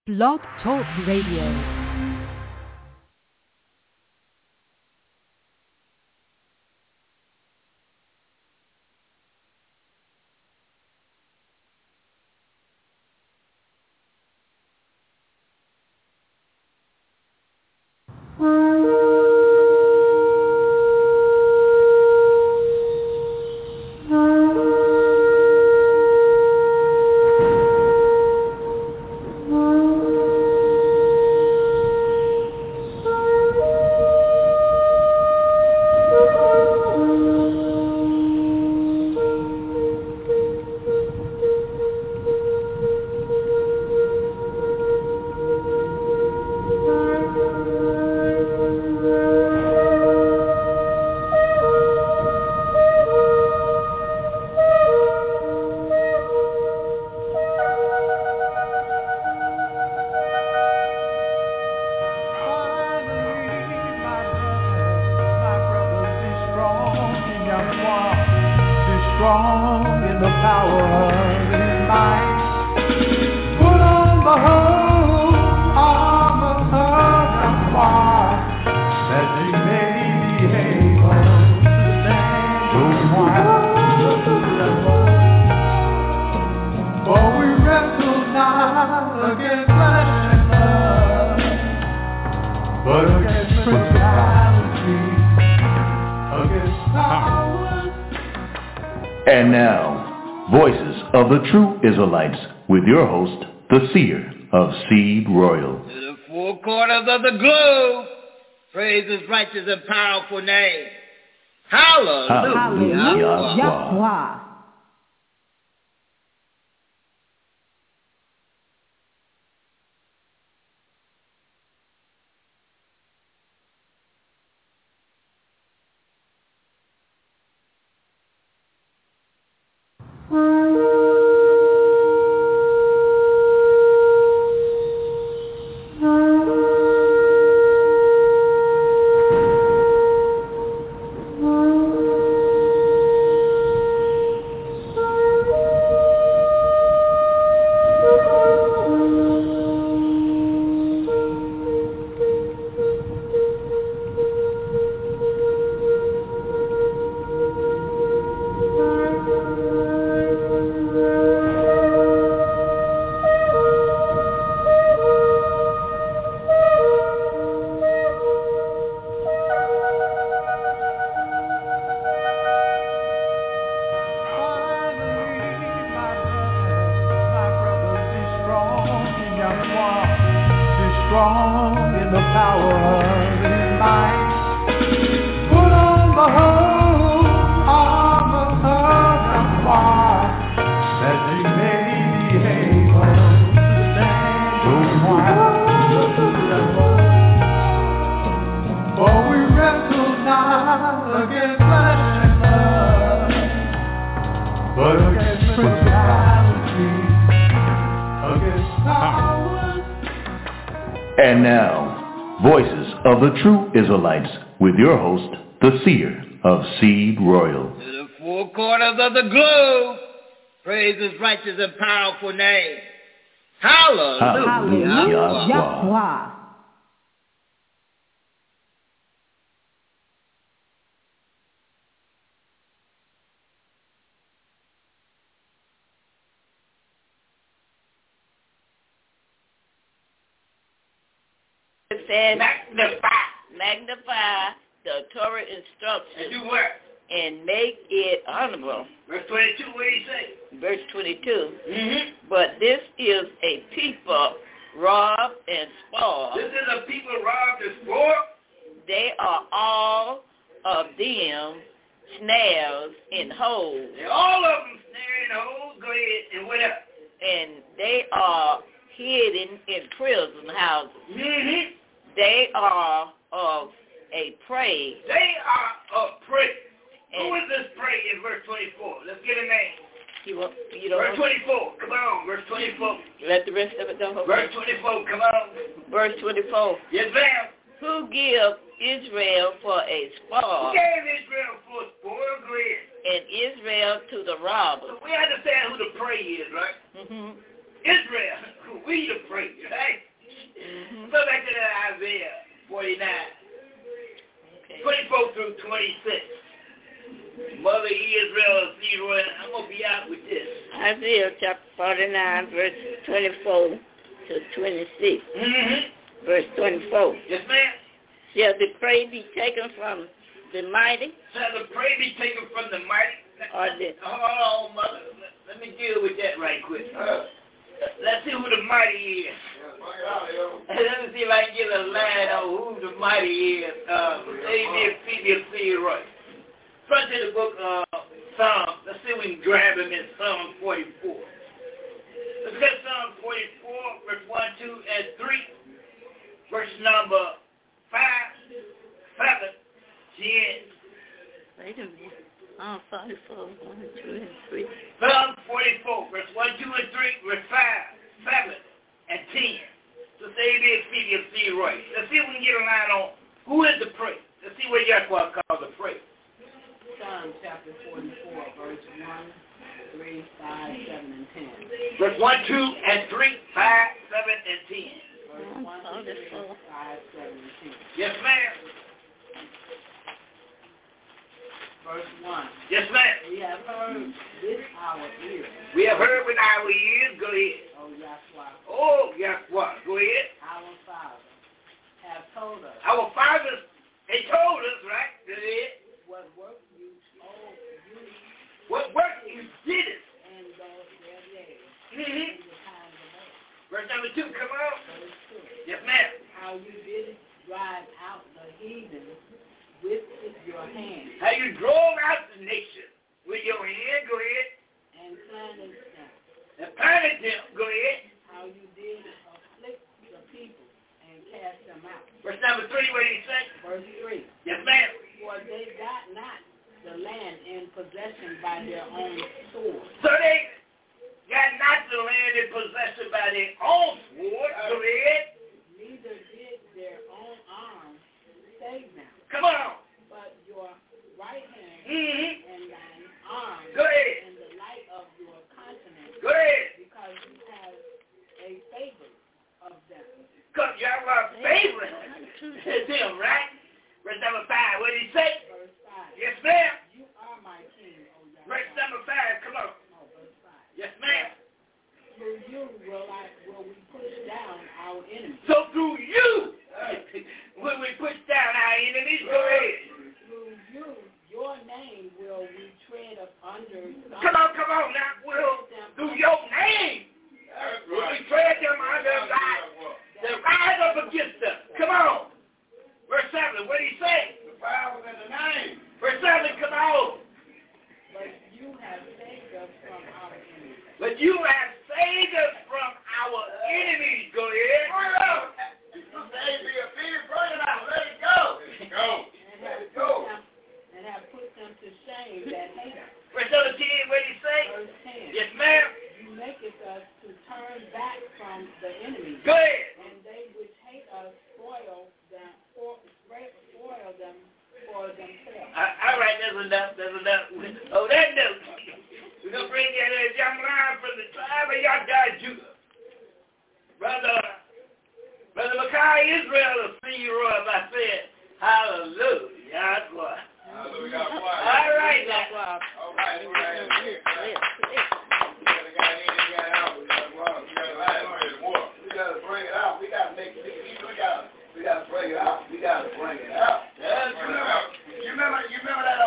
Blog Talk Radio. And now, Voices of the True Israelites, with your host, the Seer of Seed Royal. To the four corners of the globe, praise His righteous and powerful name. Hallelujah. Hallelujah. Yahweh. And now, Voices of the True Israelites, with your host, the Seer of Seed Royal. To the four corners of the globe, praise His righteous and powerful name. Hallelujah. Yahweh. Says, magnify the Torah instructions And do what? and make it honorable. Verse 22, what do you say? Verse 22. But this is a people robbed and spoiled. This is a people robbed and spoiled. They are all of them snares and holes. And all of them snared in holes. Go ahead and what else? And they are hidden in prison houses. They are of a prey. They are of prey. And who is this prey in verse 24? Let's get a name. You don't verse 24. Come on. Verse 24. Let the rest of it go. Verse 24. Come on. Verse 24. Yes, ma'am. Who give Israel for a spoil? Who gave Israel for a spoil? Go ahead. And Israel to the robbers. So we understand who the prey is, right? Israel, we the prey, right? Go back to that Isaiah 49, 24 through 26. Mother Israel, Leroy, I'm going to be out with this. Isaiah chapter 49, verse 24 to 26. Verse 24. Yes, ma'am. Shall the prey be taken from the mighty? Shall the prey be taken from the mighty? Hold on, mother. Let me deal with that right quick. Let's see who the mighty is. Let me see if I can get a line on who the mighty is. Phoebe Leroy. Front to the book of Psalms. Let's see if we can grab him in Psalm 44. Let's get Psalm 44, verse 1, 2, and 3. Verse number 5, 7, 10. Wait a minute. Psalm 44, 1, 2, and 3. Psalm 44, verse 1, 2, and 3, verse 5, 7, and 10. So say this, Phoebe Leroy. Let's see if we can get a line on who is the prey. Let's see what Yahweh calls the prey. Psalm chapter 44, verse 1, 3, 5, 7, and 10. Verse 1, 2, and 3, 5, 7, and 10. Verse 1, 2, 5, 7, and 10. Yes, ma'am. Verse 1. Yes, ma'am. We have heard with our ears. We have heard with our ears. Go ahead. O Yahweh. Oh, Yahweh. Go ahead. Our fathers have told us. Our fathers, they told us, right? Go ahead. What work you What work you did it. and those their days. Mm-hmm. In the times of old. Verse number 2, come on. Verse 2. Yes, ma'am. How you did drive out the heathen with your hand. How you drove out the nation with your hand. Go ahead. And planted them. And planted them. Go ahead. How you did afflict the people and cast them out. Verse number 3, what did he say? Verse 3. Yes, ma'am. For they got not the land in possession by their own sword. So they got not the land in possession by their own sword. Go ahead. Neither did their own arm save them. Come on. But your right hand and thine arm Go ahead. and the light of your countenance, Go ahead. because you have a favor of them. Because y'all are favoring them, right? Verse number 5, what did he say? Verse 5. Yes, ma'am. You are my king, O Yahweh. Verse number 5, come on. No, verse 5. Yes, ma'am. Through you will we push down our enemies. So through you, when we push down our enemies, go ahead. Through you, your name will we tread up under. Come on now. Will through your name, will we tread them under the rise up against us. Come on. Verse 7, what did he say? The power in the name. Verse 7, come on. But you have saved us from our enemies. But you have saved us from our enemies. Go ahead. Bring it out. Let it go. Go. And have put them to shame that hate us. Verse 17, what did he say? Verse 10. Yes, ma'am. You maketh us to turn back from the enemies. Go ahead. And they which hate us spoil them for themselves. All right, that's enough. Oh, that note. We're going to bring that young lion from the tribe of Yahweh, Judah. Brother Makai Israel will see you, Roy, if I said, hallelujah, Yahweh. Hallelujah. All right, now. All right. We got to bring it out. We got to make it. We got to bring it out. You remember that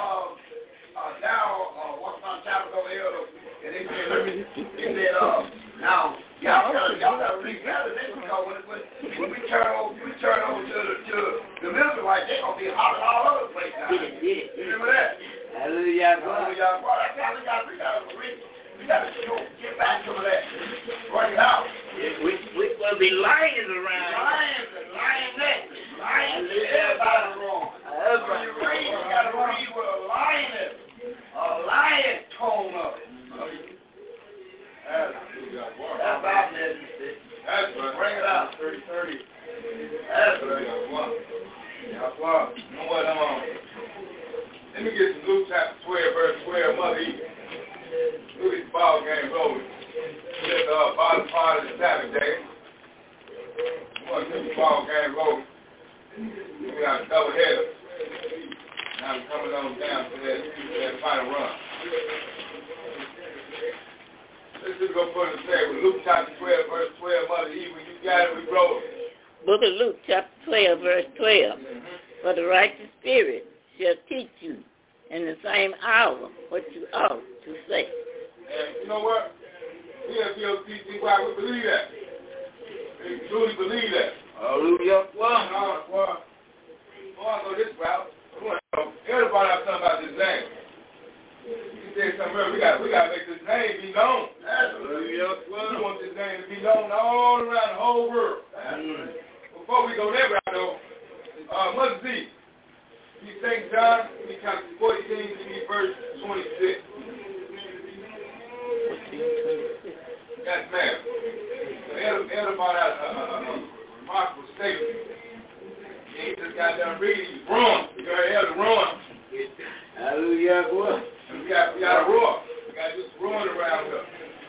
what's on Chapel Hill, and they said now y'all gotta regather this because when we turn over to the Israelites, they're gonna be hollering all over the place now. You remember that? Hallelujah. That's how we gotta get back some of that. Bring it out. We will be lions around. Lionesses. Everybody's wrong. When you read, you gotta read with a lioness. A lion tone of it. That's about it. That's right. Bring it out. 30. That's right. You know what? Let me get some Luke chapter 12, verse 12, Mother Eve. Look at this ball game rolling. This bottom part of the Sabbath day. We want to get the ball game rolling. We got a double header. Now we're coming on down to that final run. Let's just go put it in there. Luke chapter 12, verse 12, Mother Eve, when you got it, we roll it. Book of Luke, chapter 12, verse 12. For the righteous spirit shall teach you in the same hour what you ought to say. And you know what? We have POTC, why we believe that. We truly believe that. Hallelujah. Well, I go this route. Everybody have something about this name. You said something earlier, we got to make this name be known. Hallelujah. We want this name to be known all around the whole world. Before we go that route, though, Mother Z, you St. John, we chapter 14, verse 26. Yes, ma'am. Everybody has a remarkable statement. You just got done reading, you run. You got to run. Hallelujah, boy. We got to roar. We got to just run around here.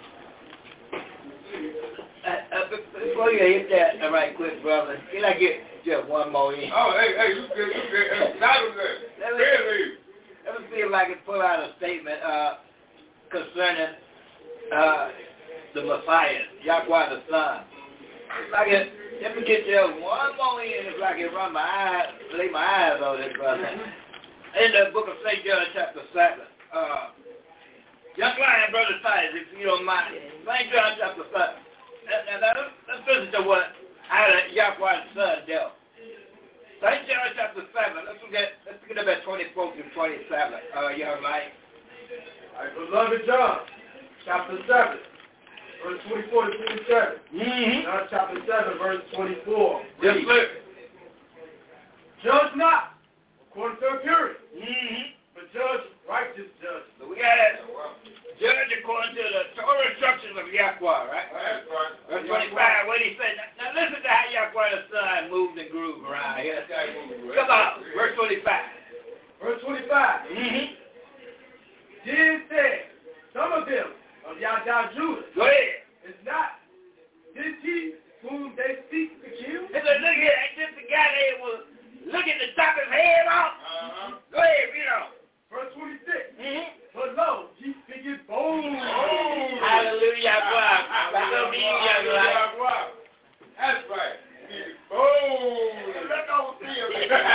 Before you hit that right quick, brother, can I get just one more in? Oh, hey, you good. Let me see if I can pull out a statement concerning the Messiah, Yahweh the Son. Let me get just one more in if I can lay my eyes on this, brother. In the book of St. John, chapter 7. Young lion, brother Titus, if you don't mind. St. John, chapter 7. Now, let's listen to how Yahweh the Son dealt. St. John chapter 7, let's get up at 24 through 27, young lion. All right, beloved John, chapter 7, verse 24 to 27. John chapter 7, verse 24. Yes, sir. Judge not according to appearance, but judge righteous judgment. So we got to judge according to the Torah instructions of Yahweh, right? That's right. Verse 25, what he said. Now listen to how Yahweh the Son moved and grooved around here. Come on, verse 25. Verse 25. Then said some of them of Yahweh Judah. Go ahead. It's not this he whom they seek to kill. He said, look here, ain't this the guy that was looking to chop his head off? Go ahead, read on. Verse 26. But lo, he speaketh boldly. Hallelujah, God. That's right. Boldly. Let those feel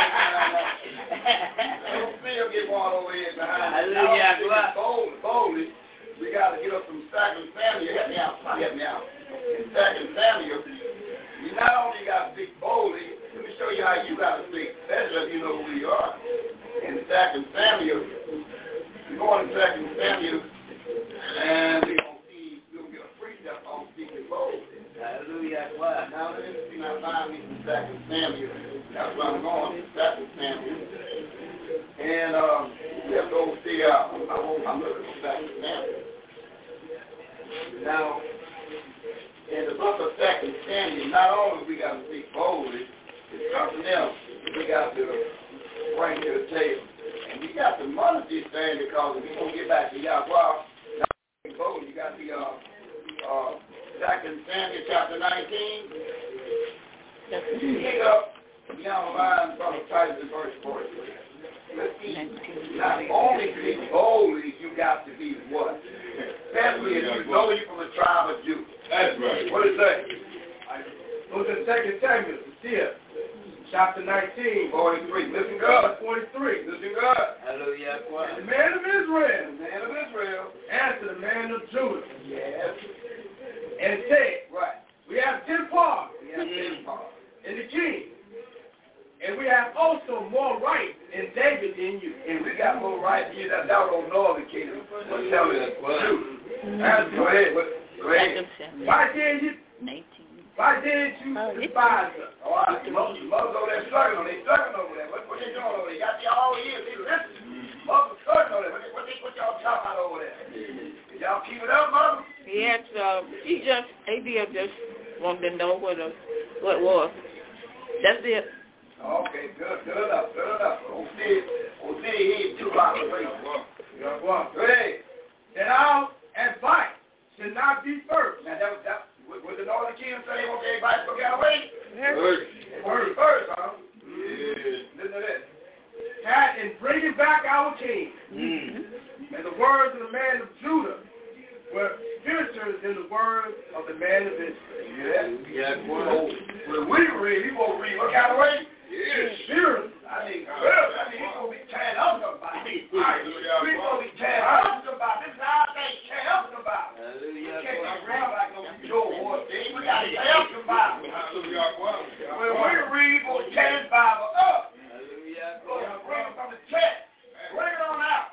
get one over here behind. Hallelujah, God. Boldly. We got to get up from 2 Samuel. Help me out. In 2 Samuel, you not only got to speak boldly, let me show you how you got to speak, especially if you know who you are. In 2 Samuel, we go on to 2 Samuel, and we're going to get a precept on speaking boldly. Hallelujah, God. Now let me see my find me from 2 Samuel. That's where I'm going, 2 Samuel. And let's go see, I'm looking for 2 Samuel. Now, in the book of 2 Samuel, not only we got to speak boldly, it's something else we got to bring to the table. And we got to monitor this thing because if we're going to get back to Yahweh, boldly, you got the 2 Samuel chapter 19. Pick up young mind from the Titus in verse 43. Not only to be boldly, you got to be what? Especially if you know you from the tribe of Judah. That's right. What does it say? Look at 2 Samuel, chapter 19, 43. Listen good. 43. Listen good. Hallelujah. And the man of Israel answered the man of Judah. Yes. And said, right, we have 10 parts. In the king. And we have also more right in David than you. And we got more right than you. That's out on northern kingdom. What's telling us? Go ahead. Why did you despise us? All right. Mothers over there struggling. They struggling over there. What they doing over there? You got the all ears. They listen. Mothers struggling over there. What y'all talking about over there? Y'all keep it up, mother? Yes, ABF just wanted to know what was. That's it. Okay, good enough. Hosea, he ain't too long away. Go ahead. Then our advice should not be first. Now, would the northern kingdom say they want everybody to get away? First, huh? Yeah. Listen to this. And bringing back our king. And the words of the man of Judah were spiritual in the words of the man of Israel. Yeah. When we read, we won't read what kind of way? Yeah. Spiritual. I mean, we're going to be tearing up somebody. We're going to be tearing up somebody. This is our thing, tearing up somebody. We can't be around like no horse thing. We got to tear up somebody. When we read, we'll tear this Bible up. We'll bring it from the text. Bring it on out.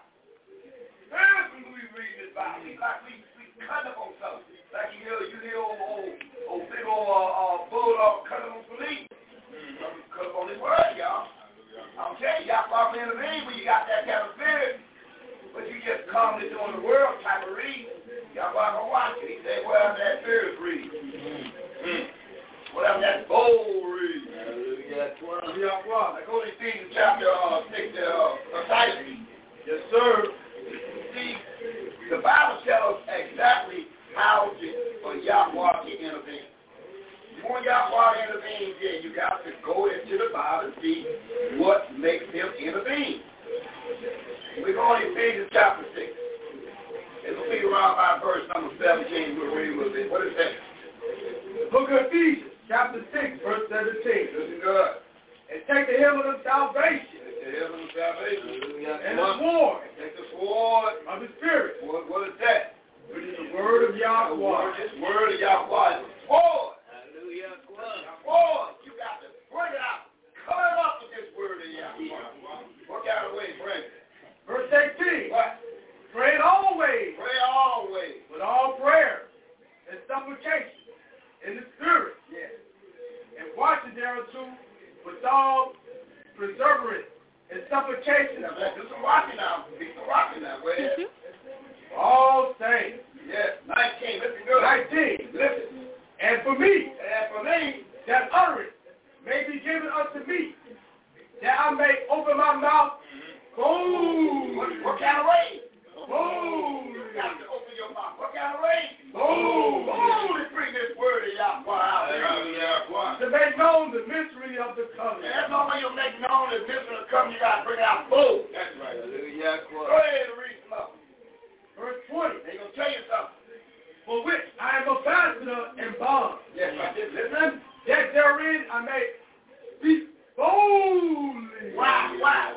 When we read this Bible, we cut up on something. Like you hear old big old bulldog cutting on police. Cut up on this word, y'all. I'm telling you, y'all probably intervene when you got that kind of spirit. But you just calmly doing the world type of read. Y'all probably gonna watch it. He said, whatever that spirit read. Whatever that bold read. Hallelujah. Now go to Ephesians chapter 6, precisely. Yes, sir. See, the Bible tells us exactly how for Yahweh to intervene. You want Yahweh to intervene, then you got to go into the Bible and see what makes him intervene. We're going to Ephesians chapter 6. It'll be around by verse number 17. We'll read a little bit. What is that? The book of Ephesians, chapter 6, verse 17. Listen good. And take the helmet of salvation. The helmet of salvation. And the sword. Take the sword of the Spirit. What is that? Which is the word of Yahweh. This word of Yahweh is the sword. Hallelujah. Sword. You got to bring it out. Cut it up with this word of Yahweh. Work out a way, bring it. Verse 18. What? Pray always. Pray always. With all prayer and supplication in the Spirit. Yes. And watching thereunto with all perseverance and supplication. Now, let's do some rocking now. Be some rocking now. Where? All saints. Yes. 19. Listen good. 19. Listen. And for me, that utterance may be given unto me, that I may open my mouth. Boom. What kind of way? Boom. You got to open your mouth. What kind of way? Boom. Boom. To bring this word of Yahweh out. To make known the mystery of the covenant. That's not when you make known the mystery of the covenant. You got to bring it out. Boom. That's right. Go ahead and read some up. Verse 20. They're going to tell you something. For which I am ambassador in bonds. Yes, I did. Listen. That therein I may speak boldly. Why?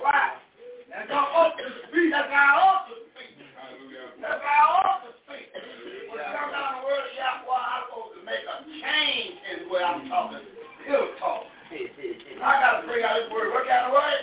That's how I ought to speak. That's how I ought to speak. That's how I ought to speak. When it comes out of the word of Yahweh, I'm supposed to make a change in the way I'm talking. He'll talk. I got to bring out this word. What kind of word?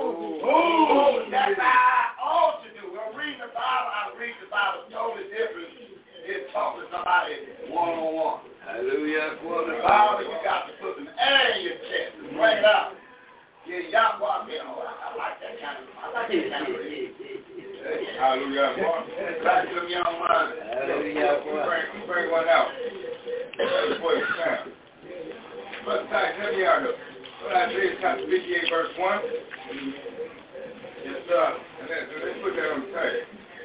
Oh, that's how I ought to do. When I'm reading the Bible, I read the Bible totally different. It's talking to somebody one-on-one. Hallelujah. Well, the Bible, you got to put some air in your chest and bring it out. Yeah, Yahweh, I like that kind of reading. Hallelujah. Back to them young man. Hallelujah. Bring one out. That's what it's time. But let me out here. What Isaiah chapter 58, verse 1. Yes, sir. And let's put that on the table.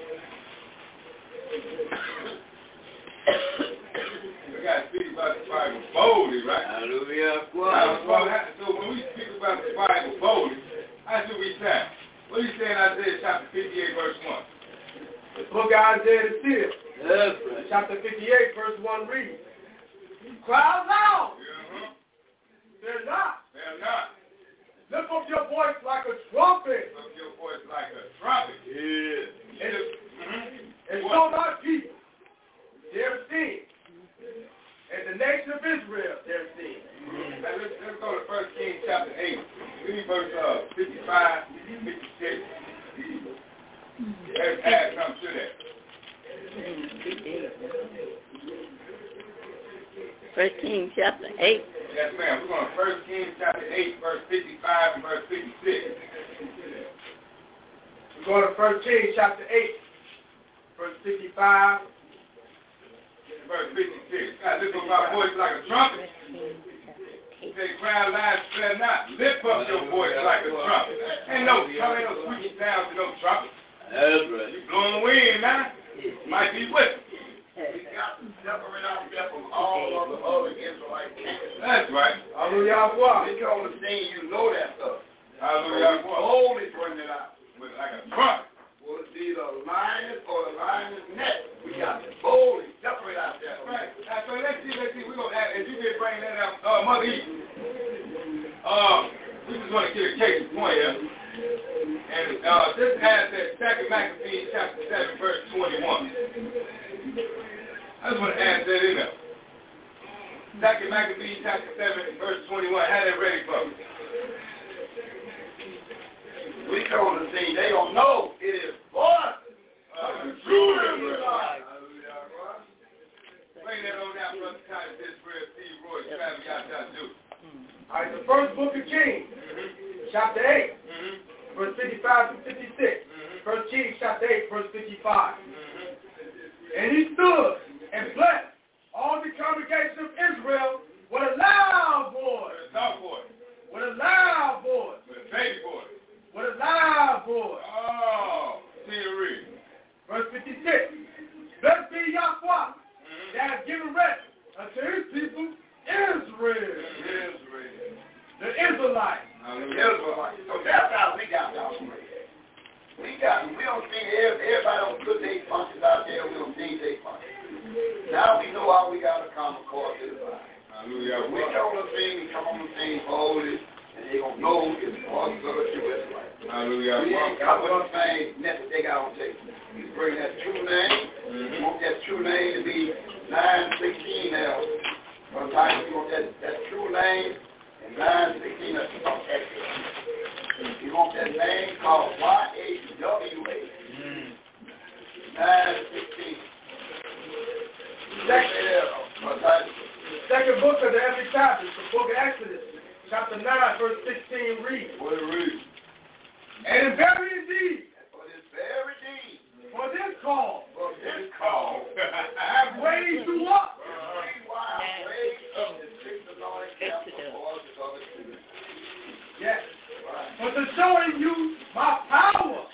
We got to speak about the Bible boldly, right? Hallelujah. So when we speak about the Bible boldly, how should we sound? What do you say in Isaiah chapter 58, verse 1? The book of Isaiah is still. Yes, right. Chapter 58, verse 1 reads. Cry out. They're not. Lift up your voice like a trumpet. Lift up your voice like a trumpet. Yeah. And show my people their sin. And the nation of Israel their sin. Now let's go to 1 Kings chapter 8. Read verse 55, 56. Let's add something to that. 1 Kings chapter 8. Yes, ma'am. We're going to 1 Kings chapter 8, verse 55 and verse 56. We're going to 1 Kings chapter 8, verse 55 and verse 56. God, lift up my voice like a trumpet. Say, crown lines, spare not. Lift up your voice like a trumpet. Ain't no switching down to no trumpet. That's right. You blowing the wind now. Might be with you. We got separate ourselves from all of the other Israelite camps. That's right. Hallelujah. We come to sing, you know that stuff. Hallelujah. Boldly bring it out. With like a truck. Will it be the lioness or the lioness net? We got to boldly separate ourselves. Right. So let's see. We're going to add, as you did bring that out, Mother Eve. We just want to get a case in point here. And this has that 2 Maccabees chapter 7, verse 21. I just want to add that in there. 2 Maccabees chapter 7, verse 21. Have that ready for me. We told them, see, they don't know it is what? True Israelite. Bring that on down, Brother Titus, Israel, Steve Roy, Travis, y'all done do. All right, the first book of Kings, chapter 8, verse 55 to 56. First Kings, chapter 8, verse 55. And he stood and blessed all the congregation of Israel with a loud voice. With a soft voice. With a loud voice. With a baby voice. With a loud voice. Oh, see you read. Verse 56. Blessed be Yahweh that has given rest unto his people Israel. The Israelites. So that's how we got our way. We don't think everybody don't put their functions out there. We don't think they functions. Now we know how we got to come across to the line. Hallelujah. We come on the thing, we come on the thing holy, and they don't know it's all good to it. Hallelujah. We ain't come on the thing that they got on tape. We bring that true name. We want that true name to be 916 now. Sometimes we want that true name and 916 that's called extra. You want that name called YHWH. 916. Second book of the Epic Tablets, the book of Exodus, chapter 9, verse 16 reads. What it reads? And in very indeed, for this very deed, for this cause, I have raised you up. Yes. For to showing you my power.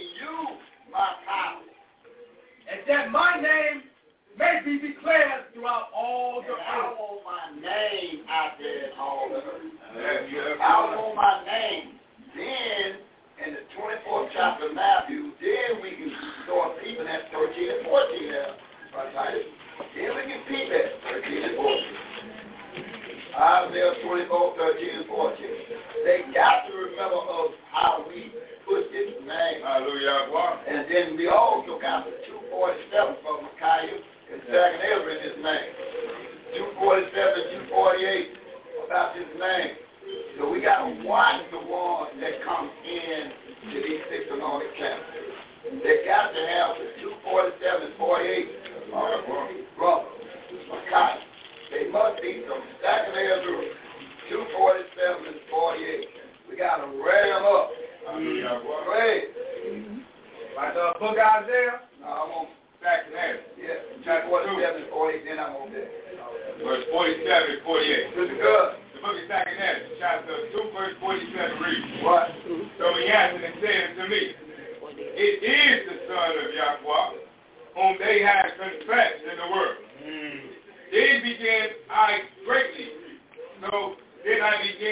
And that my name may be declared throughout all the earth. I want my name out there in all the earth. I want my name. Then, in the 24th chapter of Matthew, then we can start peeping at 13 and 14 there. Right? Then we can peep at 13 and 14. Isaiah 24, 13 and 14. They got to remember of how we put this name. Hallelujah. And then we also got the 247 from Micaiah and second Ezra in his name. 247, 248 about his name. So we got to watch the ones that come in to these six anointed camps. They got to have the 247, 48 brother, Micaiah. They must be from second Ezra, 247 and 48. We got to rev them up. Great. Like the book of Isaiah? No, I'm on Second Ezra. yeah, chapter 47 and 48, then I'm on there. Verse 47 and 48. This is good. The book of Second Ezra, chapter 2, verse 47 reads. What? So he answered and said unto me, it is the Son of Yahweh, whom they have confessed in the world. Then began I greatly. So then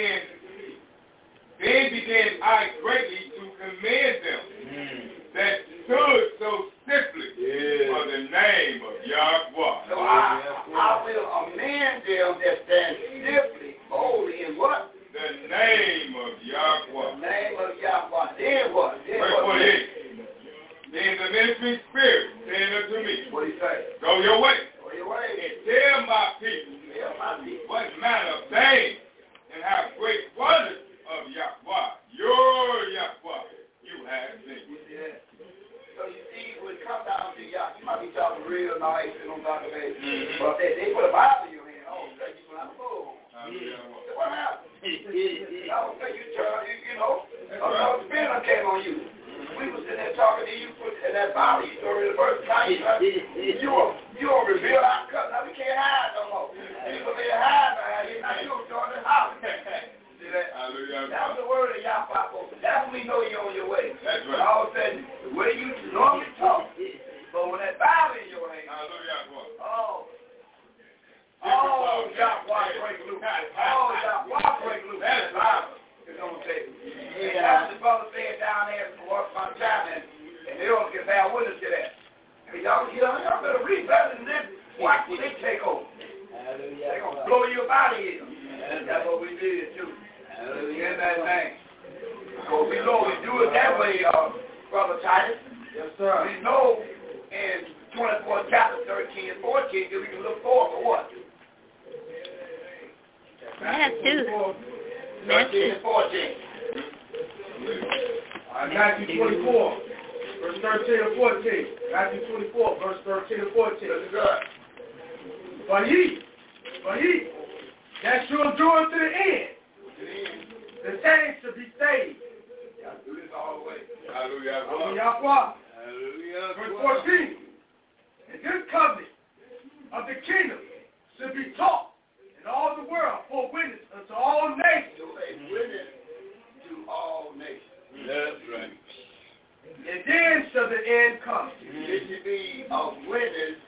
began I greatly to command them that stood so stiffly for the name of Yahweh. So I will amend them that stand stiffly, boldly in what? The name of Yahweh. The name of Yahweh. Then what? Verse 48. Then the ministering spirit said unto me, What do you say? go your way. Go your way. And tell my people what manner of things and how great wonders of Yahweh, your Yahweh, you have seen. Yeah. So you see, when it comes down to Yahweh, you might be talking real nice and on top of it. But they put a Bible in your hand. Oh, you want to move. What happened? I don't think you turn, you know, a spinner came on you. We was sitting there talking to you, put in that Bible, you throw in the first time, you will reveal our cut. Now we can't hide no more. People may hide behind you, now you don't join the house. See that? That's the word of Yahweh. That's when we know you're on your way. That's right. All of a sudden, the way you normally talk, but when that Bible in your hand, oh, Y'all better read better than this. Watch when they take over. They're going to blow you out of here. That's what we did, too. In that thing. So we know we do it that way, Brother Titus. Yes, sir. We know in 24 chapter 13 and 14 that we can look forward to what? Matthew. 13 and 14. Matthew 24, verse 13 and 14. Matthew 24, verse 13 and 14. That's good. But ye, that shall endure to the end, the same shall be saved. Y'all do this all the way. Hallelujah. Hallelujah. Verse 14. And this covenant of the kingdom should be taught in all the world for witness unto all nations. So a witness to all nations. That's right. And then shall the end come. It should be a witness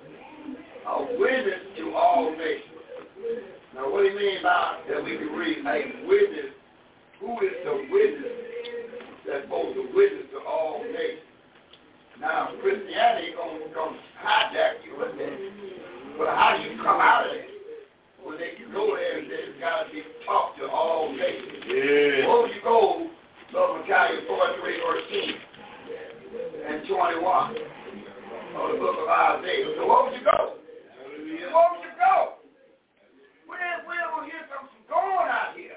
to all nations. Now, what do you mean by that we can read a witness? Who is the witness that's supposed to witness to all nations? Now, Christianity going to hijack you with that. But how do you come out of it? Well, they can go there and say it's got to be taught to all nations. Yeah. Where would you go, Lord Micaiah 43, verse 10 and 21 of the book of Isaiah? So where would you go? Where would you go? We're going to hear something going out here.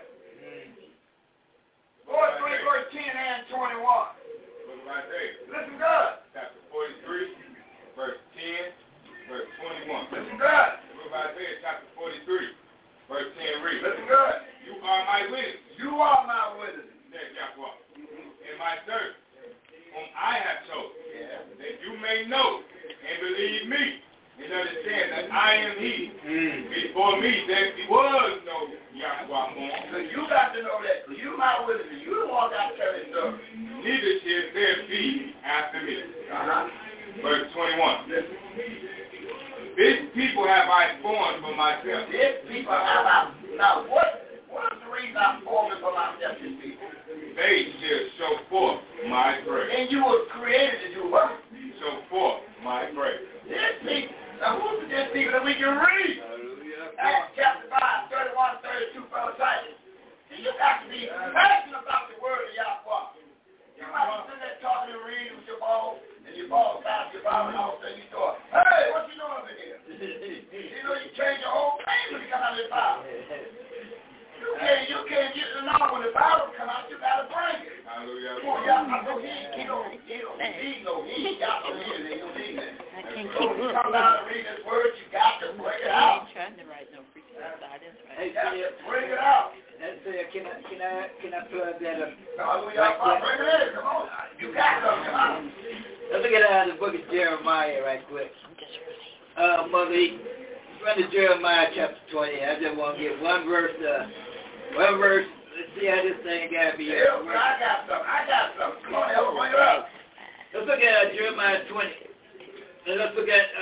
43, verse 10 and 21. Listen good. Chapter 43, verse 10, verse 21. Listen good. Book of Isaiah, chapter 43, verse 10 reads. Listen good. You are my witness, You are my witness. said Yahweh, and my servant, whom I have chosen, Yeah. that you may know and believe me, and understand that I am he. Before me there was no Yahweh born. So you got to know that. You my witness. You the one got to tell this story. Neither shall there be after me. Verse 21. This people have I formed for myself. This people have I. Now, what is the reason I'm forming for myself, these people? They shall show forth my praise. And you were created to do what? Show forth my praise. This people. Now, who's this people that we can read? Acts chapter 5, 31, 32, Brother Titus. See, you got to be passionate about the word of Yahweh. You might be sitting there talking and reading with your ball, and your ball stops your Bible, and all of a sudden you start, hey, what you doing over here? You know, you change your whole thing when you come out of the Bible. You can't get it along when the Bible come out, you got to bring it. Hallelujah. Come on, y'all, I know he don't need no heat. Y'all don't need it, you don't need it. I can't So keep when you up. come out and read this word, you got to bring it out. Trying to write no preaching outside. That's right. Hey, You got to bring it out. can I plug that up? Hallelujah. Bring it in. Come on. You got something. Come on. Let's look at the book of Jeremiah right quick. Mother, run to Jeremiah chapter 20. I just want to get one verse. Let's see how this thing got to be. Yeah, I got something. Come on, help bring it up. Let's look at Jeremiah 20. And let's look at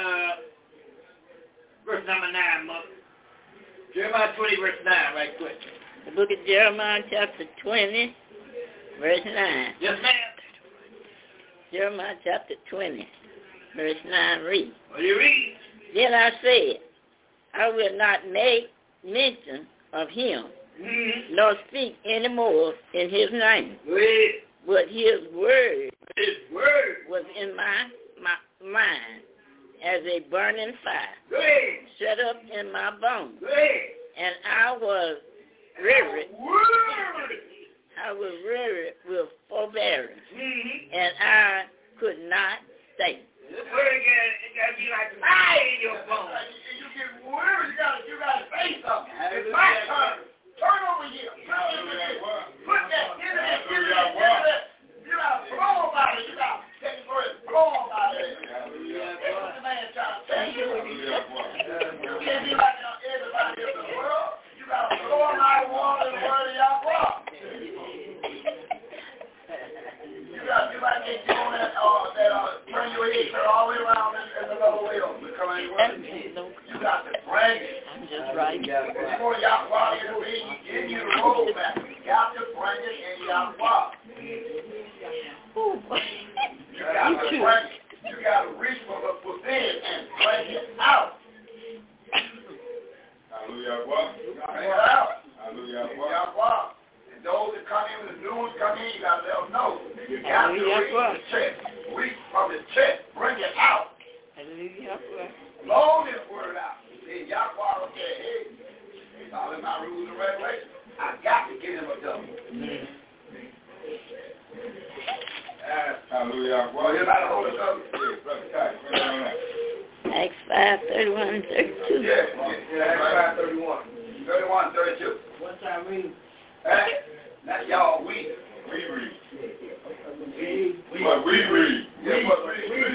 verse number 9, Mother. Jeremiah 20, verse 9, right quick. The book of Jeremiah, chapter 20, verse 9. Yes, ma'am. Jeremiah, chapter 20, verse 9 reads. What do you read? Then I said, I will not make mention of him, nor speak any more in his name. Go ahead. But his word His word. was in my mind as a burning fire, Go ahead. shut up in my bones. Go ahead. And I was weary. I was weary with forbearance, and I could not stay. This word got to be like fire in your bones. You get worried. You got to say something. It's my turn. Turn over here. Put that in there. You got to blow about it. You got to take the word blow about it. That's what the man trying to tell you. You can't be like everybody in the world. You got to blow my water in the word of Yahweh. You got to get you on that turn your head all the way around in the lower wheel. You got to bring it. I'm just right. Before Yahweh is being give you the roadmap, you got to bring it in Yahweh. You got to bring it. You got to reach for within. got to read the chest. Read from the chest. Bring it out. Blow this word out. Then Yahweh will say, hey, it's all in my rules and regulations. I got to give him a double. Hallelujah. Well, you got to hold it up. Acts 5:31 and 32. Yeah, Acts 5:31. 31, 32. What's our read? That's y'all we. We read. We. What we read. Yeah, what we read.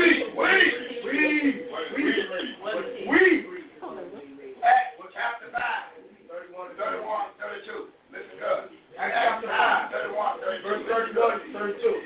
Acts chapter 5, 31, 32. Listen good. Acts chapter 5, 31, 32. Verse 31, 32.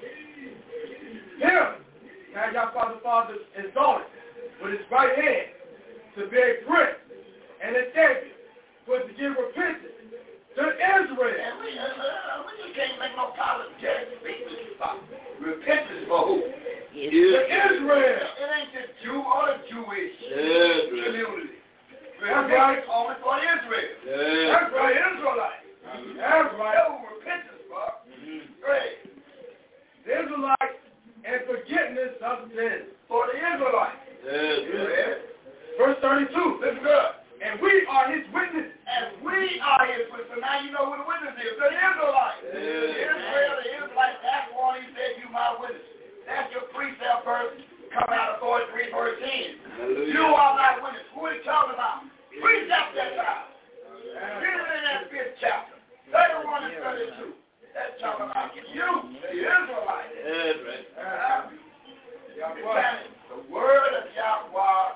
Him, now your father exalted with his right hand to be a prince and a savior, for to give repentance to Israel. And we just can't make no apologetic speeches about repentance for who? To Israel. It ain't the Jew or the Jewish community. That's right. Only for Israel. That's right, Israelites. That's right. That's who repentance for. Great. The Israelites and forgiveness of sins. For the Israelites. Verse 32. Listen good. And we are his witnesses. And we are his witnesses. So now you know who the witness is. The Israelites. Israel, the Israelites, that's why he said you my witness. That's your precept verse coming out of 43 verse 10. You are my witness. Who are you talking about? Precept that time. Get it in that 5th chapter. 31 and 32. That's talking about you, the Israelites. The word of Yahweh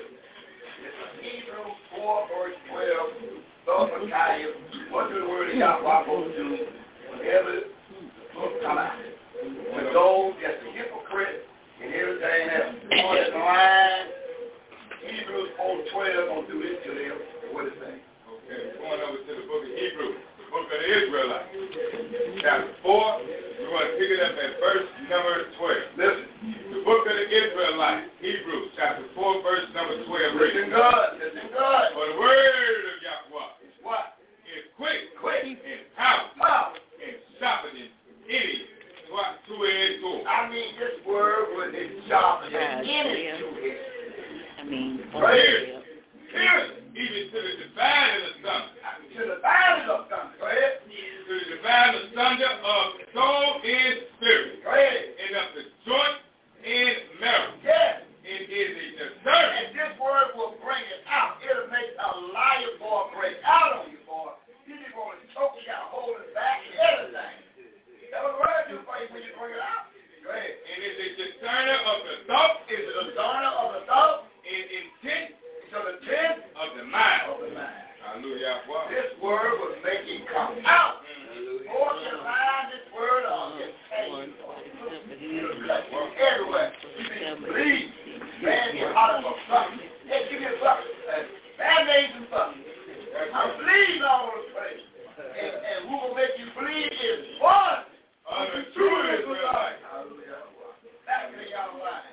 is Hebrews 4 verse 12. Those are kind of what do the word of Yahweh supposed to do whenever book come out? With those that's a hypocrite and everything else. On this line, Hebrews 4:12 gonna do this to them. What is that? Okay, going over to the book of Hebrews, the book of the Israelites. Chapter 4, we're going to pick it up at verse number 12. Listen. The book of the Israelites, Hebrews, chapter 4, verse number 12. Listen good. Listen good. For the word of Yahweh It's what? is quick, Quick. and powerful, Power. and sharper than any two-edged sword. I mean, this word was as sharp as any two-edged. Right here. Pierce, even to the dividing asunder. To the dividing of thunder. Go ahead. To the dividing asunder of soul and spirit. Go ahead. And of the joint and marrow. Yes. It is a discernment. And this word will bring it out. It'll make a liar boy break out on you, boy. You just want to choke, you got to hold it back and everything. That was word you face when you bring it out. Go ahead. And is a discerner of the thought. Is it a discerner of the thought? And intent So the tenth of the mind. of the mind. Hallelujah. Wow. This word will make it come out. Or your mind, this word of contain. It'll cut you everywhere. You can bleed. Man, you're hot for something. Hey, give me a something. Band-aids and something. I'm bleeding all over the place. And who will make you bleed is one. The true Israelite. Hallelujah. That's the y'all line.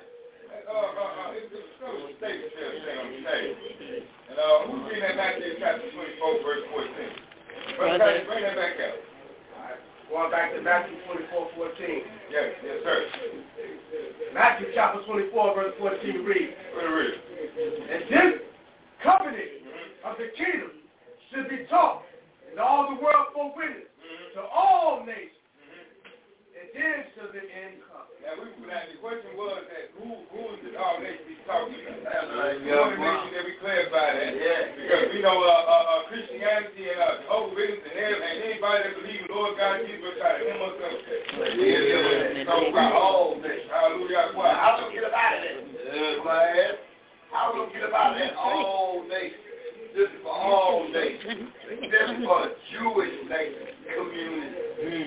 It's a true statement thing I'm saying. And who's reading that Matthew chapter 24, verse 14? Bring that back up. Going back to Matthew 24:14. Yes, sir. Matthew chapter 24, verse 14 reads, Read. and this covenant of the kingdom should be taught in all the world for witness to all nations. And then shall the end come. Now, the question was that who is it all nations he's talking about? That's We want to make sure that we clarify that. Yeah. Because we know Christianity and Jehovah's Witnesses and anybody that believes in Lord God Jesus will try to him us up. So we all nations. Hallelujah. How will get about it? How will get about it? All nations. This is for all nations. This is for the Jewish nation community.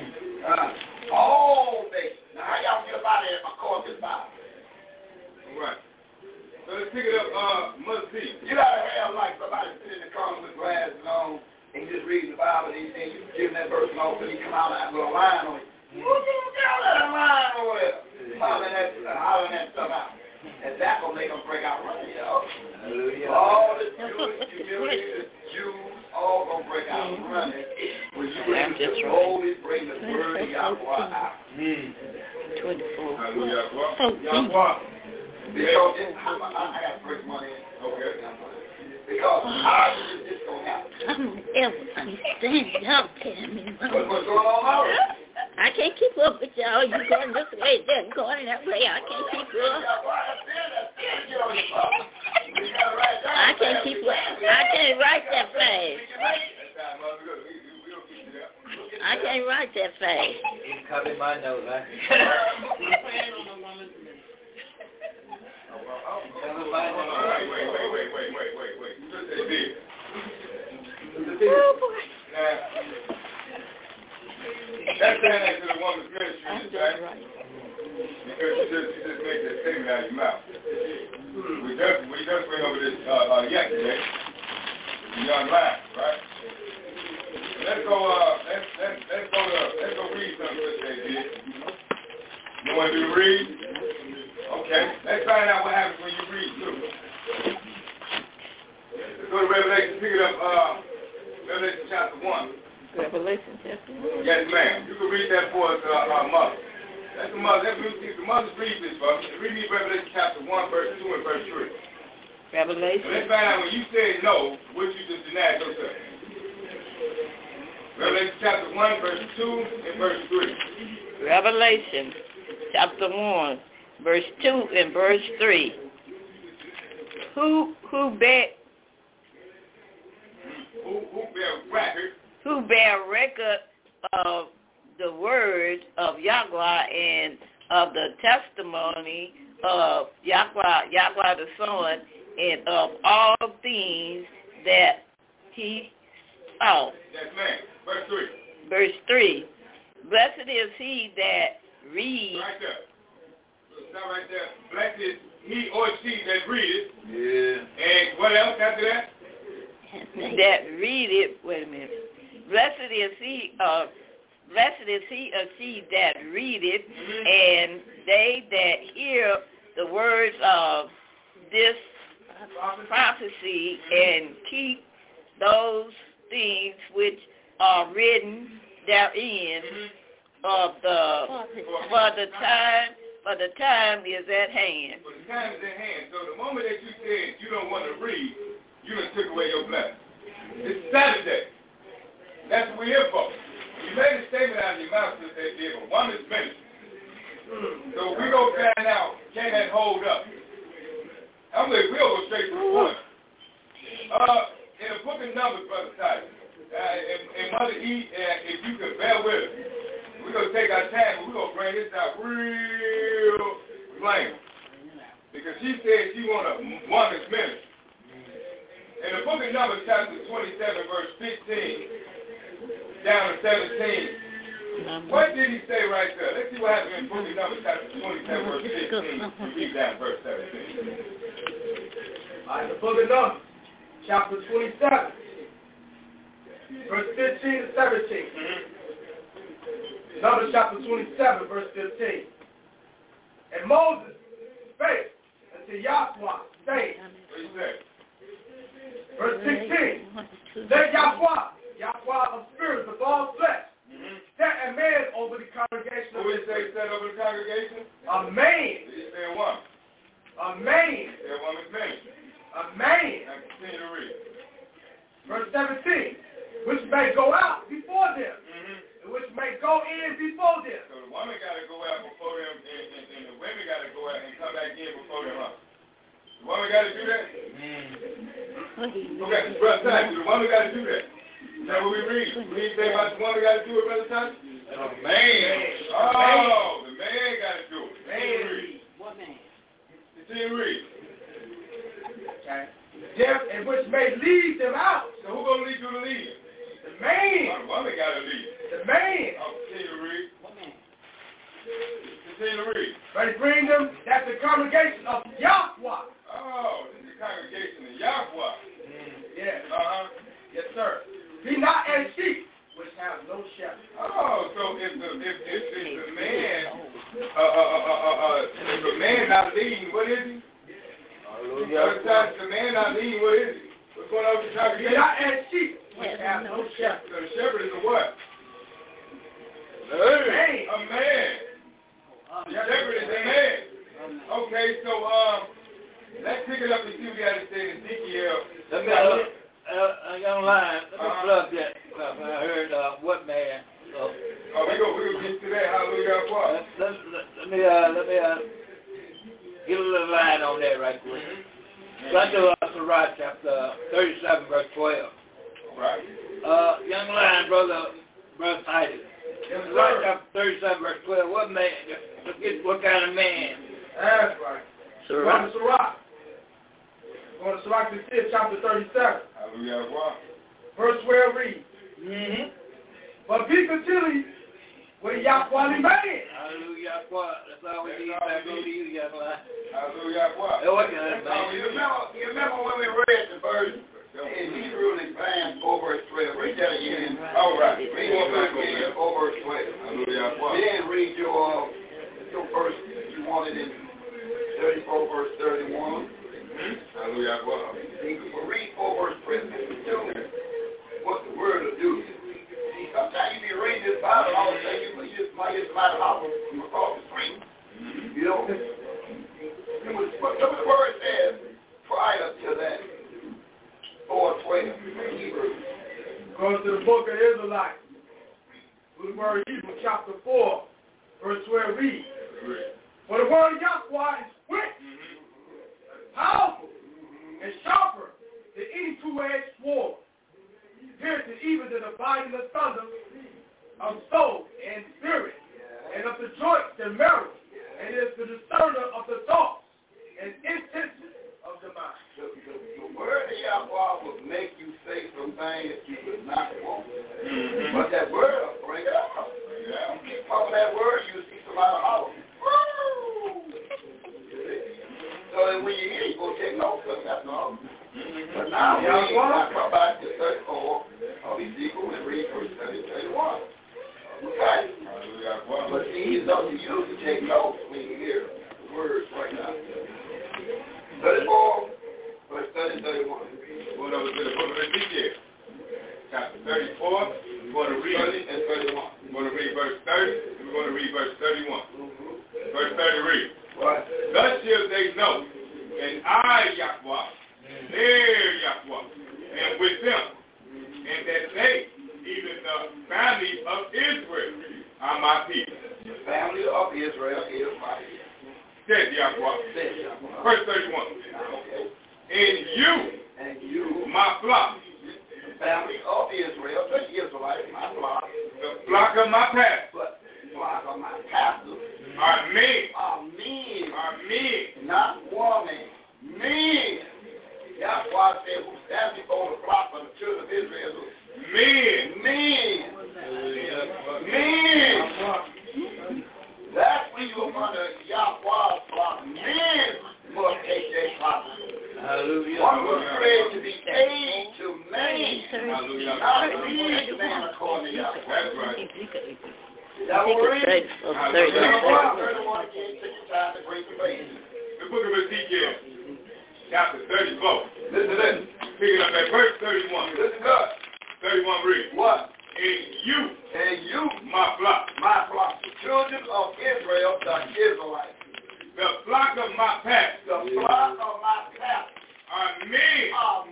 All nations. Now, how y'all get about it according to the Bible? Right. So let's pick it up, Mother C. You gotta have like somebody sitting in the corner with glasses on and just reading the Bible and you giving that person off and he come out and put a line on you. What the hell that a line over there? Hollering that stuff out. And that's gonna make them break out running, y'all. All the Jewish community, the Jews, all going to break out running when you bring the holy, bring the word of Yahweh out. 24. Yahweh. Because I got to break money in. Okay. Because how is this going to happen? I don't ever understand y'all telling me wrong. What's going on now? I can't keep up with y'all. You going this way, then going that way. I can't keep up. I can't keep up. I can't write that fast. I can't write that fast. You copy my note, right? Oh, boy. That's saying that to the woman's ministry, right? Because you just made that statement out of your mouth. We just went over this yesterday. The young man, right? Let's go read something that they did. You want to do the read? Okay. Let's find out what happens when you read too. Let's go to Revelation. Pick it up. Revelation chapter 1. Revelation chapter 1. Yes, ma'am. You can read that for us, mother. That's the mother. The mother's read this for us. Read me Revelation chapter 1, verse 2 and verse 3. Revelation. So let's find out when you said no, what you just denied yourself. Revelation chapter 1, verse 2 and verse 3. Revelation chapter 1, verse 2 and verse 3. Who bear record? Who bear record of the word of Yahweh and of the testimony of Yahweh the Son, and of all things that he saw. Yes, ma'am. Verse 3. Verse 3. Blessed is he that reads. Right there. Stop right there. Blessed is he or she that readeth. Yeah. And what else after that? That readeth. Wait a minute. Blessed is he or she that readeth, and they that hear the words of this prophecy and keep those things which are written therein of for the time is at hand. For the time is at hand. So the moment that you said you don't want to read, you done took away your blessing. It's Saturday. That's what we're here for. You made a statement out of your mouth that they gave a woman's ministry. So we're going to find out, can that hold up? I'm like, we'll go straight to the point. In the book of Numbers, Brother Titus, and Mother E, if you can bear with us, we're going to take our time, but we're going to bring this out real plain. Because she said she want a woman's ministry. In the book of Numbers, chapter 27, verse 15, down to 17, what did he say right there? Let's see what happens in the book of Numbers, chapter 27, verse 15. Read down verse 17. All right, the book of Numbers, chapter 27, verse 15 to 17. Numbers chapter 27, verse 15. And Moses spake unto Yahweh, saying, What you say? verse 16, let Yahweh of spirits of all flesh, set a man over the congregation. What did he say set over the congregation? A man. Did he say a woman? A man. He said a woman's ministry. A man. Now continue to read. Verse 17, which may go out before them, and which may go in before them. So the woman got to go out before them, and the women got to go out and come back in before them. Huh? The woman got to do that? Okay, Brother Tyson, the woman got to do that. Is that what we read? We didn't say about the woman got to do it, Brother Tyson? The man. Oh, the man got to do it. Man read. What man? Continue to read. Okay. Them, and which may lead them out. So who going to lead you to lead? The man. The woman got to lead. The man. Oh, continue to read. What man? Continue to read. But bring them, that's the congregation of Yahweh. Oh, this is the congregation of Yahweh. Yes. Yes, sir. Be not as sheep, which have no shepherd. Oh, so if the man, if the man not leading, what is he? The man not leading, what is he? What's going on with the congregation? Be not as sheep, which have no shepherd. So the shepherd is a what? A man. A man. The shepherd is a man. Okay, so let's pick it up and see what we got to say in Ezekiel. Let me look. A young lion. Let me plug that. I heard what man. We gonna get to that. Hallelujah. Let me get a little line on that right quick. Right to Sirach chapter 37, verse 12. Right. Young lion, brother Titus. Sirach chapter 37, verse 12. What man? What kind of man? That's right. Sirach. Go to Sirach the 6th, chapter 37. Hallelujah. Verse 12 reads. But be continually with Yahweh man. Hallelujah. That's all we need. Back over to you, young lion. Hallelujah. You remember when we read the verse in Hebrew and Expanse 4 verse 12? Read that again. All right. Read that again 4 verse 12. Hallelujah. Then read your verse you wanted in 34 verse 31. Hallelujah. Read 4 verse 12. What the word will do. See, sometimes you be reading this Bible all the time, you just might get somebody out across the street. You know? What the word says prior to that. 4:12 in Hebrew. Goes to the book of Israelites. The word Hebrew, chapter 4, verse 12 reads. For the word Yahweh is quick, powerful, and sharper than any two-edged sword, piercing even to the dividing asunder of soul and spirit, and of the joints and marrow, and is the discerner of the thoughts and intentions of the mind. The word of Yahweh will make you say some things that you would not want. But that word will bring it out. You keep talking that word, you see somebody holler. So that when you hear it, you go take notes of it, that's all. But now we come back to 34 of Ezekiel and read verse 30, 31. Okay? But see, it's up to you to take notes when you hear the words right now. 34, verse 30, 31. Going over to the book of Ezekiel, chapter 34. We're going to read 30 and 31. We're going to read verse 30, and we're going to read verse 31. Verse 30 reads, Thus shall they know, and I, Yahweh, their Yahweh, and with them, and that they, even the family of Israel, are my people. The family of Israel is my people. Said Yahweh. Verse 31. Okay. And you, my flock. The family of Israel, the Israelites, my flock. The flock of my pastors. But flock of my pastors. Are men. Not women. Men. That's why I said who stands before the flock of the children of Israel. Men. That's when you're under Yahweh's flock. Men must take their flock. Hallelujah. One was created to be aid to man. Not lead man according to Yahweh. That's right. That will read. The book of Ezekiel, chapter 34. Listen to this. Picking up at verse 31. Listen good. 31 reads. What? And you, my flock, the children of Israel, the Israelites. the flock of my pastors. The flock of my pastors. Are men.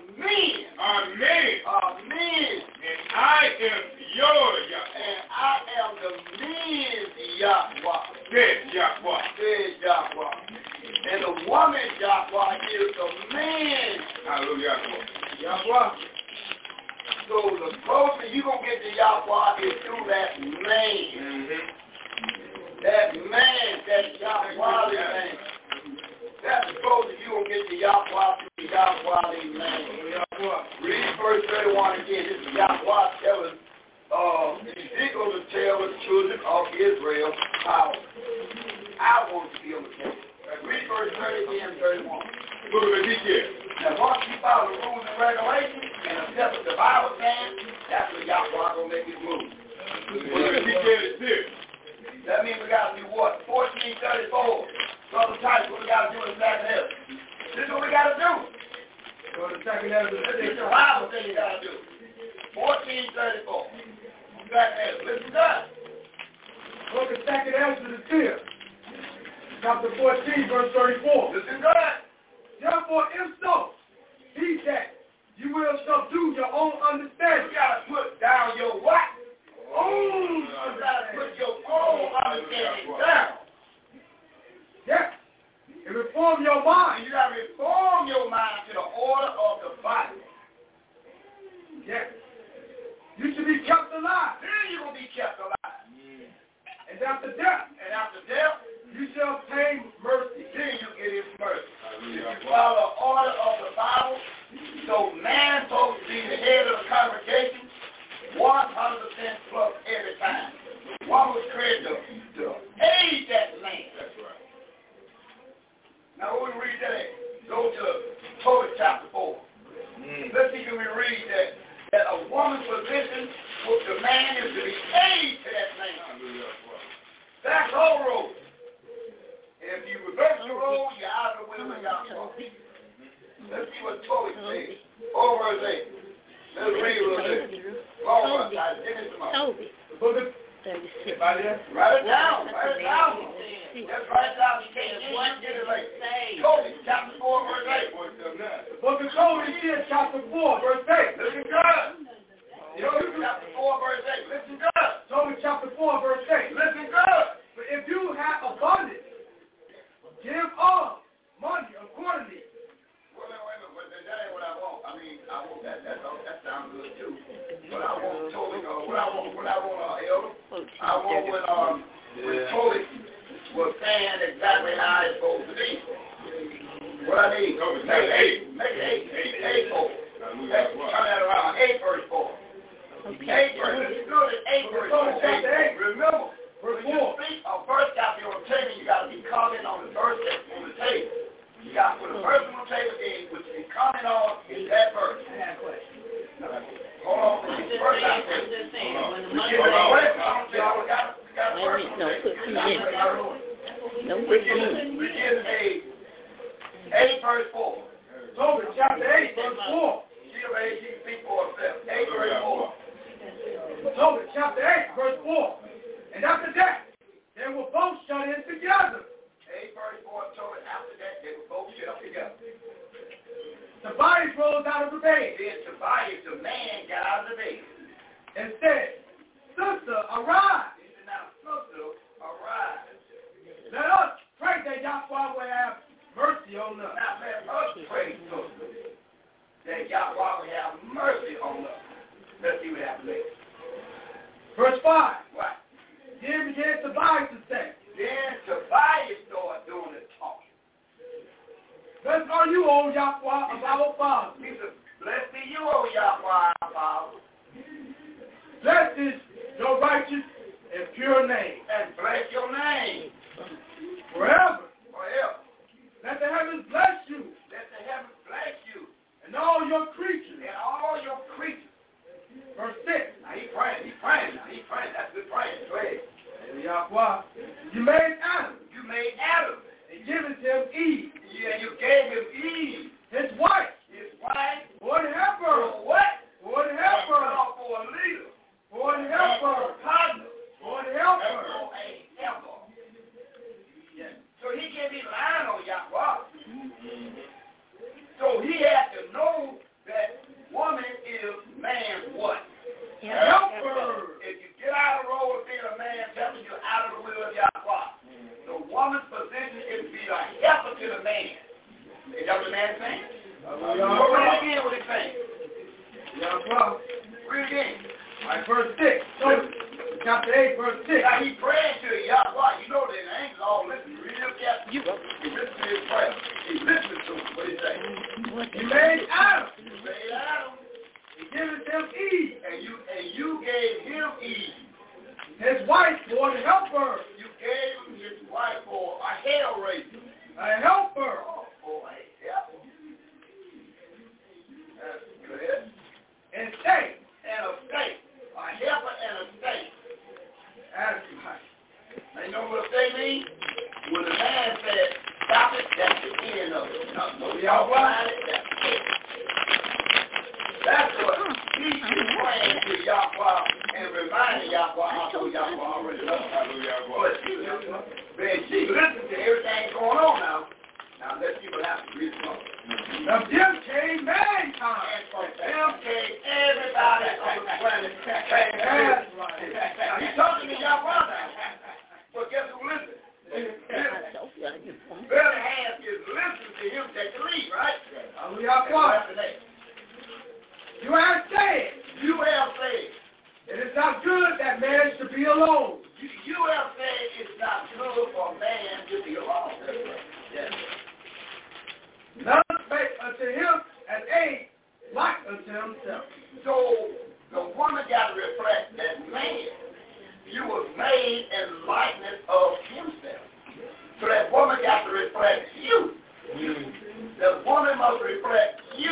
And I am your Yahweh. And I am the men's Yahweh. Said Yahweh. And the woman Yahweh is the man. Hallelujah. Yahweh. So the closer you going to get to Yahweh is through that man. That man, that Yahweh man. That's the closest you going to get to Yahweh through the Yahweh man. Read verse 31 again. This is Yahweh telling Ezekiel to tell the children of Israel how I want to be able to tell you. Read verse 30 again, 31. Book of Ezekiel. Now, once you follow the rules and regulations and accept what the Bible says, that's when Yahweh going to make his move. Book of Ezekiel is this. That means we got to do what? 1434. Southern types, what we got to do in the second letter. This is what we got to do. So the second letter, This is the Bible thing you got to do. 14:34. Listen to that. Look at 2nd Ezra the 10th. Chapter 14, verse 34. Listen to that. Therefore, if so, be that you will subdue your own understanding. You got to put down your what? Own. You got to put your own understanding down. Yes. And reform your mind. You got to reform your mind to the order of the Bible. Yes. You should be kept alive. Then you're going to be kept alive. And after death. And after death, you shall obtain mercy. Then you get his mercy. If you follow the order of the Bible, so man supposed to be the head of the congregation 100% plus every time. One was created to aid that man. That's right. Now we read that. Go to Tobit chapter 4. Let's see can we read that a woman's position with the man is to be aid to that man. That's the whole road. If you reverse the road, you're out of the will of God. Let's see what Tobit says. Over verse 8. Let's read a little bit. Long time. Give me some more. The book of 36. Write it down. Write it down. Let's write it down. You can't get it late. Tobit chapter 4 verse 8. The book of Tobit chapter 4 verse 8. Listen good. Tobit chapter 4 verse 8. Listen good. Tobit chapter 4 verse 8. Listen good. But if you have abundance, give all money accordingly. Wait a minute. That ain't what I want. I mean, I want that. That sounds good too. But I want Tobit. What I want, Elder. I want when Tobit was saying exactly how it's supposed to be. What I need. Make it 8 4. Turn that around. 8 verse 4. Okay. 8 verse. It's good at 8 verse 4. Remember. When you speak a verse out there on the table, you got to be commenting on the verse that's on the table. You got to put a verse on the table in which you comment on is that verse. I got a question. Hold on. Put the verse out there. We get a 8 verse 4. Tobit chapter 8 verse 4. She can speak for herself. 8 verse 4. Tobit chapter 8 verse 4. And after that, they were both shut in together. 8 verse 4 told it after that they were both shut up together. Tobias rose out of the bed. Then Tobias, the man, got out of the bed. And said, Sister, arise. He said, now, sister, arise. Let us pray that Yahweh will have mercy on us. Now, let us pray, sister, that Yahweh will have mercy on us. Let's see what happens next. Verse 5. What? Then began Tobias to say. Then Tobias started doing the talking. Blessed are you, O Yahweh of our fathers. He said, blessed be you, O Yahweh, our Father. Blessed is your righteous and pure name. And bless your name. Forever. Forever. Let the heavens bless you. Let the heavens bless you. And all your creatures. And all your creatures. Verse 6. Now he's praying. That's good praying. Go ahead. Yahweh, you made Adam. You made Adam. And given him Eve. Yeah, you gave him Eve. His wife. For the helper. For what? For the helper. For a leader. For the helper. For a partner. For the helper. For a helper. Yeah. So he can't be lying on Yahweh. So he had to know that woman is man's what? Helper. If you get out of the role of being a man, that means you're out of the will of Yahweh. The woman's position is to be a helper to the man. Is that what the man is saying? Read again what he's saying. Read again. All right, verse 6. So, chapter 8, verse 6. Now he praying to Yahweh. You know that the angels all listen. Read up chapter. He listens to his prayer. He's listening to him. What he's saying. You made Adam. You made Adam. And given him Eve. And you gave him Eve. His wife for the helper. You gave him his wife for a hell raiser. A helper. Oh, for a helper. That's good. And state. And a state. A helper and a state. That's right. Now you know what a state means? When the man said, stop it, that's the end of it. No, y'all find it, that's it. That's what he's praying Yahweh and reminding Yahweh how to Yahweh already knows. But she listens to everything going on now. Now let's see what happens. Read the book. Now Jim came many times. Jim came, everybody on the planet came. Now he's talking to Yahweh now. But guess who listens? Better half is listening to him take the lead, right? Hallelujah. You have said. You have said. It is not good that man should be alone. You have said it's not good for man to be alone. Yes. None spake unto him an aid like unto himself. So the woman got to reflect that man, you was made in the likeness of himself. So that woman got to reflect you. The woman must reflect you.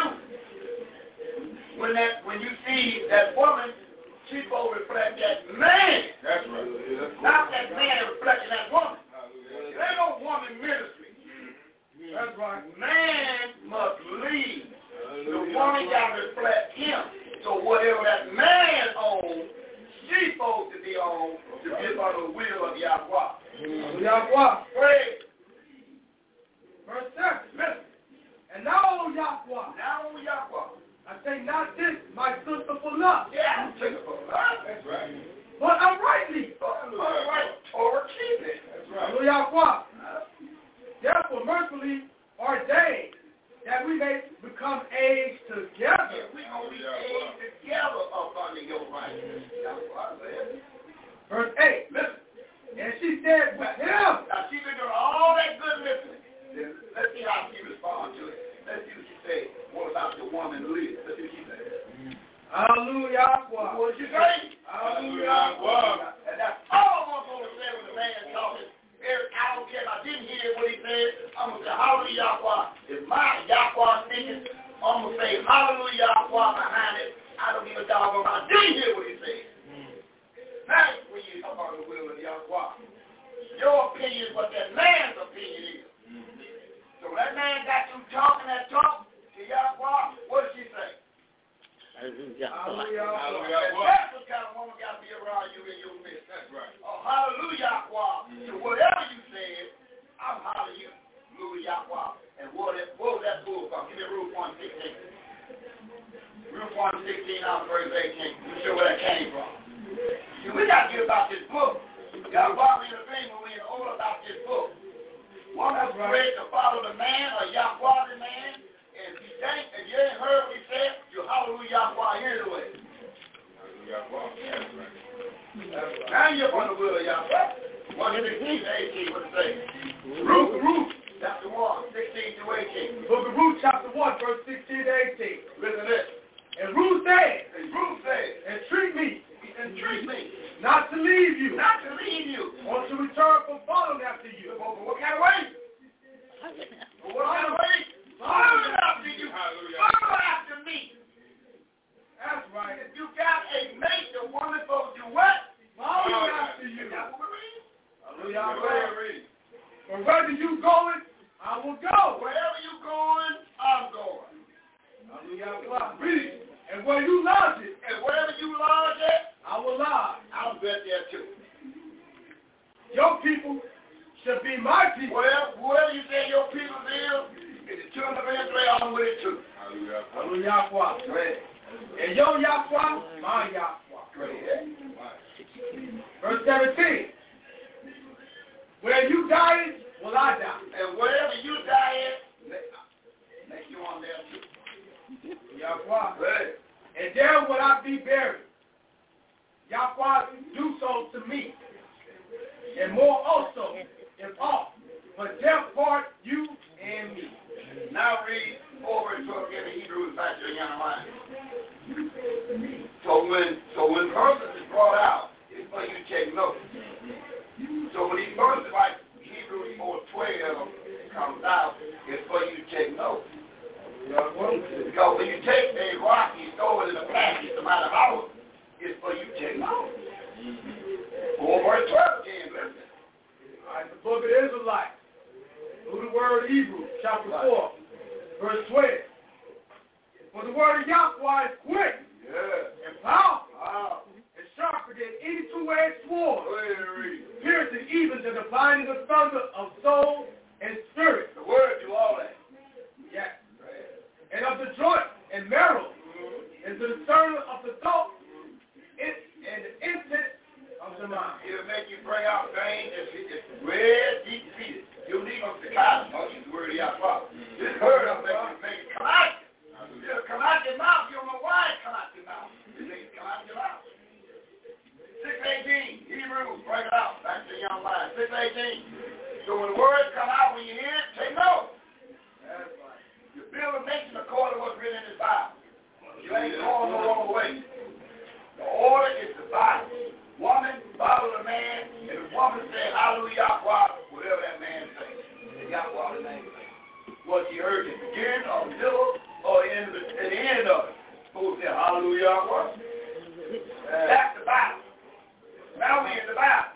When you see that woman, she's going to reflect that man. That's right. Not that man reflecting that woman. There ain't no woman ministry. That's right. Man must lead. The woman got to reflect him. So whatever that man owns, she's supposed to be on to be under the will of Yahweh. Yahweh. Pray. Verse 7. Listen. And now, Yahweh. Now, Yahweh. I say not this, my sister, for love. Yeah, I'm taking for love. That's right. But uprightly. Upright or keep it. That's right. Yahweh. Therefore, mercifully ordained that we may become aged together. We're going to be aged together up under your righteousness. That's what I said. Verse 8. Listen. And she said with him. Now, she's been doing all that good listening. Then let's see how she responds to it. Let's see what she says. What about the woman Leah? Let's see what she says. Hallelujah. What did you say? Hallelujah. And that's all I'm going to say when the man talking. I don't care if I didn't hear what he said. I'm going to say hallelujah. If my Yahweh speaking, I'm going to say hallelujah behind it. I don't give a dog if I didn't hear what he said. That's when you talk about the will of Yahweh. Your opinion is what that man's opinion is. So that man got you talking that talk to Yahweh, what did she say? Hallelujah. That's what kind of woman got to be around you in your midst. That's right. Oh, hallelujah. So whatever you said, I'm hallelujah. And what was that book from? Give me Ruth 1:16. Ruth 1:16 out of verse 18. You sure where that came from? See, we got to get about this book. Yahweh in the thing when we know all about this book. One was ready to follow the man or Yahweh the man. And if you ain't heard what he said, you hallelujah anyway. Now you're on the will of Yahweh. 1:16-18, what it say? Ruth, chapter 1, 16-18. Book of Ruth, chapter 1, verse 16-18. Listen to this. And Ruth said, entreat me. Not to leave you. Or to return from following after you. But what kind of way? Follow after you. Follow after me. That's right. If you got a mate, the woman supposed to do what? Follow after you. Hallelujah. For wherever you going, I will go. Wherever you going, I'm going. Hallelujah. And where you lodge it. And wherever you lodge it, I will lodge. I'll bet there too. Your people should be my people. Well, whoever you say your people is the children of Israel, I'm with it too. Hallelujah. Great. And your Yahweh, my Yahweh. Great. Verse 17. Where you die, will I die. And wherever you die at, make you on there too. Yahweh. Great. And there will I be buried. Yahweh, do so to me. And more also, if all. But death part you and me. Now read over to again the Hebrews back to the young mind. So when verses is brought out, it's for you to take note. So when these verses like Hebrews 4:12 comes out, it's for you to take note. Because when you take a rock, you throw it in a plastic, no matter how, it's for you to take note. Verse 12 again, listen. All right, the book of the Israelites. Through the word Hebrews, chapter 4, verse 12. For the word of Yahweh is quick and powerful two-edged sword, piercing even to the binding asunder of soul and spirit. The word do all that. Yes. And of the joint and marrow, and to the discerner of the thought and the intent of the mind. It'll make you bring out things that's red, deep-seated. You'll need them to come. Don't use the word of Yahweh. This word will make it come out. It'll come out your mouth. You don't know why it come out your mouth. It makes it come out your mouth. 6:18, Hebrews, bring it out. Back to the young line. 6:18. So when the words come out, when you hear it, take note. That's right. You build a nation according to what's written in this Bible. You ain't going no wrong way. The order is the Bible. Woman follow the man, and the woman said, hallelujah, whatever that man says. Yahweh the name. What you heard at the beginning, or the middle, or at the end of it. Supposed to say, hallelujah, that's the Bible. Now we in the Bible.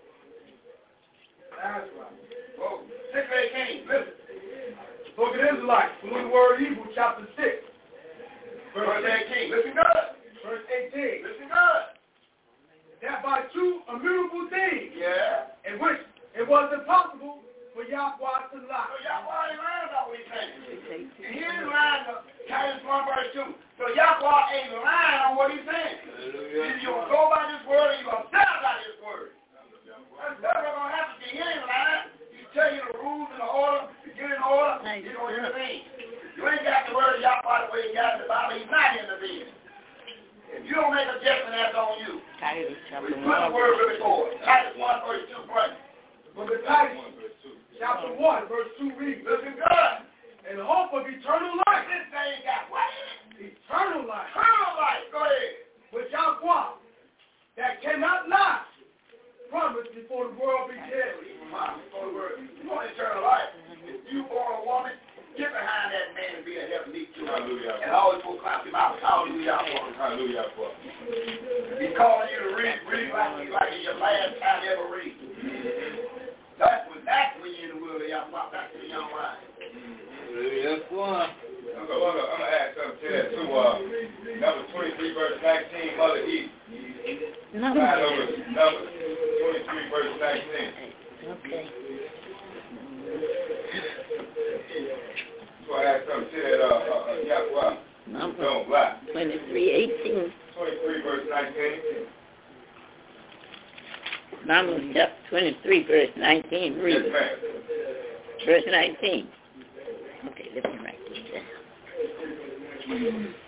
That's right. Oh, 6:18, listen. Book of Israelites, the word Hebrews, chapter 6. Verse 18, listen good. Verse 18. Listen good. That by two immutable things, in which it was impossible for Yahweh to lie. So Yahweh ain't lying about what he's saying. And he ain't lying about Titus 1 verse 2. So Yahweh ain't lying on what he's saying. Either you're going to go by this word or you're going to die by this word. That's what's going to happen to you. He ain't lying. He tell you the rules and the order, to get in order, he's going to intervene. You ain't got the word of Yahweh the way he got in the Bible. He's not intervening. If you don't make a judgment, that's on you. We put the word before. Titus 1 verse 2, pray. Book of Titus, chapter 1, verse 2 reads, listen good. In the hope of eternal life. This thing got what? Eternal life. Eternal life. Go ahead. Which Yahweh, that cannot lie, promised before the world began. Before the world. You want eternal life. If you born a woman, get behind that man and be a help meet you. Hallelujah. And always will clap him out. Hallelujah. Hallelujah. He's calling you to read like it's your last time you ever read. That's when you're in the will of Yahweh. Back to the young line. I'm going to add something to that too. Number 23, verse 19, Mother E. Number 23, verse 19. Okay. So I add something to that, Yahweh. Don't lie. 23:18. 23, verse 19. Numbers chapter 23, verse 19. Read it. Yes, ma'am. Verse 19. Okay, let me write this down.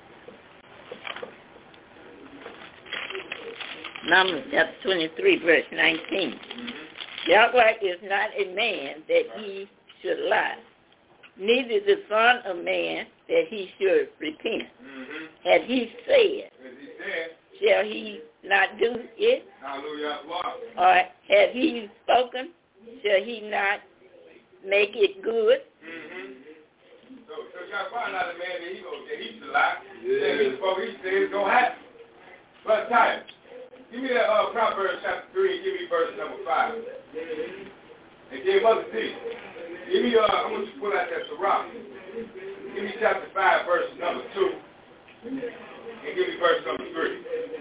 Numbers chapter 23, verse 19. Yahweh is not a man that he should lie, neither the son of man that he should repent. Had he said, shall he not do it? Hallelujah. Or had he spoken, shall he not make it good? So Yahweh not a man that he should lie. He spoke, he said it's going to happen. But Titus, give me that Proverbs chapter 3, give me verse number 5. And give Mother C. Give me, I want you to pull out that Sirach. Give me chapter 5, verse number 2. And give me verse number 3.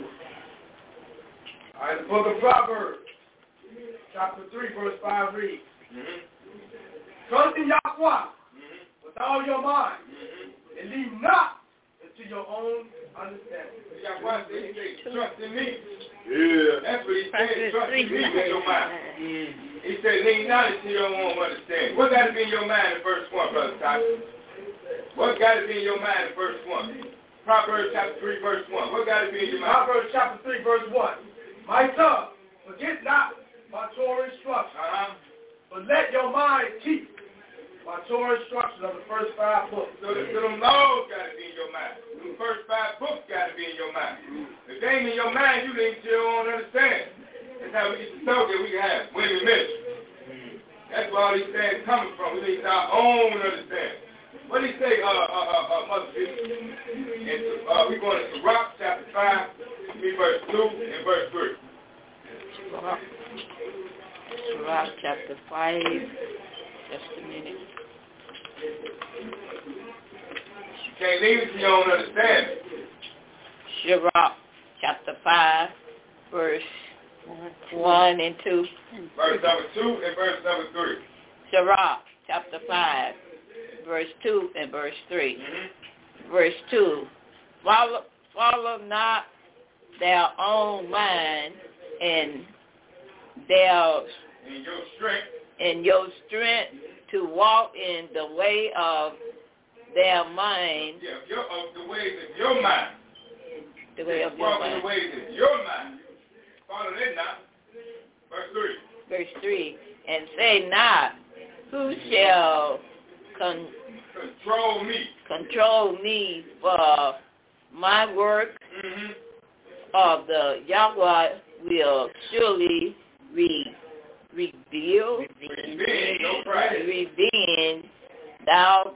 All right, the book of Proverbs, chapter 3, verse 5 reads, Trust in Yahweh with all your mind, and lean not into your own understanding. Yahweh said, he said, trust in me. Yeah. That's what he said, trust in me with your mind. He said, lean not into your own understanding. What got to be in your mind in verse 1, Brother Tyson? What got to be in your mind in verse 1? Proverbs chapter 3, verse 1. What got to be in your mind? Proverbs chapter 3, verse 1. My son, forget not my Torah instruction, but let your mind keep my Torah instructions of the first 5 books. So them laws got to be in your mind. The first 5 books got to be in your mind. If they ain't in your mind, you ain't your own understanding. That's how we get the talk that we can have women ministry. That's where all these things coming from. We need our own understanding. What do you say, Mother B? We're going to Sirach chapter 5, verse 2 and verse 3. Sirach chapter 5. Just a minute. You can't leave it to your own understanding. Sirach chapter 5. verse 1 and 2. Verse number 2 and verse number 3. Sirach, chapter 5, verse 2 and verse 3. Verse 2, follow not their own mind and in your strength to walk in the way of their mind. Yeah, the ways of your mind. The way of your mind. The ways of your mind. Follow that now. Verse 3. Verse 3, and say not, who shall control me for my work of the Yahweh will surely reveal thou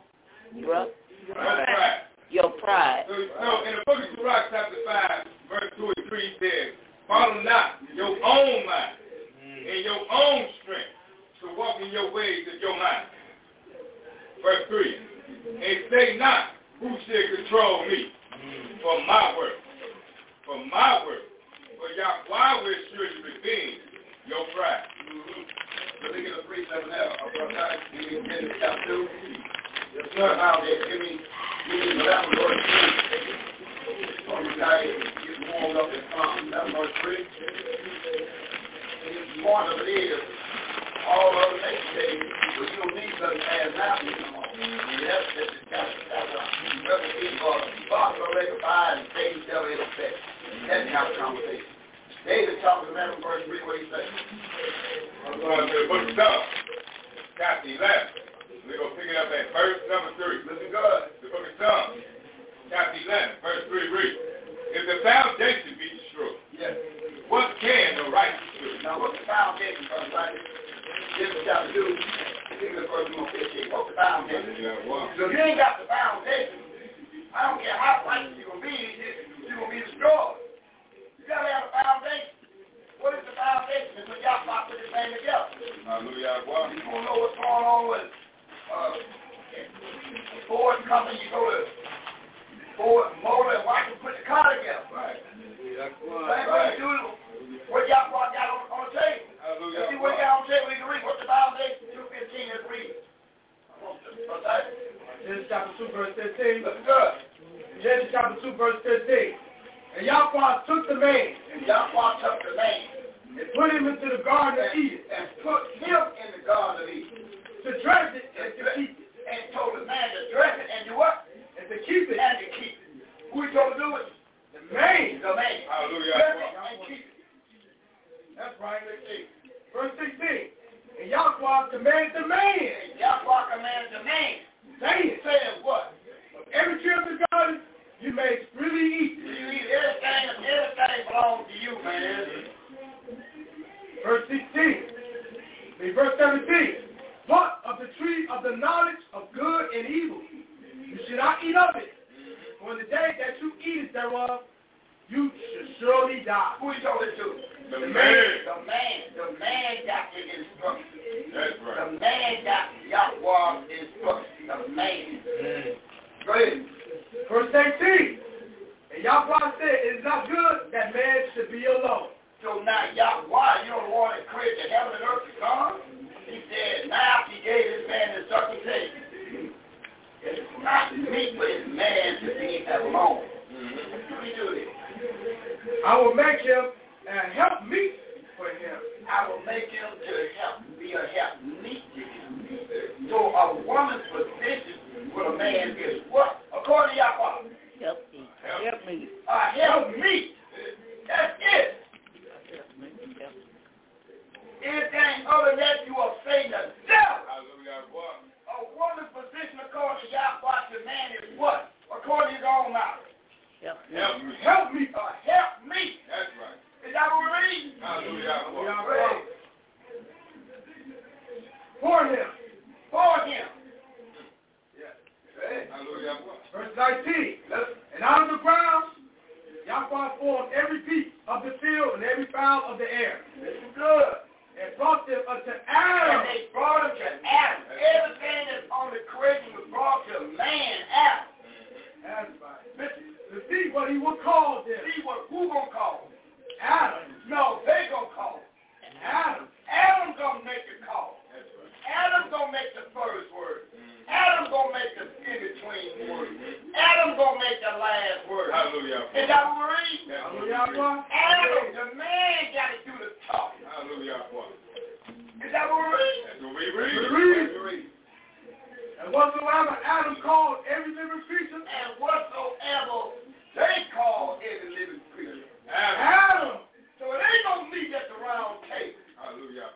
your pride. So in the book of Sirach, chapter 5, verse 2 and 3 says, follow not your own mind and your own strength to walk in your ways of your mind. Verse 3, and say not, who shall control me for my work? For my work. For Yahweh will surely revenge your pride. Let me get a precept now. Give me Genesis chapter 2. Yes, sir. Now, give me 11 verse 3. So you guys get warmed up in 11 verse 3. The point of it is, all other nations say, well, you don't need nothing as now anymore. That's just kind of God will rectify and David shall in effect. That's how the conversation. David talks in 11 verse 3, what he says? I'm going to the book of Psalms, chapter 11. We're going to pick it up at verse number 3. Listen good. The book of Psalms, chapter 11, verse 3 reads, if the foundation be destroyed, yes, what can the righteous do? Now, what's the foundation, brother? Right? Genesis chapter 2, particular verse 15. What's the foundation? So if you ain't got the foundation, I don't care how righteous you're going to be, you're going to be destroyed. You got to have a foundation. What is the foundation? It's when y'all put this thing together. Hallelujah. You want to know what's going on with Ford company, you go to Ford Motor and watch them put the car together. Right. Same way you do what y'all got on the table. Let's see what y'all on the table we can read. What's the foundation? 2:15, let's read. Genesis chapter 2, verse 15. Let's go. Genesis chapter 2, verse 15. And Yahweh took the man. And put him into the garden of Eden. And put him in the garden of Eden. To dress it and to keep it. And told the man to dress it and do what? And to keep it. And to keep it. Who he told to do it? The man. The man. Hallelujah. Dress it and keep it. That's right. Let's see. Verse 16. And Yahweh commanded the man. And Yahweh commanded the man. Saying what? Every tree of the garden you may freely eat. You eat everything belongs to you, man. Verse 16. Verse 17. But of the tree of the knowledge of good and evil, you should not eat of it. For in the day that you eat it thereof, you shall surely die. Who he told it to? The man. The man got the instruction. That's right. The man got Yahweh's instruction. The man. Go ahead. Verse 18. And Yahweh said, it is not good that man should be alone. So now Yahweh, you know the one that created the heaven and earth to come? He said, now he gave this man the instruction. It's not meet for this man to be alone. What do you do this? I will make him a help meet for him. I will make him to be a help meet to him. So a woman's position with a man is what? According to Yahweh. Help me. Help me. Help meet. That's it. Anything other than that, you are saying the devil. Hallelujah. A woman's position according to Yahweh to man is what? According to his own mouth. Help me. Help me. Help me. Help me. That's right. Is that what we read? Hallelujah. For him. For him. Yes. Hallelujah. Verse 19. And out of the ground, Yahweh formed every beast of the field and every fowl of the air. This is good. And brought them unto Adam. And they brought him to Adam. Everything that's on the creation was brought to man, Adam. Listen, to see what he would call them. See what who gonna call him? Adam. Adam called every living creature. And whatsoever they call every living creature. Adam. So it ain't no meat at the round table. Hallelujah.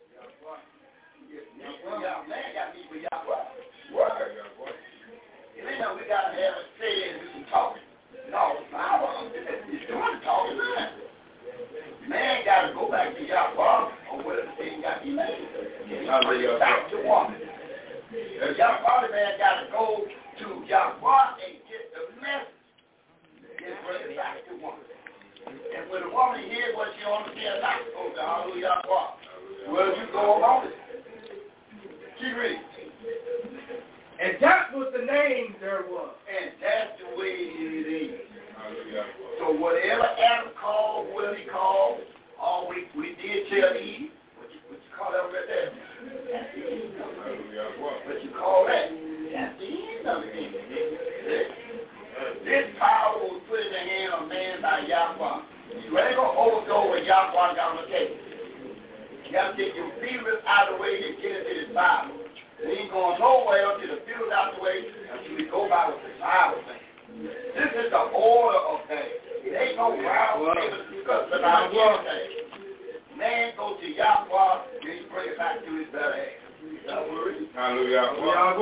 Man got meat with Yahweh. Word. It ain't no we got to have a say and do some talking. No, the Bible is doing the talking now. Man got to go back to Yahweh or whatever thing got to be made. Back to woman. The Yahweh man got to go to Yahweh and get the message and bring it back to woman. And when the woman hears what she understands, not go to Hallelujah. Well, you go along with it. Keep reading. And that was the name there was. And that's the way it is. So whatever Adam called, whoever he called, all we did tell Eve, what you call that right there? That's the end of it. What you call that? That's the end of it. This power was put in the hand of man by Yahweh. You ain't going to overthrow what Yahweh got on the table. You have to get your feelings out of the way to get into this Bible. It ain't going nowhere until the feelings out of the way until we go by what the Bible says. This is the order of things. It ain't no round table discussion about anything. Man go to Yahweh, then he bring it back to his better half. Hallelujah.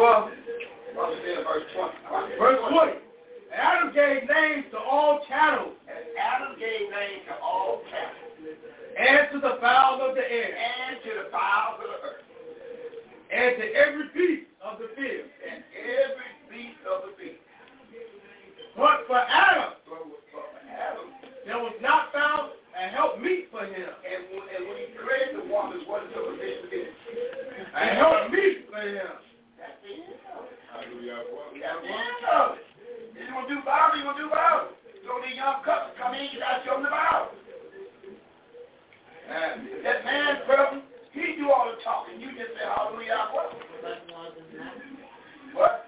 Verse 20. Verse 20. Adam gave names to all cattle. And Adam gave names to all cattle. And to the fowls of the air. And to the fowls of the earth. And to every beast of the field. And every beast of the field. But for Adam, there was not found a help meet for him. And when he created the woman, what is the position is? A help meet for him. That's the end of it. Hallelujah. That's the end of it. If you want to do Bible, you want to do Bible. So these young couples come in, you got to show them the Bible. And that man's present, he do all the talking. You just say, hallelujah, what? What?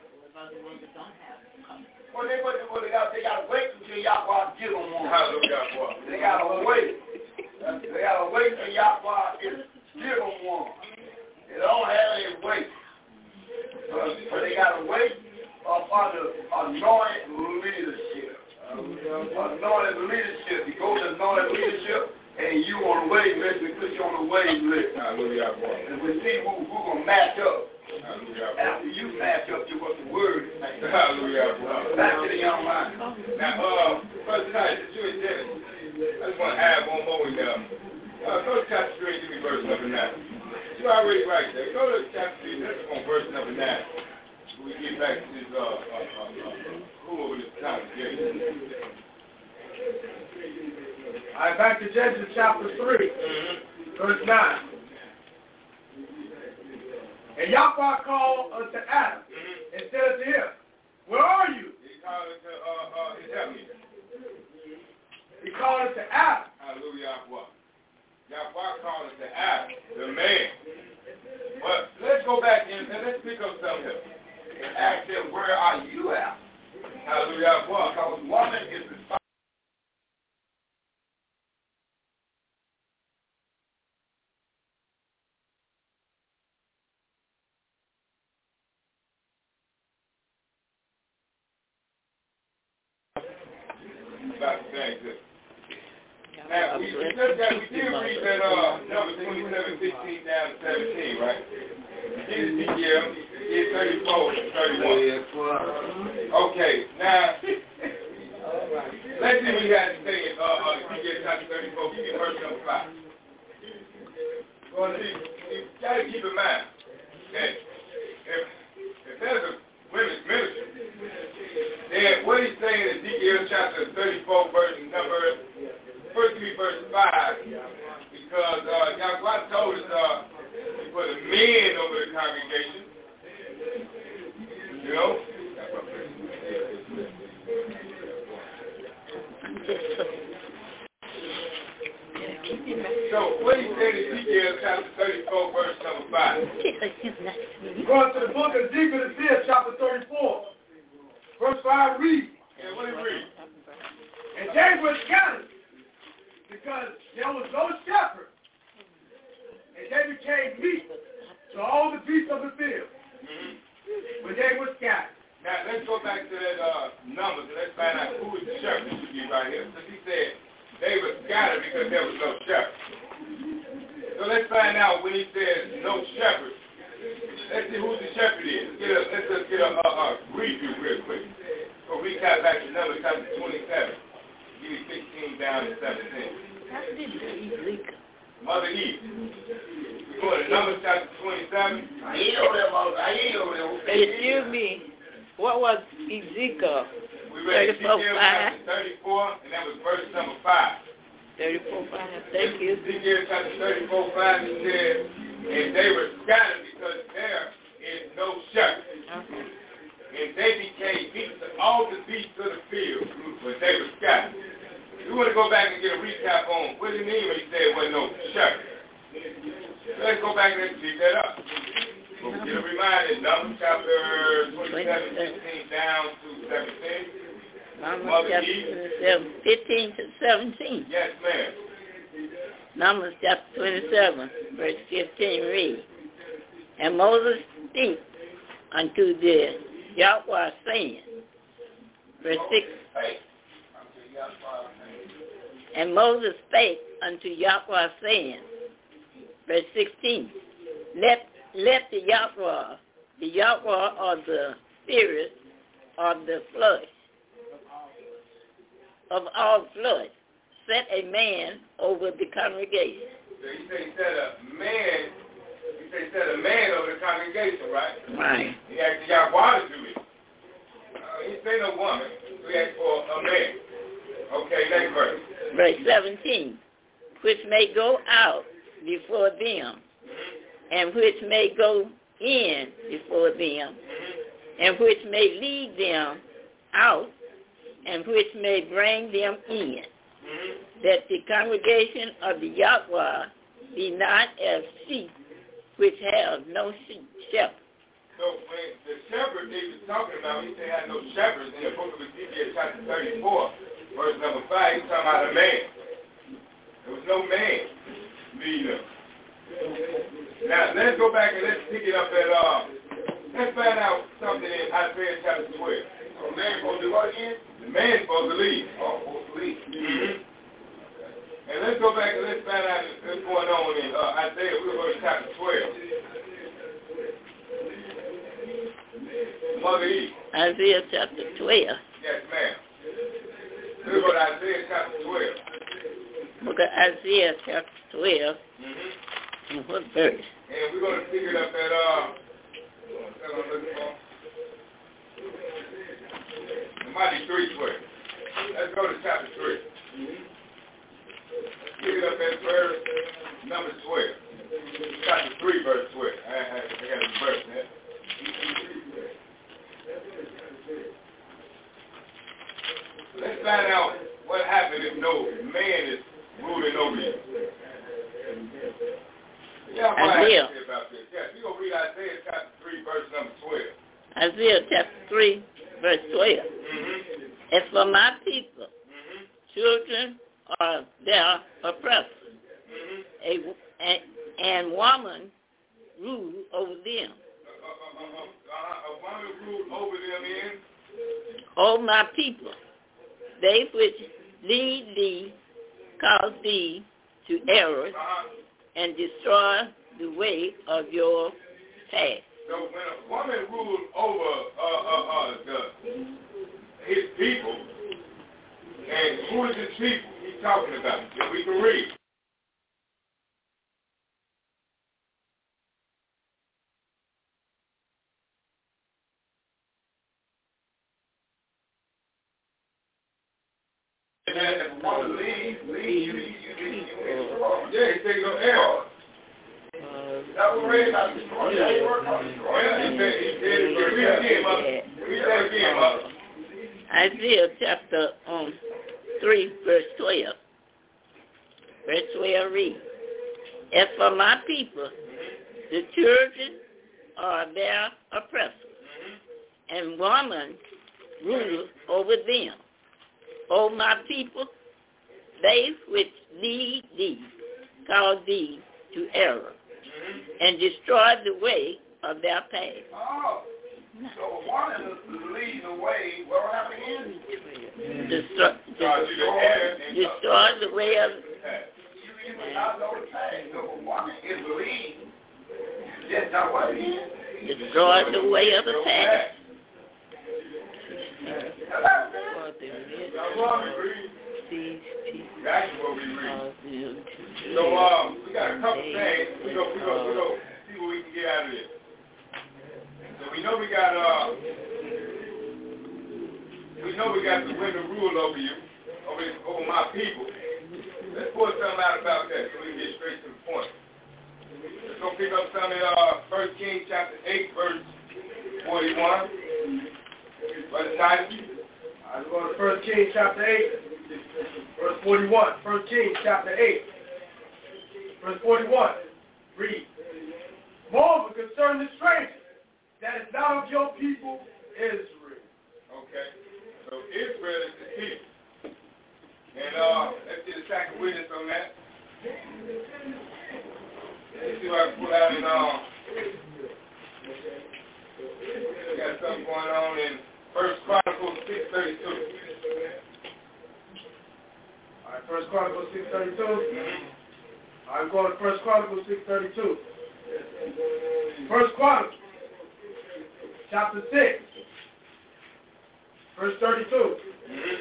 Well, they got to wait until Yahweh give them one. They got to wait. They got to wait until Yahweh give them one. They don't have any wait. But they got to wait upon the anointed leadership. Anointed leadership. You go to anointed leadership, and you on the waiting list, we put you on the waiting list. And we see who going to match up. After you match up to what the word is saying. Back to the young man. Now, Brother Tonight, you and Dennis, I just want to add one more in there. Go to chapter 3 and give me verse number 9. You're already right there. Go to chapter 3, let's go on verse number 9. We get back to this, who over this congregation. All right, back to Genesis chapter 3, verse 9. And Yahweh called unto Adam and said unto him, where are you? He called unto his helpmeet. He called unto Adam. Hallelujah. Yahweh called unto Adam, the man. But let's go back and let's pick up something here. And ask them, where are you at? Hallelujah. Because woman is responsible. Now, we did read that number 27, 16 down to 17, right? We did Ezekiel, we did 34 and 31. Okay, now, let's see what he has to say in Ezekiel chapter 34, give me verse number 5. Well, see, you got to keep in mind that if there's a women's ministry, then what he's saying in Ezekiel chapter 34, verse number, first give me verse 5, because Yahweh told us to put the men over the congregation, you know. So what he said in Ezekiel chapter 34, verse number 5. Going to the book of Ezekiel chapter 34, verse 5 read. Yeah, what did he read? And they were scattered because there was no shepherd, and they became meat to all the beasts of the field. When they were scattered. Now, let's go back to that numbers and let's find out who is the shepherd should be right here. Because he said they were scattered because there was no shepherd. So let's find out when he says no shepherd. Let's see who the shepherd is. Let's just get a review real quick. So recap back to Numbers chapter 27. Give me 16 down to 17. Mother Eve. We're going to Numbers chapter 27. Excuse me. What was Ezekiel? We read Ezekiel chapter 34, and that was verse number 5. 34:5. Thank you. Ezekiel chapter 34:5, it says, and they were scattered because there is no shepherd. Okay. And they became beasts of all the beasts of the field, but they were scattered. We want to go back and get a recap on what do you mean when he said there was no shepherd. So let's go back and let's pick that up. We'll get a reminder, Numbers chapter 27, 15 down to 17. Numbers chapter 15 to 17. Yes, ma'am. Numbers chapter 27, verse 15 read, and Moses spake unto the Yahweh saying, verse 6, and Moses spake unto Yahweh saying, verse 16, let the Yahweh or the spirit of the flesh of all flesh, set a man over the congregation. So he said a man over the congregation, right? Right. He asked Yahweh to do it. He said no woman. He asked for a man. Okay, next verse. Verse 17, which may go out before them, and which may go in before them, and which may lead them out, and which may bring them in, that the congregation of the Yahweh be not as sheep which have no shepherd. So when the shepherd he was talking about, he said had no shepherds in the book of Ezekiel chapter 34, verse number 5, he's talking about a man. There was no man leading them. Now let's go back and let's pick it up at let's find out something in Isaiah chapter 12. So the man supposed to do what again? The man's supposed to lead. Oh, supposed to lead. And let's go back and let's find out what's going on in Isaiah. We're going to chapter 12. Mother Eve. Isaiah chapter 12. Yes, ma'am. We're going to Isaiah chapter 12. Look at Isaiah chapter 12. And what verse? And we're going to pick it up at, it might be 3:12. Let's go to chapter 3. Pick it up at verse number 12. Chapter 3, verse 12. I got a verse there. Let's find out what happened if no man is ruling over you. Yeah, what I have to say about this. Yes, we're going to read Isaiah chapter 3, verse number 12. Isaiah chapter 3, verse 12. As for my people, children are their oppressors, and woman rule over them. A woman rule over them in? O my people, they which lead thee, cause thee to error, and destroy the way of your path. So when a woman rules over his people, and who is his people he's talking about? That we can read. Yeah, he said go error. That was read about the story. He said again, Mother. Isaiah chapter 3, verse 12. Verse 12 reads, as for my people, the children are their oppressors, and woman ruleth over them. O my people, they which lead thee, cause thee to error, and destroy the way of their path. Oh, So a woman leading the way, what will happen again? Destroy the way of You will not know the path. So a woman is leading. That's not what it is. destroy the way of the path. That's what we read. That's what we read. So we got a couple things. We go see what we can get out of this. So we know we got the women rule over you, over my people. Let's pull something out about that so we can get straight to the point. Let's go pick up something in 1 Kings chapter 8, verse 41. Brother Titus. I'm going to 1 Kings chapter 8, verse 41. 1 Kings chapter 8, verse 41. Read. Moreover, concerning the stranger that is not of your people, Israel. Okay. So Israel is the people. And let's get a second witness on that. Let's see what I can pull out in we got something going on in 1 Chronicles 6:32. All right, 1 Chronicles 6:32. Mm-hmm. I'm going to 1 Chronicles 6:32. 1 Chronicles chapter 6, verse 32. Mm-hmm.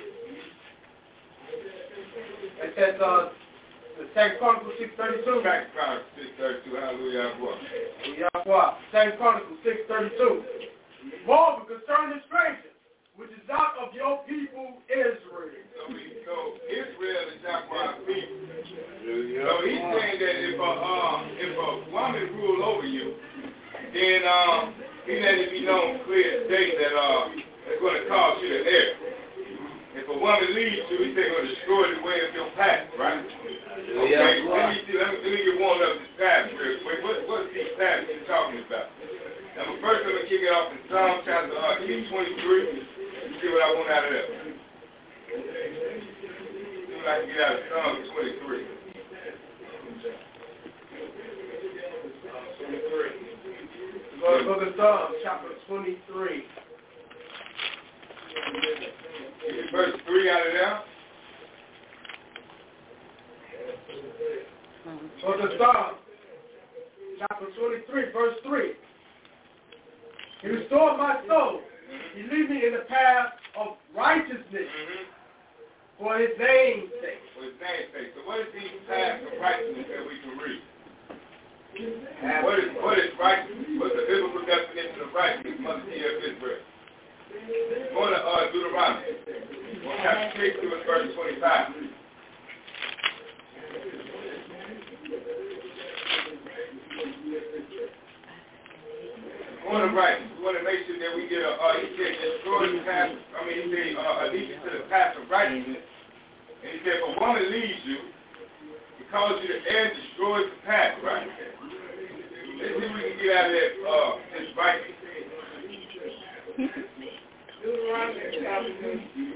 It says, the 2 Chronicles 6:32. Back to Chronicles 6:32. Hallelujah. Yahweh. 2 Chronicles 6:32. Moreover, concerning the stranger, which is not of your people, Israel. So Israel is not my people. So he's saying that if a woman rule over you, then he let it be known clear today that it's going to cause you to err. If a woman leaves you, he's going to destroy the way of your path, right? Okay, let me get one of this passage real quick. What's these passages talking about? Now, first I'm going to kick it off in Psalm chapter 23. Let's see what I want out of that. See what I can get out of Psalm 23. Go to the book of Psalms, chapter 23. Get verse 3 out of there. Go to Psalms, chapter 23, verse 3. He restored my soul. He lead me in the path of righteousness for his name's sake. For his name's sake. So what is these paths of righteousness that we can read? What is righteousness? What's the biblical definition of righteousness? Mother T of Israel. Go to Deuteronomy. Chapter 6 to verse 25. Going to right. We want to make sure that we get he said, destroy the path. He said, lead you to the path of righteousness. And he said, if a woman leads you, it causes you to err and destroys the path, right? Let's see if we can get out of that, this righteousness. Deuteronomy chapter 6,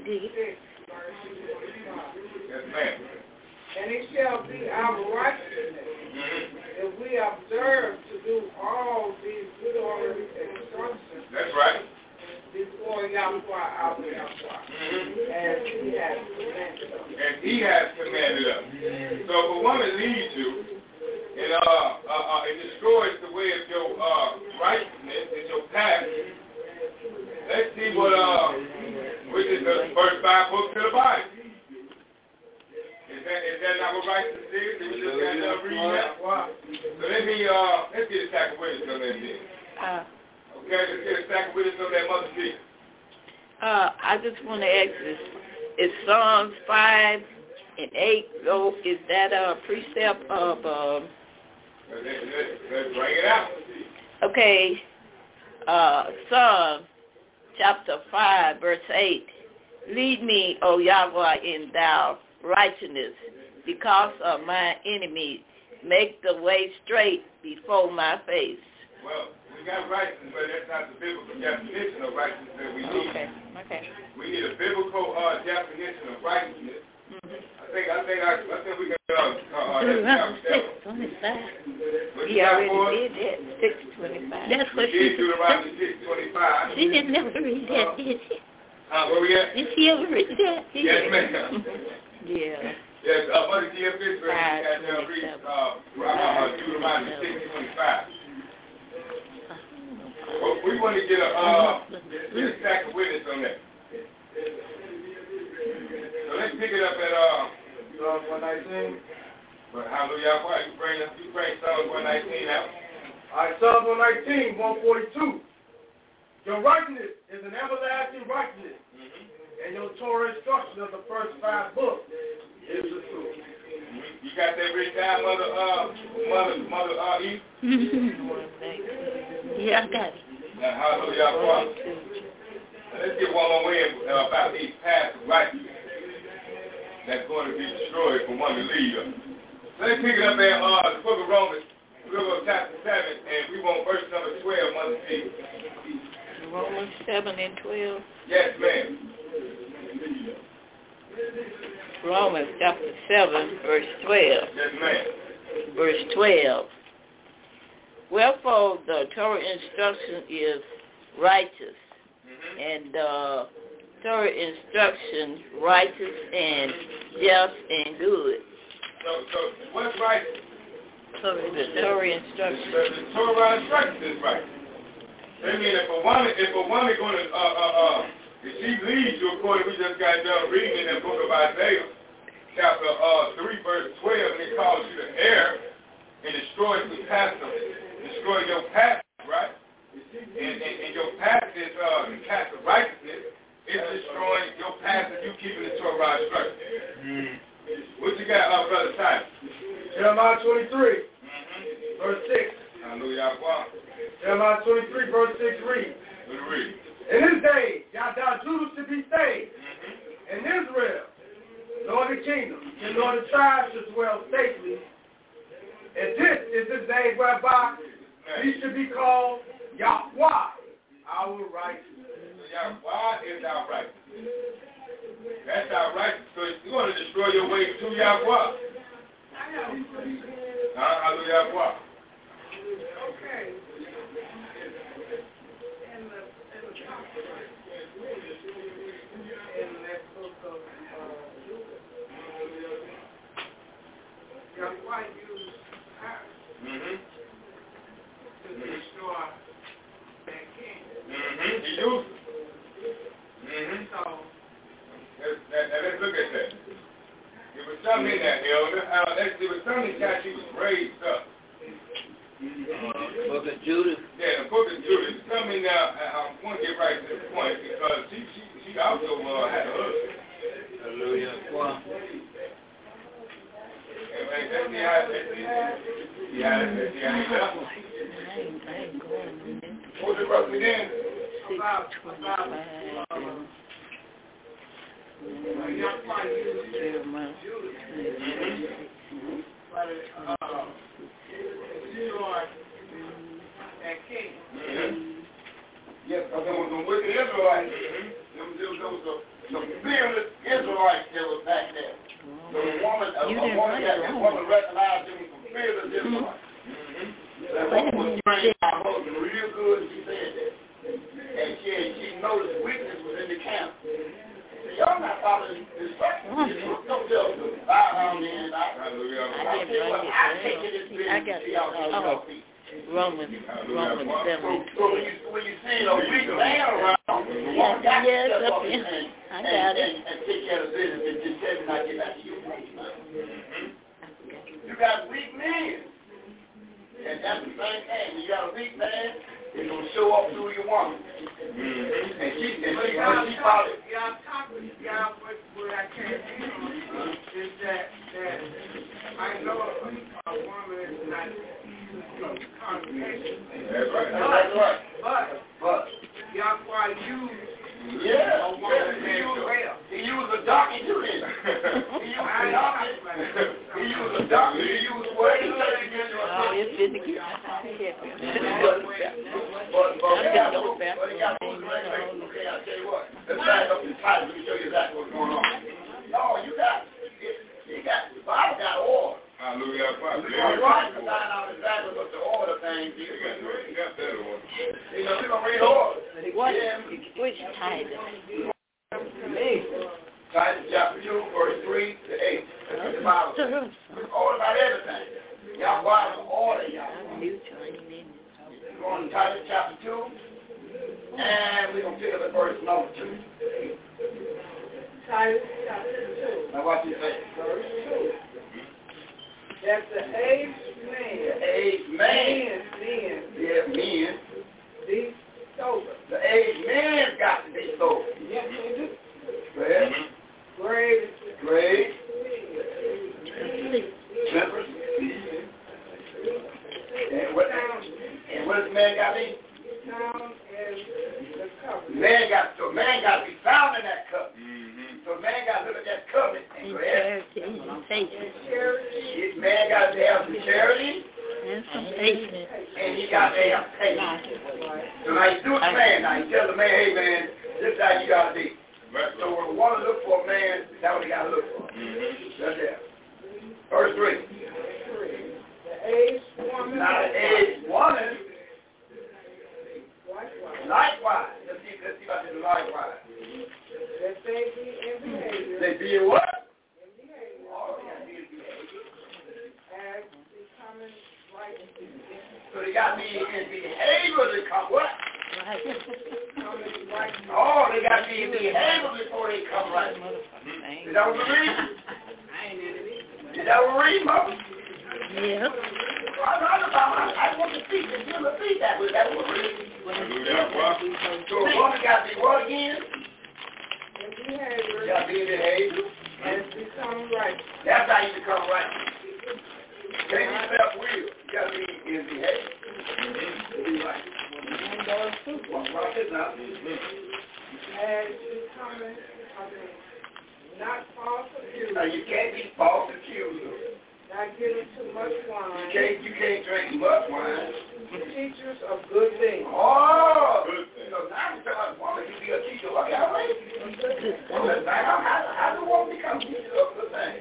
Yes, ma'am. and it shall be our righteousness if we observe to do all these good instructions. That's right. Before Yahweh, our Yahweh, as he has commanded us. And he has commanded us. So if a woman leads you and it destroys the way of your righteousness and your path, let's see what which is the first 5 books of the Bible. Is that not what righteousness is? Did we just got done reading that? So let's get a second witness on that then. Okay, let's get a second witness on that, Mother T. I just want to ask this. Is Psalms 5 and 8, is that a precept of... Let's bring it out. Okay, Psalms chapter 5, verse 8. Lead me, O Yahweh, in thou righteousness, because of my enemies. Make the way straight before my face. Well, we got righteousness, but that's not the biblical definition of righteousness that we need. Okay. We need a biblical definition of righteousness. I think we can 6:25. What He you got already for us? did that. 6:25. That's We what did Deuteronomy 6:25. she didn't never read that, did she? Where we at? Did she ever read that? Yes, ma'am. Yeah. Yes, Mother T.F. Pittsburgh, you got to read Deuteronomy 6:25. Well, we want to get a stack of witness on that. So let's pick it up at Psalm 119. But hallelujah, why you bring Psalm 119 out? All right, Psalm 119, 142. Your righteousness is an everlasting righteousness, and your Torah instruction of the first 5 books is the truth. You got that written down, Mother E? Yeah, I got it. Now, hallelujah, why? Let's get one more way about these paths of righteousness that's going to be destroyed for one to lead us. Let's pick it up at the book of Romans. We'll go to chapter 7, and we want verse number 12, Mother T. Romans 7 and 12. Yes, ma'am. Romans chapter 7, verse 12. Yes, ma'am. Verse 12. Wherefore the Torah instruction is righteous, and Torah instruction righteous and just and good. So what's righteous? The Torah instruction. The Torah instruction is right. I mean, if a woman going to, if she leads you according, we just got done reading in that book of Isaiah, chapter 3, verse 12, and it calls you to err and destroys the path of it. Destroy your path, right? And your path is the path of righteousness. It's destroying your path if you keeping the Torah instruction. What you got, Brother Simon? Jeremiah 23, verse 6. Hallelujah. Jeremiah 23, verse 6 reads. Read. In this day, Yahweh Judah should be saved, and Israel, nor the kingdom, and nor the tribes should dwell safely. And this is the day whereby he should be called Yahweh, our righteousness. Yahweh is our righteousness. That's our righteousness. So you want to destroy your way to Yahweh. Hallelujah. Okay. In that book of Yahweh used her to destroy that king. He used it. So let's look at that. There was something in that, Elder. There was something that she was raised up. Book of Judah. Yeah, the book of Judah. Something now, I want to get right to the point because she also had a husband. Hallelujah. Wow. Let's see how what's it roughly again? about that king. Yes, because there was some wicked Israelites. There was some fearless Israelites that was back there. So a woman recognized them as some fearless Israelites. That woman was trained by her husband real good, and she said that. And she noticed weakness was in the camp. Y'all not following instructions. Don't tell them to bow down to anybody. I take it as being Romans 7. So when you see a weak man around, you want to step up and take care of business and just tell me not get back to your place. You got weak men. And that's the same thing. You got a weak man, it's going to show up through your woman. And she followed. Y'all talking, what I can't do is that I know a woman is not congregation. That's right. But Yahweh used yeah, a woman well. he used a donkey to this. He used a donkey. He used a donkey. He used what? It's good to get But he got those great things. Okay, I'll tell you what. Let's back up the title. Let me show you exactly what's going on. No, you got the Bible got order. Hallelujah. I'm right to find out exactly what the order thing is. You got that order. You know, we're going to read order. Which title? Titus chapter 2, verse 3 to 8. That's the Bible. It's order about everything. Y'all go out of order, y'all. We're going to Titus chapter 2, and we're going to pick up at verse number 2. Titus chapter 2. Now watch this say. Verse 2. That the aged man. The aged man. Men. Yeah, men. Be sober. The aged man got to be sober. Yes, they do. Go ahead. Grave. Temperance. And what does man got to be? Found in the covenant. Man got to be found in that covenant. So man got to look at that covenant and go ahead. Man got to have some charity. And some patience. And he got to have patience. So now you do it, man. Now you tell the man, hey man, this is how you got to be. So when we want to look for a man, that's what we got to look for. That's it. Verse 3. The aged woman. Now the aged woman. Likewise. Let's see about this likewise. That they be in behavior. They be in what? In behavior. Oh, they got to be in behavior. As becoming righteous. So they got to be in behavior to come what? Becoming righteous. Oh, they got to be in behavior before they come right. Is that what we read? Is that what we read, Mama? Yeah. I want to see this. You want to see that. Is that what we read? So a woman got to be what again? In behavior. You got to be in behavior. As becoming righteous. That's how you become righteous. Can't be self-willed. You got to be in behavior. To be righteous. Watch this now. As becoming, not false accusers. Now you can't be false accusers. Not giving too much wine. You can't drink much wine. Teachers of good things. Oh! So now we're talking about woman to be a teacher. What y'all mean? How do a woman become a teacher of good things?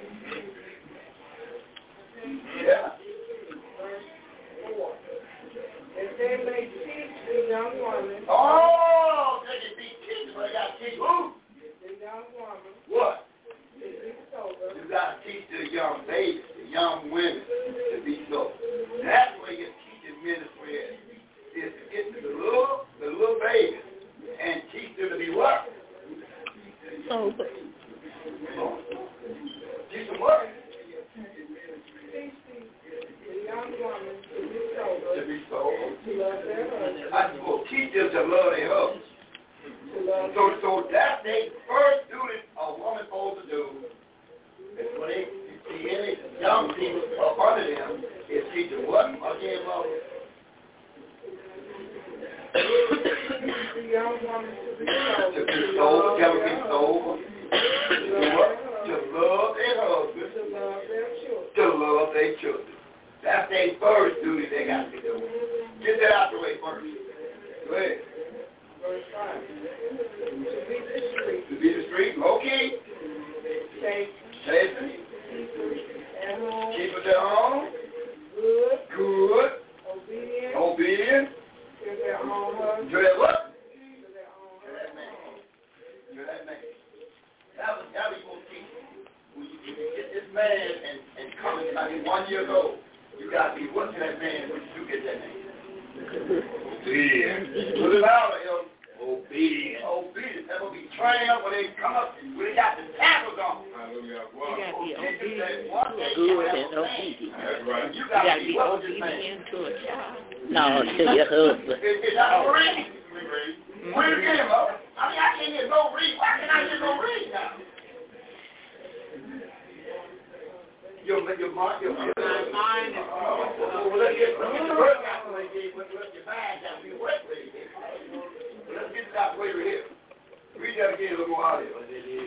Yeah. Verse 4. That they may teach the young woman. Oh! They can be teachers, but they got to teach who? The young woman. What? To be sober. You got to teach the young babies, the young women to be sober. That's where your teaching ministry is to get to the little babies and teach them to be what? Sober. Teach them what? Teach the young woman to be sober. To be sober. To love their husband. I will teach them to love their husbands. So that's the first duty a woman supposed to do. Is when they see any young people up under them, is teach them what? Again, Mother? The young woman to be sober. To be sober, tell them to be sober. To love their husbands. To love their children. To love their children. That's their first duty they got to do. Get that out the way first. Go ahead. Verse 5. To be discreet. To be discreet, okay. Safe. At home. Keep it at home. Good. Obedient. To their own husband. To their what? To their own To that man. To that man. That was supposed to teach. When you get this man and come in, I mean, 1 year old, you got to be what to that man when you get that man. Obedient. Put it out of him. Obedient. That will be trained up when they come up, when they got the tackles on. Hallelujah. You got to be obedient. Good and obedient. That's right. You You got to be obedient to a child. No, to your husband. Is that a read? Where you get him up? I mean, I can't get no read. Why can't I get no read now? Your mind is... Well, let's get the work out the way, let's your mind out the way. Let's get it out the way we're here. Read that again a little more out here.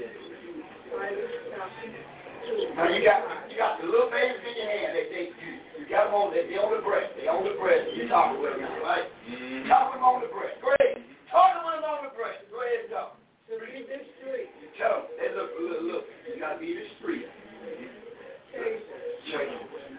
Now you got the little babies in your hand. You got them on. They on the breast. They on the breast. You talking with them, right? Talk them on the breast. Go ahead. Talk them on the breast. Go ahead and talk. To be discreet. You tell them. Hey, look. You got to be discreet.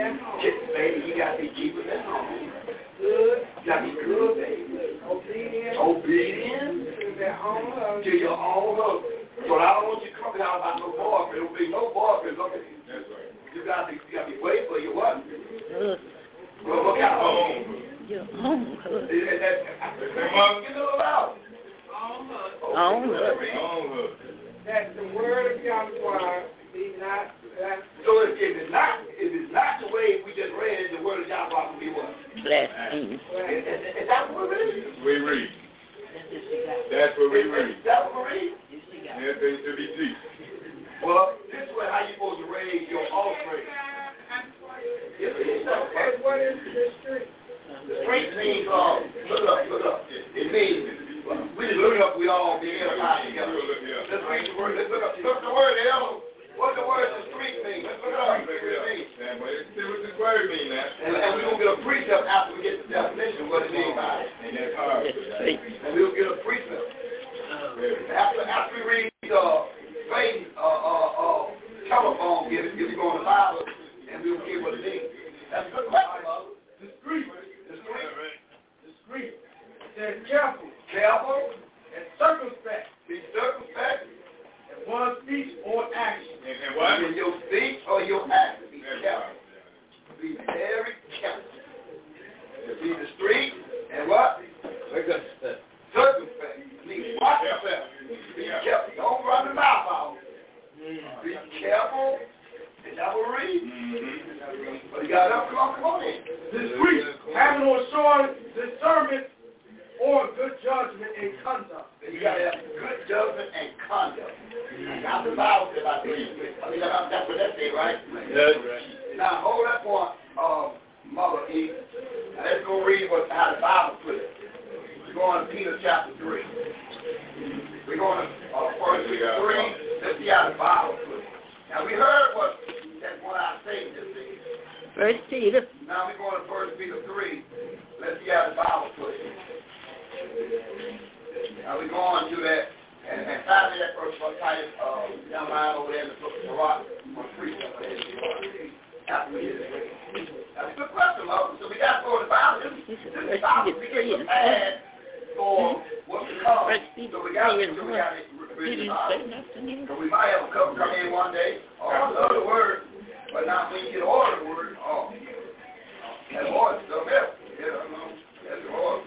at home. Baby, you got to be keeping at home. Good. You got to be good, baby. Obedient. Obedient To their own husband. to your own husband. So I don't want you coming out about no boyfriend. There will be no boyfriend looking at you. That's right. You got to be waiting for your wife. Good. Well, look out. Your own husband. Get a little out. Own husband. Own husband. That the word of Yahweh be not that. So if it's not the way we just read, the word of Yahweh will be what? Blasphemy. Is that what we read? We read. That's what we read. Is that what we read? Everything to be deep. Well, this is how you're supposed to raise your offspring. Okay, what is the street? The street means, look up. It means, we just look it up, we all be edified together. Let's read the word, let's look up. Look the word, Ella. What the word the street means? Let's look it up. What it means. Let's see what this word means now. And we're going to get a precept after we get the definition of what it means by it. And that's hard. And we'll get a precept. After we read faith, telephone, if you go in the Bible, and we'll get what it means. That's a good question, Mother. Discreet. They're Careful and circumspect be circumspect in one's speech or action. And what? in your speech or your action. Be careful. Be very careful. Be discreet and what? Circumspect. Means watch yourself. Be careful. Don't run the mouth out. Be careful. Is that what we read? But you got enough? Come on in. Discreet, having on showing discernment or good judgment and conduct. You got to have good judgment and conduct. Now, the Bible says about this. I mean, that's what that says, right? Yes. Now, hold that point, Mother E. Now, let's go read how the Bible put it. We're going to Peter chapter 3. We're going to 1 Peter 3. Let's see how the Bible put it. Now, we heard what I say just said. First Peter. Now, we're going to 1 Peter 3. Let's see how the Bible put it. Now we're going to that, and finally that verse was titled, down the line over there in the book of Barak, on 3. After we did it. That's a good question, Mother. So we got to go to the Bible. This Bible is prepared for what we call. So we got to read the Bible. So we might have a couple come in one day. Oh, I love the word. But now when you get all the word, that voice is up there. That's the voice.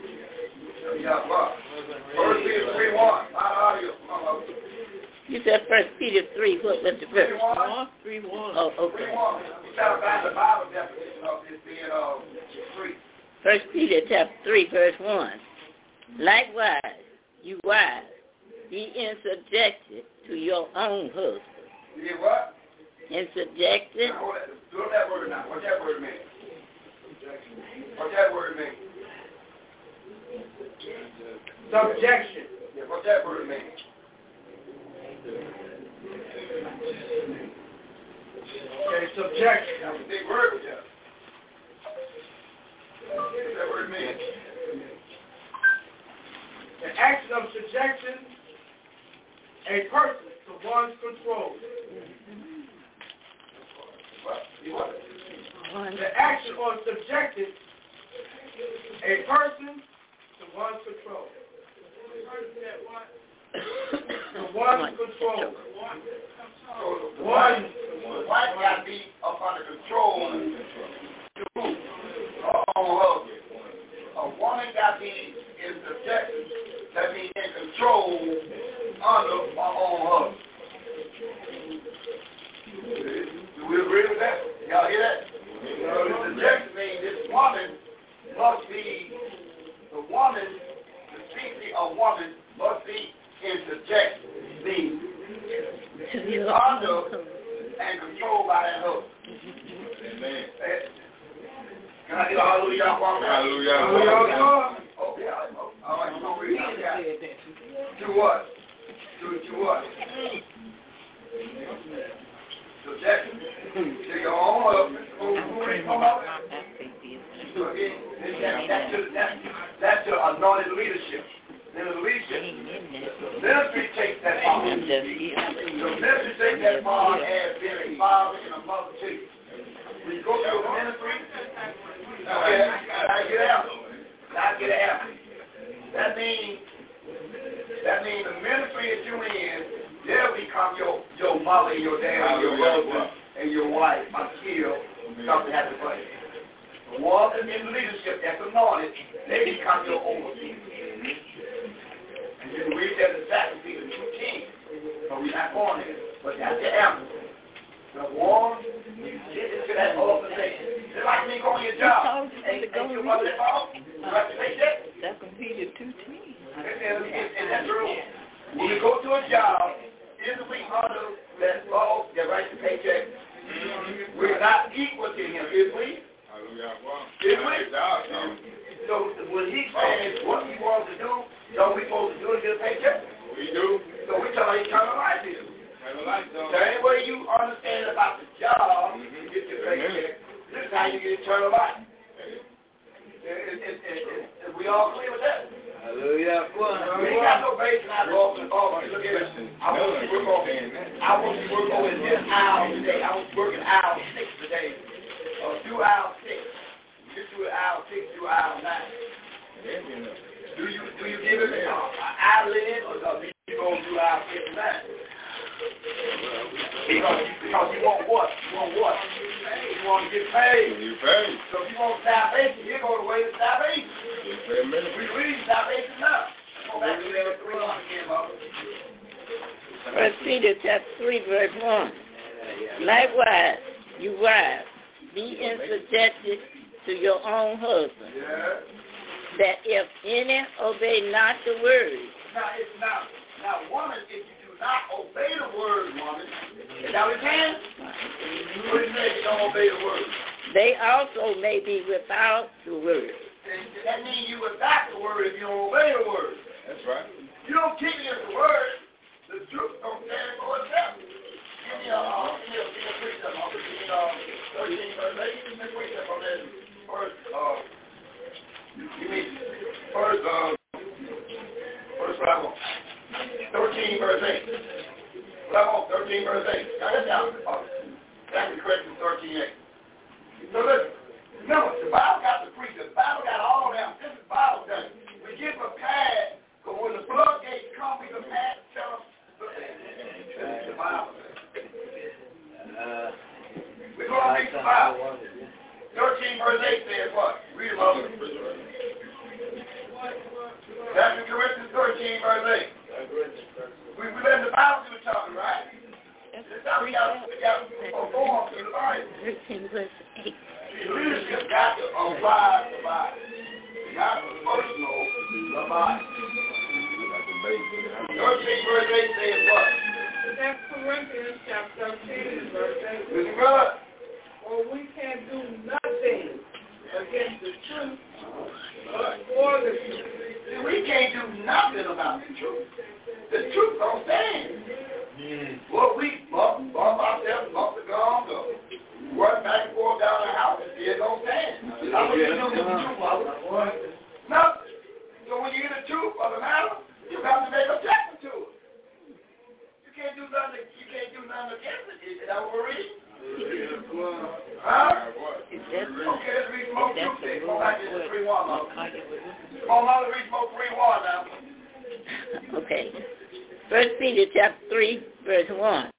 First Peter 3:1. My audio. You said First Peter 3. What was the verse? 3:1. Oh, okay. 3:1. We got to find the Bible definition of this being 3. First Peter chapter 3, verse 1. Likewise, you wives, be in subjection to your own husband. You get what? In subjection. Now, do that word now. What's that word mean? What's that word mean? Subjection. Yeah, what's that word mean? Okay, subjection. That's a big word with that. What's that word mean? The action of subjection, a person to one's control. What? The action of subjected a person to one's control. To one's control. So the wife got to be up under control to who? Her own husband. A woman got to be in subjection, that means in control under her own husband. Do we agree with that? Y'all hear that? The subjection means this woman must be, the species of woman must be in subjection, means under and controlled by that husband. Amen. Can I get a hallelujah? Hallelujah. Okay, all right, so read it. To what? To what? Subjection. To your own husband. Who are you talking about? That's your anointed leadership. Then the leadership. The ministry takes that part. The ministry takes that part as being a father and a mother to you. When you go to the ministry, I get out. That means the ministry that you in, they'll become your mother, your dad, your husband, and your wife until something happens for you. The ones in leadership that's anointed, they become your overseers. And you can read that in Second Peter 2:10. So we're not going there, but that's the answer. The one, you get into that organization. Just like me going to your job. And you want that off? You have to take that? Second Peter 2:10. And that's true. When we go to a job, isn't we under that law that writes the paycheck? We're not equal to him, is we? Is we? So what he's saying is what he wants to do, don't we supposed to do to get a paycheck? We do. So we tell him eternal life here. So any way you understand about the job, you get your paycheck, this is how you get eternal life. We all clear with that? Hallelujah. We ain't got no base in our office. Look at this. I want you to work over this hour today. I was working hour 6 today. 2 hours 6. You do an hour 6, 2 hours 9. Do you give it an eyelid or do you go 2 hours 6 and 9? Because you want what? You want to get paid. You pay. So if you want salvation, you go the way to salvation. We read salvation now. Go back to that 3 on again, Mother. 1 Peter chapter 3, verse 1. Likewise, you wives, be in subjection to your own husband, that if any obey not the word. Now, woman, if you do not obey the word, woman, is that what it can? What do you say if you don't obey the word? They also may be without the word. That means you without the word if you don't obey the word. That's right. You don't keep against the word, the truth don't stand for itself. Give me a precept on it. 13 verse 8. Give me a precept on that first Bible. 13 verse 8. Bible 13 verse 8. Got it down. That's the correction 13:8. So listen. Remember, the Bible got the precept. The Bible got all them. This is Bible study. We get prepared, but when the floodgates come, we prepared to tell them. This is the Bible. We're going to read the Bible. 13 verse 8 says what? Read it, Mother. That's in Corinthians 13 verse 8. We've been in the Bible we were talking, right? This time we got to perform to the Bible. 13 verse 8. Leadership got to apply the Bible. You got to personal the Bible. 13 verse 8 says what? That's Corinthians chapter 13 verse 8. Listen, brother. For we can do nothing against the truth, but for the truth. We can't do nothing about the truth. The truth don't stand. Well, we bump ourselves, bump the gums, or run back and forth down the house, and it don't stand. How would you do with the truth, Mother? Nothing. So when you get the truth of the matter, you have to make objection to it. You can't do nothing against it. Is that what we're reading? Huh? Okay, let's read Smoke 2. Go back to the 3-1, Mother. Come on, Mother, read Smoke 3-1 now. Okay. 1 Peter chapter 3, verse 1.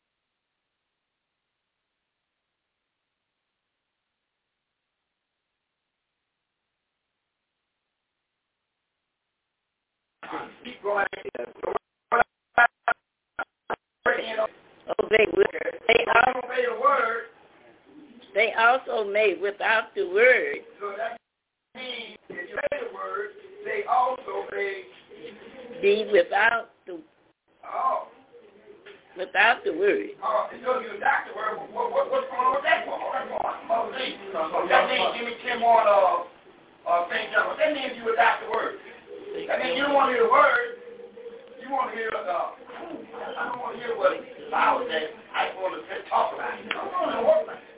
Keep going. Obey the word. They also made without the word. So that means if you obey the word, they also may be without the without the word. So you adopt the word. What's going on with that one? That means give me 10 more things. That means you adopt the word. That means you don't want to hear the word. You want to hear I don't want to hear what the Bible says. I want to talk about it. I don't want to work about it.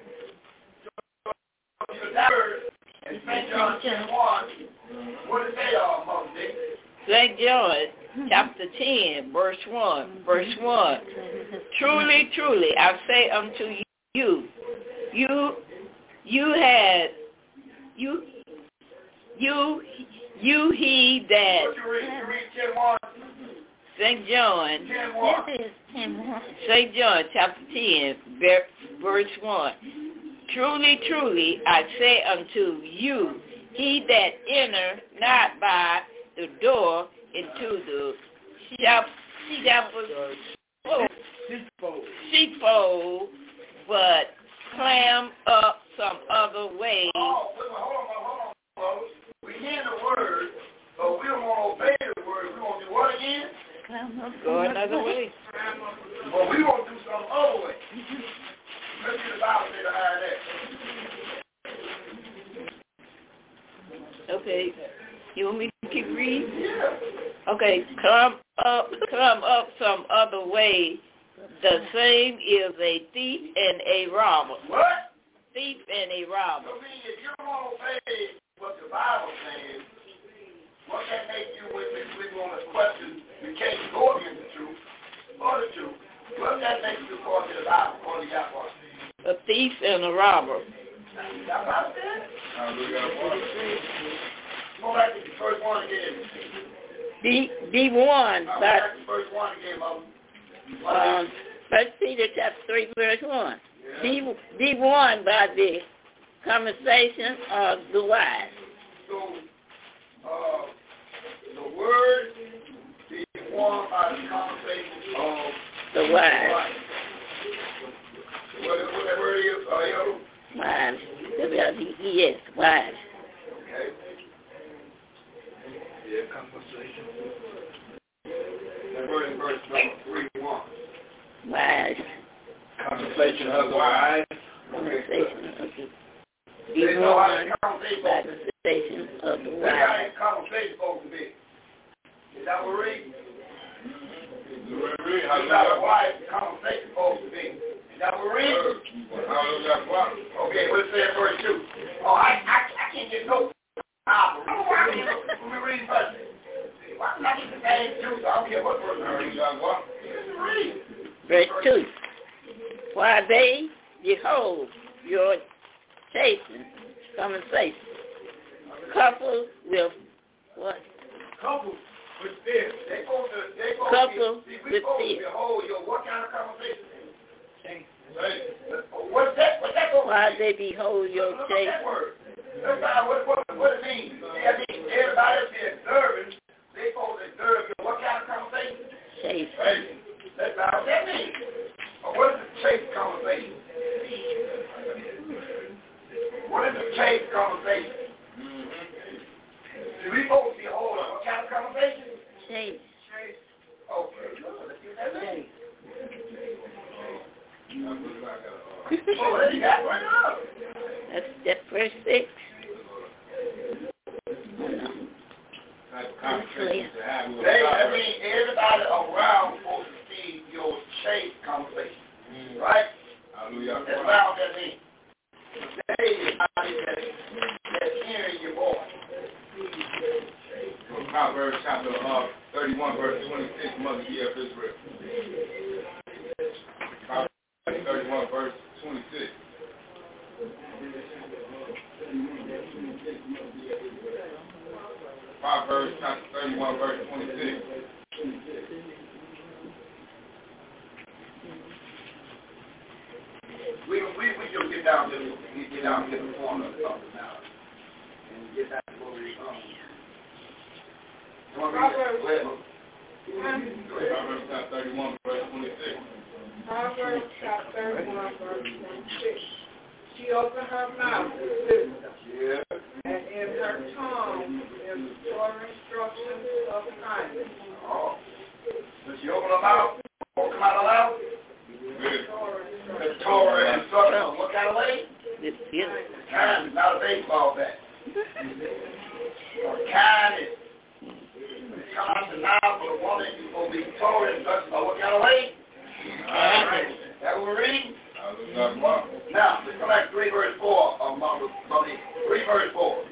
So you adopt the word. And St. John 10:1. What does it say, Moses? St. John chapter 10, verse 1. Verse 1. Truly, truly, I say unto you, he that St. John, St. John chapter 10, verse 1. Truly, truly, I say unto you, he that enter not by the door into the sheepfold, but climb up some other way. Hold on. We hear the word, but we don't want to obey the word. We want to do what again? Go another way. But we want to do some other way. Let's get the Bible say behind that. Okay. You want me to keep reading? Yeah. Okay. Come up some other way. The same is a thief and a robber. What? Thief and a robber. I mean, if you don't want to obey what the Bible says, what that make you when we want to question, we can't go against the truth or the truth. What that make you according to the Bible, according to Yahweh? A thief and a robber. Y'all understand? Go back to the first one again. Be warned Go by back to the first one again, Mother. 1 Peter chapter 3, verse 1. Yeah. Be warned by the conversation of the wise. So, the word be warned by the conversation of the wise. What that word is, wise. Yes, wise. Okay. Yeah, conversation. That word in verse 3:1. Wise. Conversation of the wise. Conversation of the be warned by the conversation of the wise. That's how conversation supposed to be. Is that what we read? That's how a wise conversation supposed to be. Is that what we read? Okay, let's say verse 2. Oh, I can't get no. Let me read first. I get the same truth. I don't care what verse I read. Verse 2. While they behold your chasing conversation, coupled with what? Coupled with fear. They go coupled with fear. Behold your what kind of conversation? What's that? While they behold your chasing. That word. What it means? I mean, everybody else be observing. They supposed to observe what kind of conversation? Chasing. That's not what that means. What is the chase conversation? What is the chase conversation? Do we supposed to be holding what kind of conversation? Chase. Okay. Let's get that name. Oh, what you got right now? That's verse 6. I mean, everybody around supposed to see your chase conversation, right? Hallelujah. That's what that means. They is that's hearing your voice. Proverbs chapter 31, verse 26, Mother Ye of Israel. Proverbs 31, verse 26. Proverbs chapter 31, verse 26. We just get down to the corner of something now. And get back to where we come. Proverbs chapter 31, verse 26. Proverbs chapter 31, verse 26. She opened her mouth with wisdom, and in her tongue is the Torah instructions of kindness. Oh. Does she open her mouth? Won't come out loud? The Torah instructions. What kind of way? Kindness, not a baseball bat. Kindness. Come out the mouth of a woman, you're going to be Torah instructions. What kind of way? All right. That what we're reading? Now, let's come back to 3 verse 4. 3 verse 4.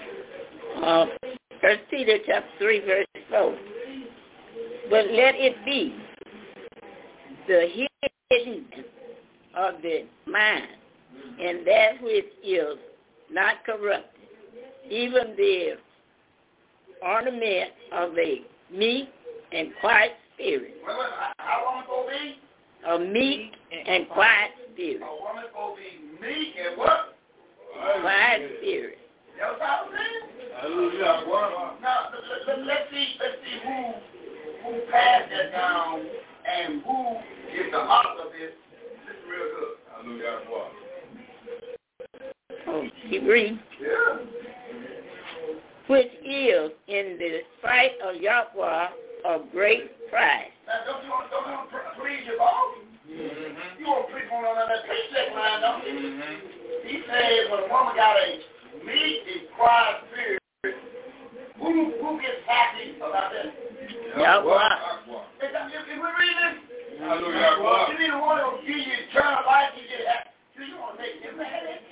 1 Peter chapter 3, verse 4. But let it be the hidden of the mind and that which is not corrupted, even the ornament of a meek and quiet spirit. How woman supposed to be? A meek and quiet spirit. A woman supposed to be meek and what? Quiet spirit. That's what I'm saying. Now let's see who passed that down and who is the author of this. This is real good. Hallelujah. Oh, keep reading. Yeah. Which is in the sight of Yahweh of great price. Now, don't you want to please your boss? Mm-hmm. You want to preach on that paycheck line, don't you? Mm-hmm. He said when a woman got a meek and quiet spirit, who gets happy about that? Yahweh. If we read this, Hallelujah. you need the one that will give you eternal life, you get happy. Do you want to make him mad?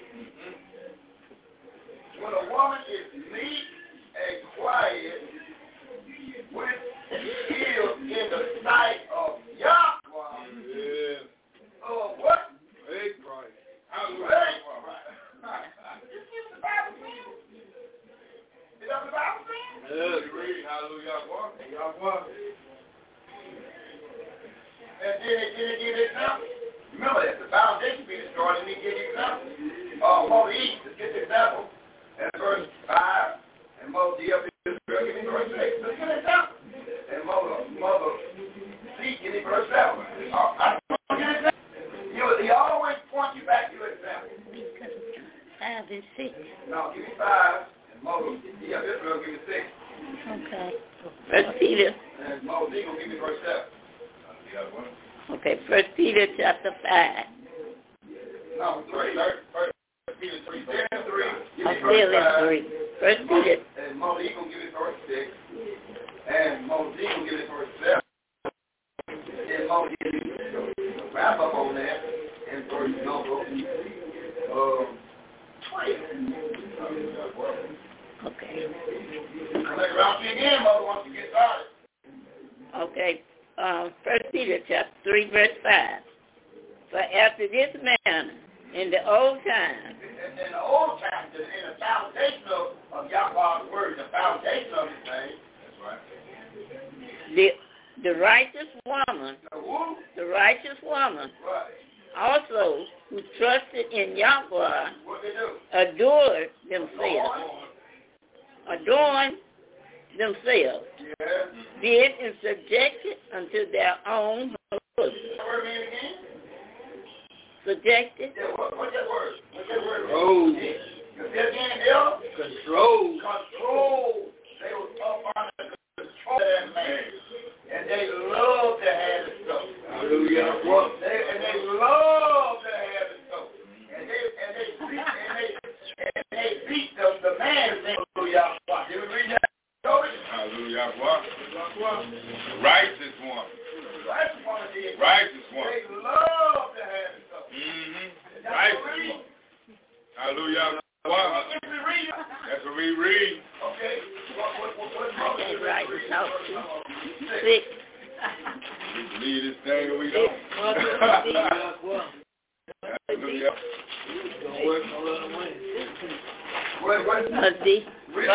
When a woman is meek and quiet, which is in the sight of Yahweh, what? Great price. Great price. You see what the Bible says? Is that what the Bible says? Yes, read. Hallelujah. And then they give an example. Remember that the foundation being destroyed, and they give an example. Mother Eve, let's get the example. And verse 5, and Mother Eve, give me verse 6. Let's get an example. And Mother C, give me verse 7. He always point you back to your example. 5 and 6. No, give me 5, and Mother Israel, give me 6. Okay. First Peter. And Mother D will give me verse 7. Okay, First Peter chapter 5. No, 3. First Peter 3. I'm still in 3. First Peter. And Mother E will give me verse 6. And Mother D will give me verse 7. And Mother D will wrap up on that. And verse number 20. Okay. I'll let you out again, Mother, once you get started. Okay. First Peter chapter 3, verse 5. For after this manner, in the old time, in the old time, in the foundation of Yahweh's word, the foundation of his name. That's right. The righteous woman, also who trusted in Yahweh, adored themselves, did and subjected unto their own husbands. Subjected. Yeah, what's that word? Control. Control. They were up under control of that man. And they love to have it so. Hallelujah. And they love to have it so. And they beat the man. Hallelujah. Did we read that? Hallelujah. Righteous one. Righteous one. They love to have it so. Mm-hmm. Righteous one. Hallelujah. That's what we read. Okay. I can't write this out. 6. Leave this thing or we don't. Hallelujah. Must be.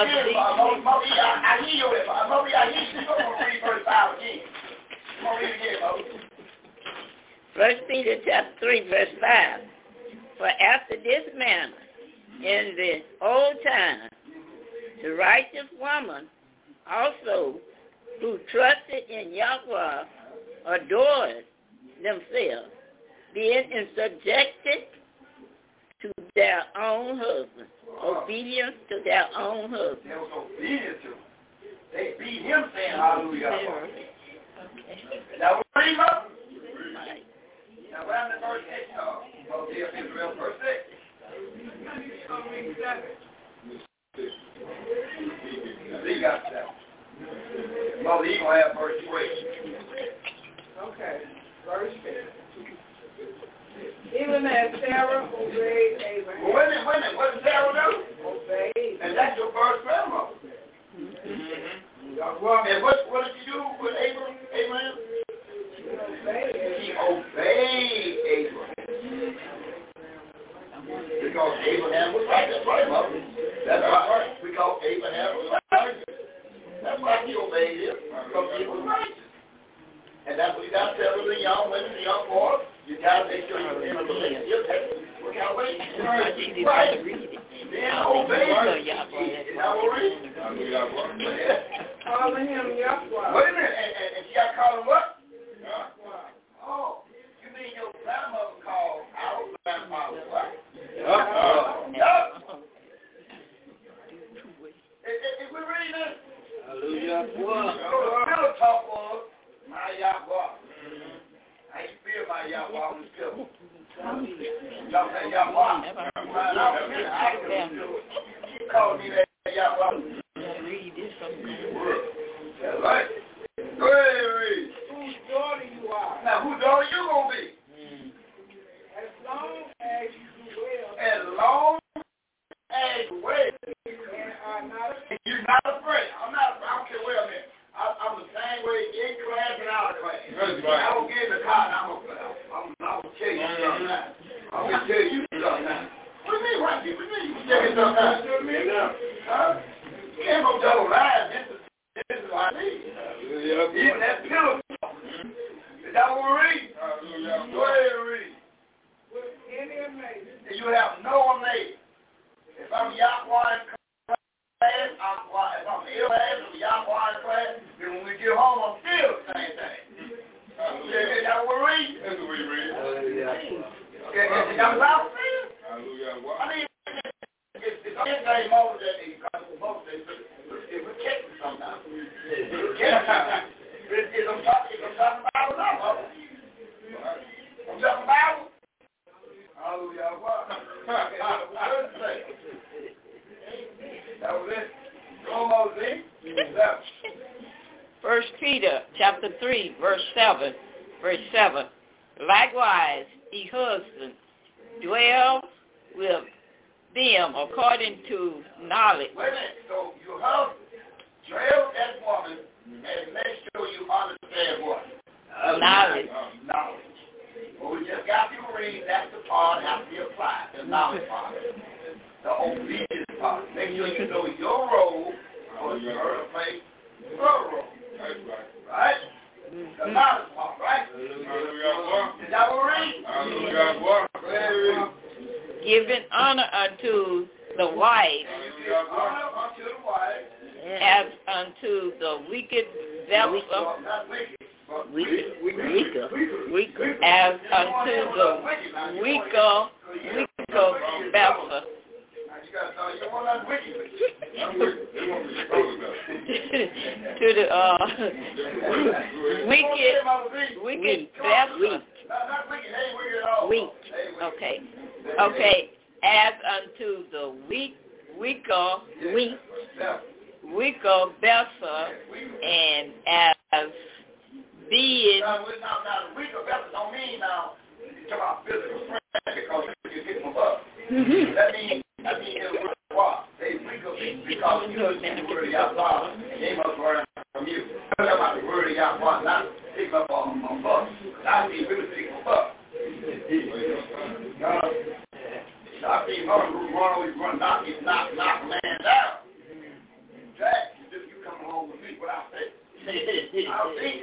I hear you. I hear you. Go on, read verse 5 again. Come on, read it again, Moses. First Peter chapter 3, verse 5. For after this manner, in the old time, the righteous woman also who trusted in Yahweh adored themselves, being subjected to their own husband. Obedience to their own husband. They was obedient to him. They beat him saying hallelujah. Now what read up? Now what happened to verse 8? Moses of Israel, verse 6. He got that. Mother, he gonna have verse 3. Okay, verse 6. Even as Sarah obeyed Abraham. Well, wait a minute. What did Sarah do? Obeyed. And that's your first grandmother. Mm-hmm. And what did you do with Abraham? She obeyed Abraham. you got to read it. Then obey So him. Yahweh, Is that what it is? Calling him Yahweh. Wait a minute, and she got to call him what? Oh, you mean your grandmother called our grandmother what? If we read this, Hallelujah. the talk was my Yahweh. I ain't feel my Yahweh was still. Y'all say Yahweh. She called me that Yahweh. Read this from That's right. Go ahead and read. Whose daughter you are. Now, whose daughter you gonna be? As long as you will. As long as you will. And are not afraid. You're not afraid. I don't care where I'm at. I'm the same way in class and out of class. That's right. I don't get in the car and I'm gonna tell you something now. I'm gonna tell you something now. What do you mean, white people? What do you mean you tell me something now? Huh? You can't go double line. This is what I need. Even that pillow. Is that what we read? Go ahead and read. With any amazement. And you have no amazement. If I'm Yahweh in class, if I'm Elias, if I'm Yahweh in class, then when we get home, I'm still the same thing. Is that what we read? That's what we read. Is that what I'm saying? Hallelujah. I mean, it's anything more than it would catch me sometimes. I'm talking about it now, I'm talking about it. Hallelujah. That was it. Almost it. 1 Peter chapter 3, verse 7. Likewise, ye husbands, dwell with them according to knowledge. Wait a minute. So you have trail that woman and make sure you understand what? Knowledge. Knowledge. Well, we just got to read. That's the part that has to be applied. The knowledge part. The obedience part. Make sure you know your role or your place, your role. That's right. Right? The knowledge part, right? Hallelujah. Is that what we read? Hallelujah. Go ahead and read. Giving honor unto the wife Honor unto the wife. as unto the wicked vessel, Not wicked. But weaker, as unto the weaker vessel. You want that wicked. To the wicked vessel. Not wicked. Hey, wicked at all. Weak. Okay. As unto the weaker vessel, and as being. Now, the weaker vessel don't mean now you talk about physical strength because you get them up. That means the word of God. They weaker because you listen to the word of Yahweh, and they must learn from you. Talk about the word of Yahweh, not pick up on bus. I see women pick up bus. I see mother who run, knock a man down. Jack, you come home with me, what I say? I'll see.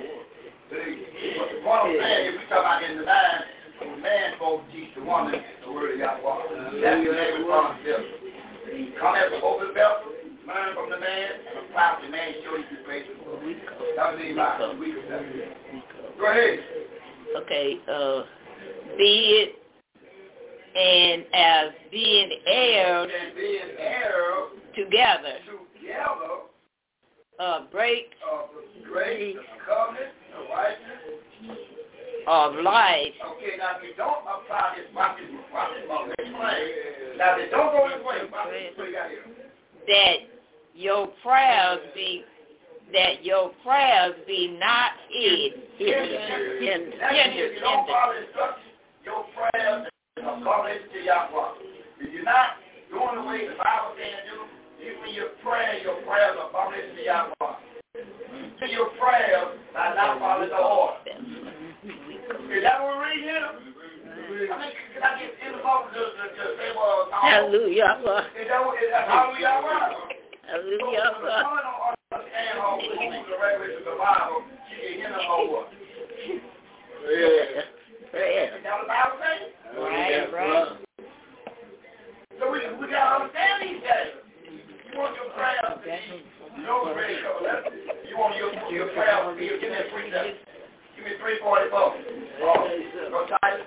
What I'm saying, if we talk about in the line, the man supposed to teach the woman the word of Yahweh. That's the name of responsibility. Come here to open the vessel, learn from the man, and apply to the man, show you the place of the word. That's what he weaker vessel. Go ahead. Okay, be it and as being heirs together, break covenant of life. Okay, now if you don't apply this process, now if you don't go this way, what you got here? That your prayers be not hindered. You don't follow instructions. Your prayers are according to Yahweh. If you're not doing the way the Bible says do, when your prayers are according to Yahweh. Your prayers are not following the order. Is that what we read here? I mean, can I get in the moment to say, well, Hallelujah. Is that hallelujah? Hallelujah. So, the woman don't understand how to move the regulations of the Bible. She can hear the whole word. Yeah. Is that what the Bible says? Right. ready to cover that. You want your prayer to be, give me a precept. Give me 344. Go tight.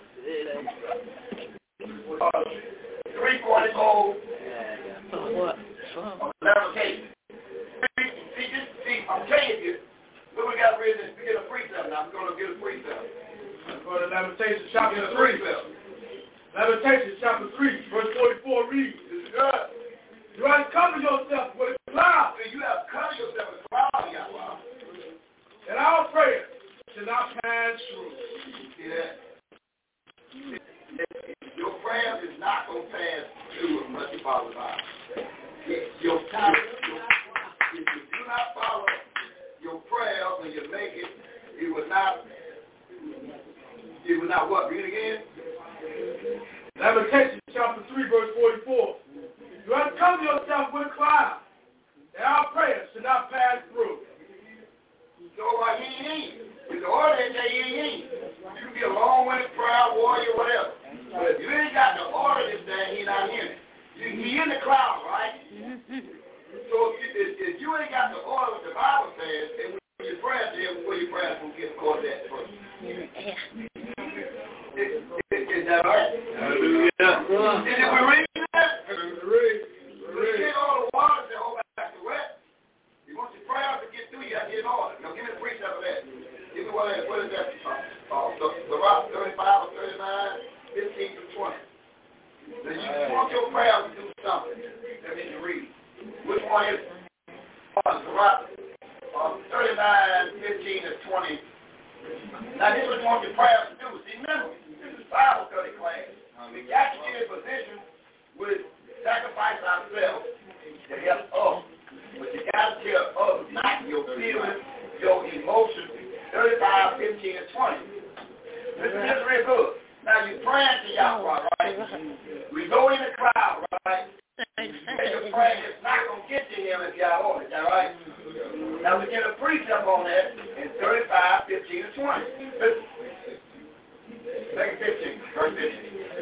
344. What? Lamentation. See, I'm telling you, what we got ready to get a precept now. I'm going to get a precept. Go to Lamentations chapter 3. Lamentations chapter 3, verse 44 reads. You have covered yourself with a cloud. You have covered yourself with a cloud, Yahweh. And our prayer shall not pass through. Yeah. Your prayer is not going to pass through unless you follow the Bible. Your time, if you do not follow your prayer when you make it, it will not what? Read again. Lamentations chapter 3, verse 44. You have covered yourself with a cloud, and our prayer shall not pass through. So the order that say you can be a long-winded prayer warrior, whatever. But if you ain't got the order this thing, he not hearing it. He in the cloud, right? So if you ain't got the order what the Bible says, and when you pray to him, where your prayers will get according to that first. Is that right? Hallelujah. Did we read that? We get all the water to hold back the wet. You want your prayers to get through, you have to get in order. Now give me the precept of that. Give me what is that? The rock 35 or 39, 15 to 20. Now you want your prayers to do something. Let me read. Which one is the rock 39, 15 to 20? Now this is what you want your prayers to do. See, remember, this is Bible study class. We got to get in position with sacrifice ourselves to help us. But you got to tell others, not your feelings, your emotions. 35, 15, and 20. This is real good. Now you praying to Yahweh, right? We go in the crowd, right? And your prayer is not going to get to him if Yahweh, is that right? Now we get a precept on that in 35, 15, and 20. Listen. Second 15, verse 15.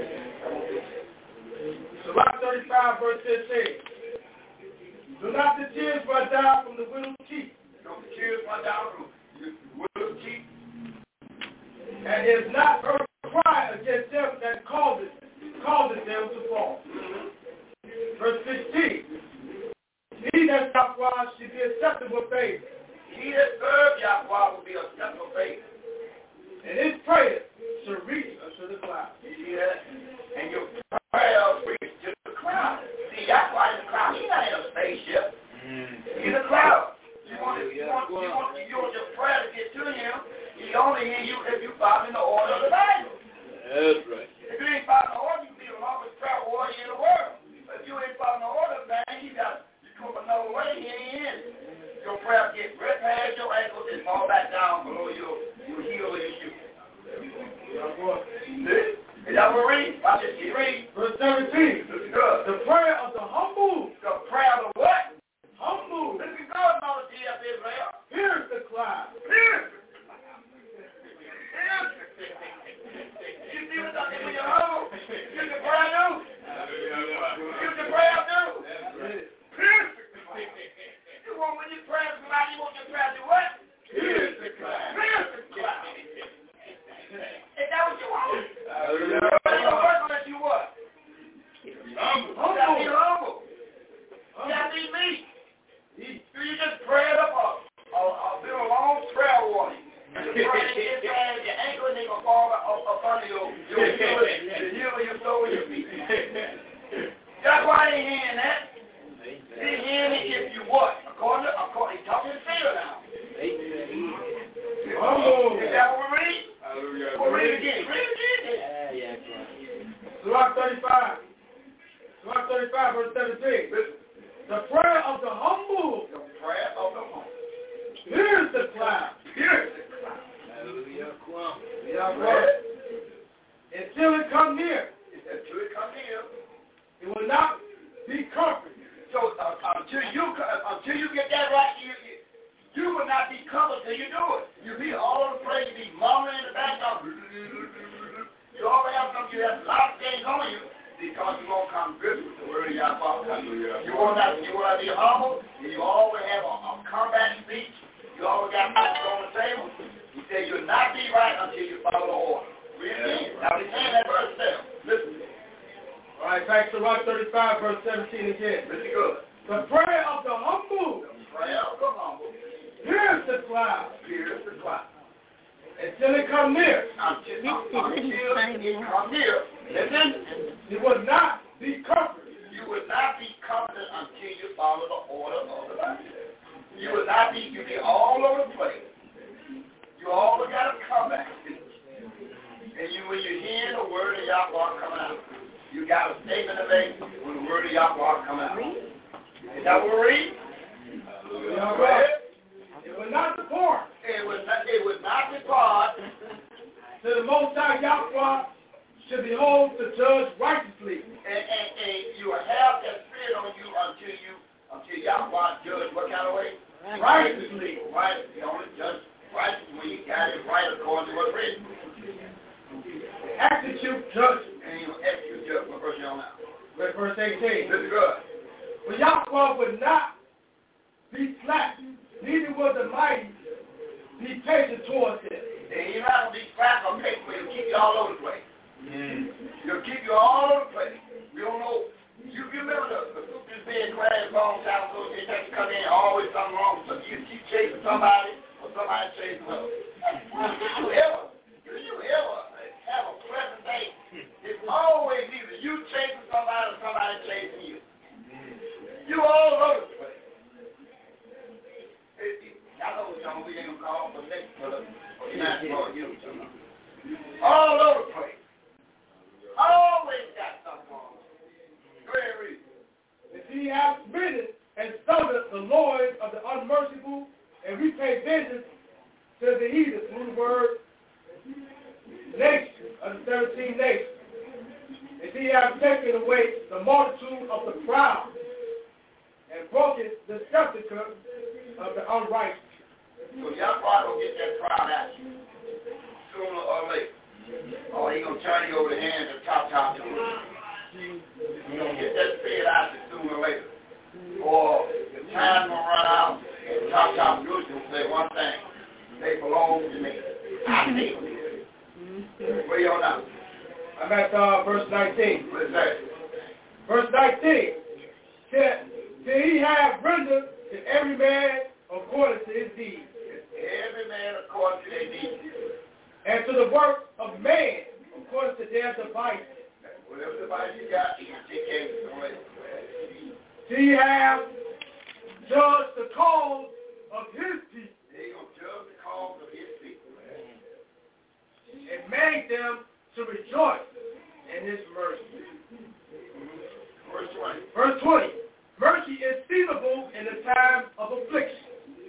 Psalm 35, verse 15. Do not the tears run down from the widow's cheek. Don't the tears run down from the widow's cheek. And is not her cry against them that causes them to fall. Verse 16. He that Yahweh should be acceptable faith. He that serves Yahweh will be acceptable faith. And his prayer shall reach unto the cloud. You see that? And your prayer reach to the cloud. See, Yahweh is the cloud. He's not in a spaceship. He's a cloud. You want your prayer to get to him. He only hear you if you follow in the order of the Bible. That's right. If you ain't following the order, you can be the longest prayer warrior in the world. But if you ain't following the order, man, you come another way, he ain't in. Your prayer gets right past your ankles and fall back down below your heel or your shoe. Is that what we read? Watch this. Keep reading. Verse 17. Listen good. The prayer of the humble. The prayer of the what? Humble. Listen good, Mother T.F. Israel. Here's the cloud. Here. You see what's up there when you're humble? You can prayer do. You can prayer do. You want when you pray somebody, you want your prayer to what? Here's the cloud. Here's the cloud. Is that what you want? You don't work unless you what? Humble. You gotta be humble. You gotta be meek. You just pray it up been a long prayer warning. You pray it and your ankle and they gonna fall up under your heel of your toe and your feet. That's why they hearing that. They hearing it if you what? According he's talking to Peter now. Humble. Is that what we read? We'll read it again. Read it again. Psalm 35. Psalm 35, verse 17. The prayer of the humble. The prayer of the humble. Here's the cloud. Here's the cloud. Hallelujah. Until it come near. Until it come near. It will not be comforted. So until you get that right, you will not be covered till you do it. You'll be all over the place. You'll be mumbling in the background. You always have something. You have a lot of things on you because you won't come good with the word of Yahweh. You will not be humble. And you always have a combat speech. You always got something on the table. He said you'll not be right until you follow the order. Read it again. Now we're saying that verse 7. Listen. All right, back to Rock 35, verse 17 again. Listen good. The prayer of the humble. The prayer of the humble. Here's the cloud. Here's the cloud. Until it come near. Until it come near. Listen. You will not be comforted. You will not be comforted until you follow the order of the Bible. You will not be, you'll be all over the place. You all got to come back. And when you're hearing the word of Yahweh coming out, you got a statement to make when the word of Yahweh coming out. Is that what we're reading? Go ahead. It will not depart. It would not depart. To the Most High Yahweh should behold to judge righteously. And you will have that spirit on you until Yahweh judge what kind of way? Righteously. Right. You only judge righteously when you got it right according to what's written. Execute judgment. And you execute judgment. What verse you on now? Verse 18. This is good. For Yahweh would not be slack, neither will the mighty be patient towards him. And you're not going to be slack or patient, but he'll keep you all over the place. He'll keep you all over the place. We don't know. You remember the scriptures being class a long time ago, they have to come in, always something wrong. So you keep chasing somebody, or somebody chasing others. Do you ever have a pleasant day? It's always either you chasing somebody or somebody chasing you. You all over the place. I know some we ain't going to call for next for the national you. All over the place. Always got something wrong. Go ahead, read. If he hath smitten and suffered the loins of the unmerciful, and repay vengeance to the heathen through the word nation of the 17 nations. If he hath taken away the multitude of the proud, and broken the sepulchre of the unrighteous. So Yahweh will get that proud at you sooner or later. Or he gonna turn you over the hands of top to him. He gonna get that spirit out you sooner or later. Or the time gonna run out and top Jews will say one thing. They belong to me. I need them. Where you on now? I'm at verse 19. What is that? Verse 19. Till he have rendered to every man according to his deeds. Every man according to their deeds. And to the work of man according to their devices. Whatever device you got, you can take care of it. Till he have judged the cause of his people. They're going to judge the cause of his people. And made them to rejoice in his mercy. Verse 20. Verse 20. Mercy is seasonable in the time of affliction.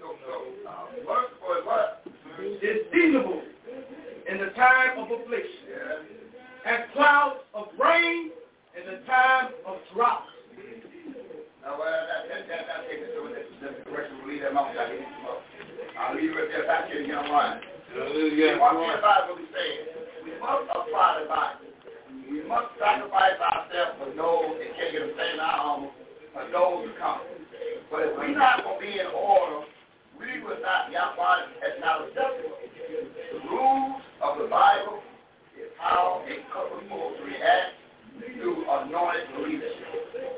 What? Is seasonable in the time of affliction. Yeah. And clouds of rain in the time of drought. Now, that takes us to the correction. We'll leave that long. I'll leave it there back here and get on line. One thing about what we say, we must apply the Bible. We must sacrifice ourselves for those that can't get a thing in our home, for those who come. But if we're not going to be in order, we will not, Yahweh has not acceptable. The rules of the Bible is how a couple is supposed to react to anointed leadership.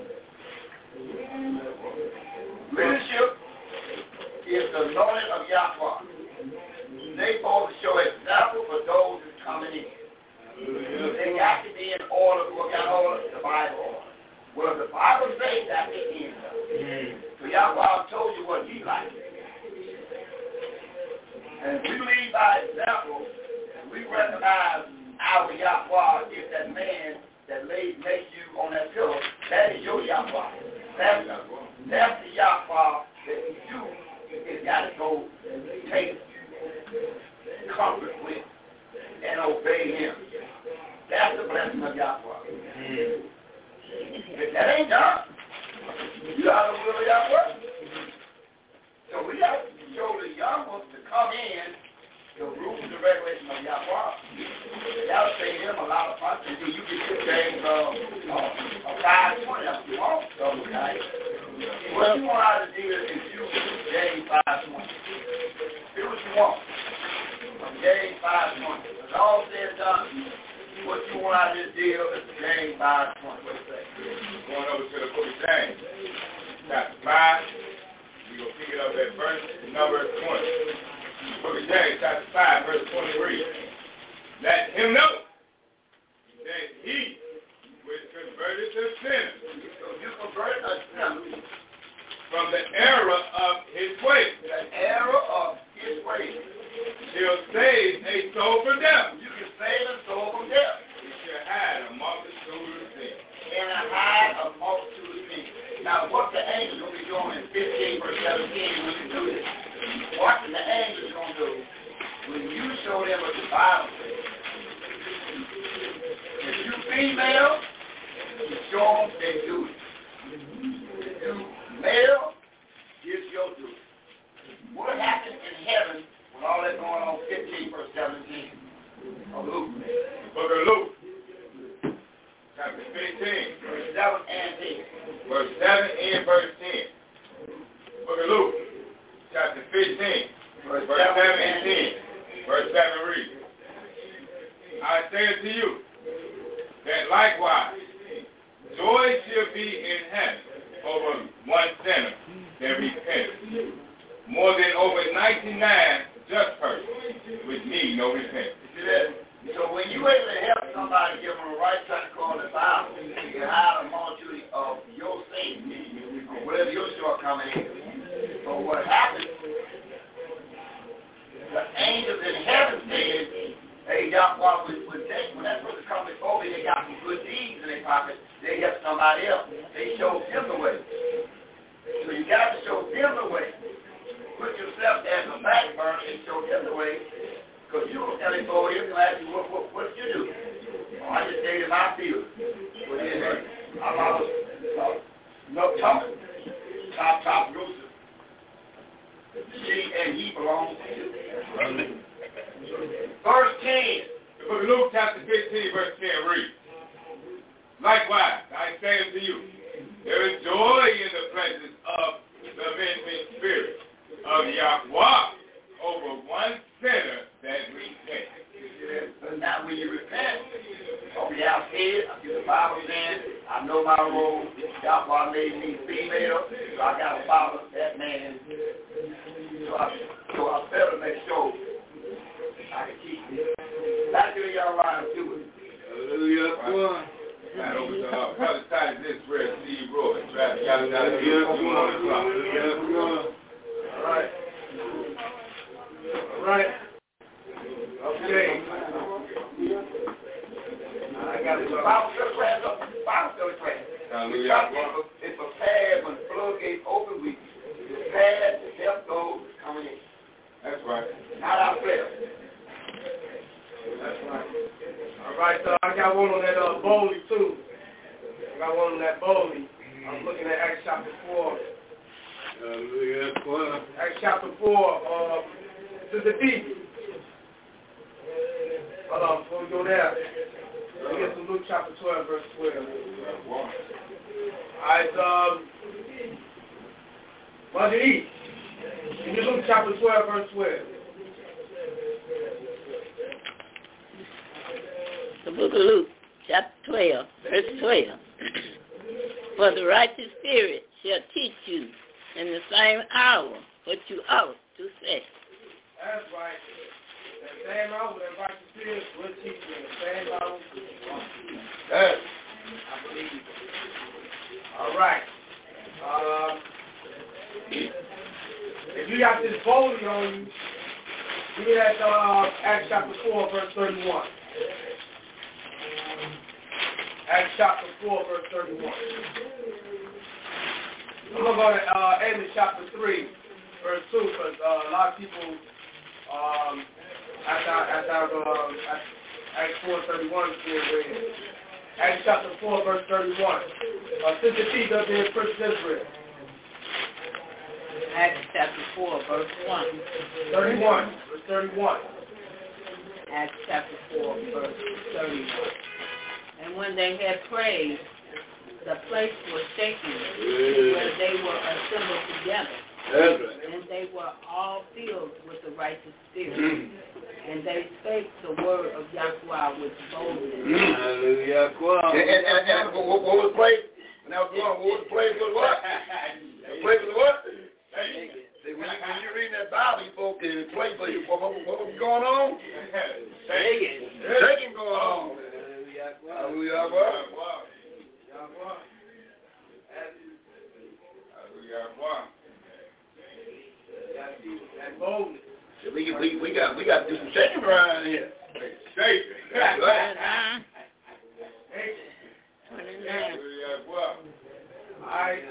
Leadership is the anointing of Yahweh. They're supposed to show example for those who are coming in. They got to be in order. What kind of order? The Bible order. Well, the Bible says that they in. So Yahweh told you what he liked. And we lead by example, we recognize our Yahweh is that man that makes you on that pillow. That is your Yahweh. That's the Yahweh that you has got to go take comfort with and obey him. That's the blessing of Yahweh. If that ain't done, you out of the will of Yahweh. So we have to show the young ones to come in the rules and regulations of Yahweh. Y'all say him a lot of fun, and then you get your things of 520 if you want, so okay. What you want out of the deal is you, James 5:20. Do what you want. From James 5:20. It's all said and done. What you want out of this deal is James 5:20. What do you say? Going over to the book of James, chapter 5. We're going to pick it up at verse number 20. Book of James, chapter 5, verse 23. Let him know that he which converted the sinner. So you converted a sinner from the error of his way. The error of his way. Shall save a soul from death. You can save a soul from death. He shall hide a multitude of things. And hide a multitude of things. Now, what the angels going to be doing in 15 verse 17 when you do this? What the angels going to do when you show them what the Bible says? If you female, you show them they do it. If you male, here's your duty. What happened in heaven with all that going on 15 verse 17 of Luke? Book of Luke, chapter 15. Verse 7 and 10. Verse 7 and verse 10. Book of Luke, chapter 15. Verse 7 and 10. Verse 7 reads, I say unto you, that likewise joy shall be in heaven over one sinner that repenteth, more than over 99 just persons which need no repentance. So when you able to help somebody give them the right track to call the Bible, you can hide a multitude of your sin or whatever your shortcoming is. So what happens, the angels in heaven said, they got what when that person come before me, they got some good deeds in their pocket, they help somebody else. They showed them the way. So you got to show them the way. Put yourself as a backburner and show them the way. Because you don't tell him for you, and ask you, what did you do? Oh, I just stayed in my field. What is it? I'm out no talking. Top Joseph. She and he belong to you. Verse 10. The book of Luke, chapter 15, verse 10 reads, likewise, I say unto you, there is joy in the presence of the avenging spirit of Yahweh over one sinner that repents. Now when you repent, I'll be out here, I do the Bible saying, I know my role, Yahweh made me female, so I got to follow that man. So I better make sure I can keep it. That's what y'all right to it. Hallelujah. Right over to Brother Titus Israel, Steve Roy. Travis got it out of here. All right. All right. Okay. I got it. Bible study class. Hallelujah. It's prepared when the floodgates open. We prepared to help those coming in. That's right. Not our flesh. That's right. All right, so I got one on that Bowley too. I got one on that Bowley. I'm looking at Acts chapter 4. Acts chapter 4, Sister D. Hold on, before we go there, let's get to Luke chapter 12, verse 12. All right, Mother E. Give me Luke chapter 12, verse 12. The book of Luke, chapter 12, verse 12. For the righteous spirit shall teach you in the same hour what you ought to say. That's right. That same hour, that righteous spirit will teach you in the same hour. Yes. I believe it. All right. If you got this boldly on you, give me that Acts chapter 4, verse 31. Acts chapter 4, verse 31. I'm going to go to Amos chapter 3, verse 2, because a lot of people, Acts 4:31 is being read. Acts chapter 4, verse 31. Sister T does the Princess Israel. Acts chapter 4, verse 1. 31, verse 31. Acts chapter 4, verse 31. And when they had prayed, the place was shaken where they were assembled together. And they were all filled with the righteous spirit. And they spake the word of Yahweh with boldness. Hallelujah. And what was the place? When I was going, what was the place? Was what? The place was what? See, when you're reading that Bible, you folks in the place, what was going on? Shaking going on. Hallelujah. And boldness. We got to do some shaking around here. Shaking. That's right. Alright.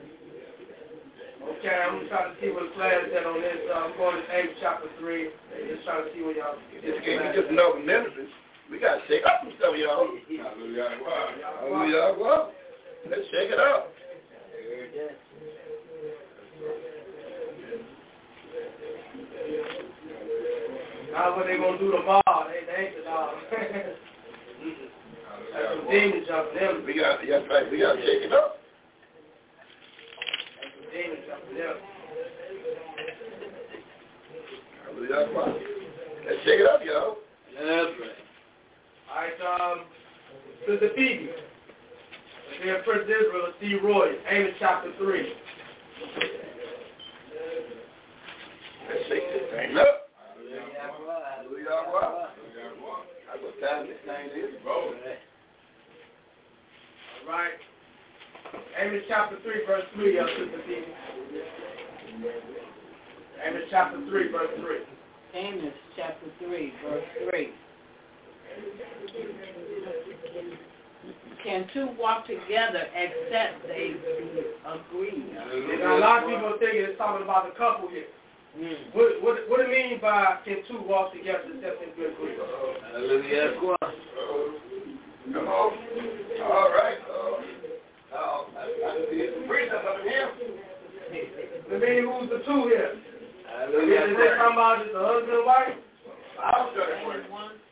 Okay, I'm going to try to see what class is on this. I'm going to Amos chapter 3. Just trying to see what y'all... This can't be just another ministry. We got to shake up some stuff, y'all. Hallelujah. Well, let's shake it up. Now what they going to do tomorrow, they ain't the dog. That's some demons jumping them. We got to shake it up. That's some demons jumping them. Hallelujah. Well, let's shake it up, y'all. That's right. Alright, Sister Phoebe. Here, Prince Israel, C. Roy, Amos chapter 3. Let's shake this thing up. Hallelujah. Well, that's what time this thing is. Alright. Amos chapter 3, verse 3, Sister Phoebe. Amos chapter 3, verse 3. Amos chapter 3, verse 3. Can two walk together except they agree? Now, a lot of people are thinking it's talking about the couple here. What do you mean by can two walk together except they agree? Hallelujah. Come on. All right. I see some priests up in here. I mean, who's the two here? Hallelujah. Is it talking about just the husband and wife? I'll show you for it.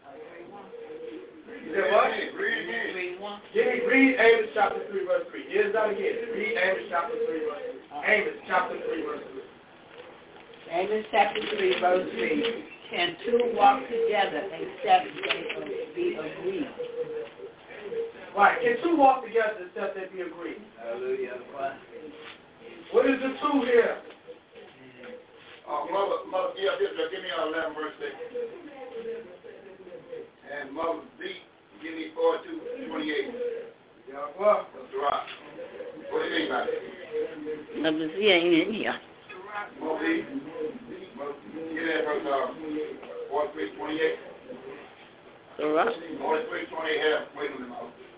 You said what? Read again. Read Amos chapter 3, verse 3. Here's that again. Read Amos chapter 3, verse 3. Amos chapter 3, verse 3. Amos chapter 3, verse 3. Can two walk together except they be agreed? Right. Can two walk together except they be agreed? Hallelujah. What is the two here? Mother, give me 11 verse 6. And Mother Z, give me 4:28. Yeah, well. That's right. What do you mean by that? Mother Z ain't in here. Mother Z, give me that verse 43:28. All right. 43:28 here. Wait a minute,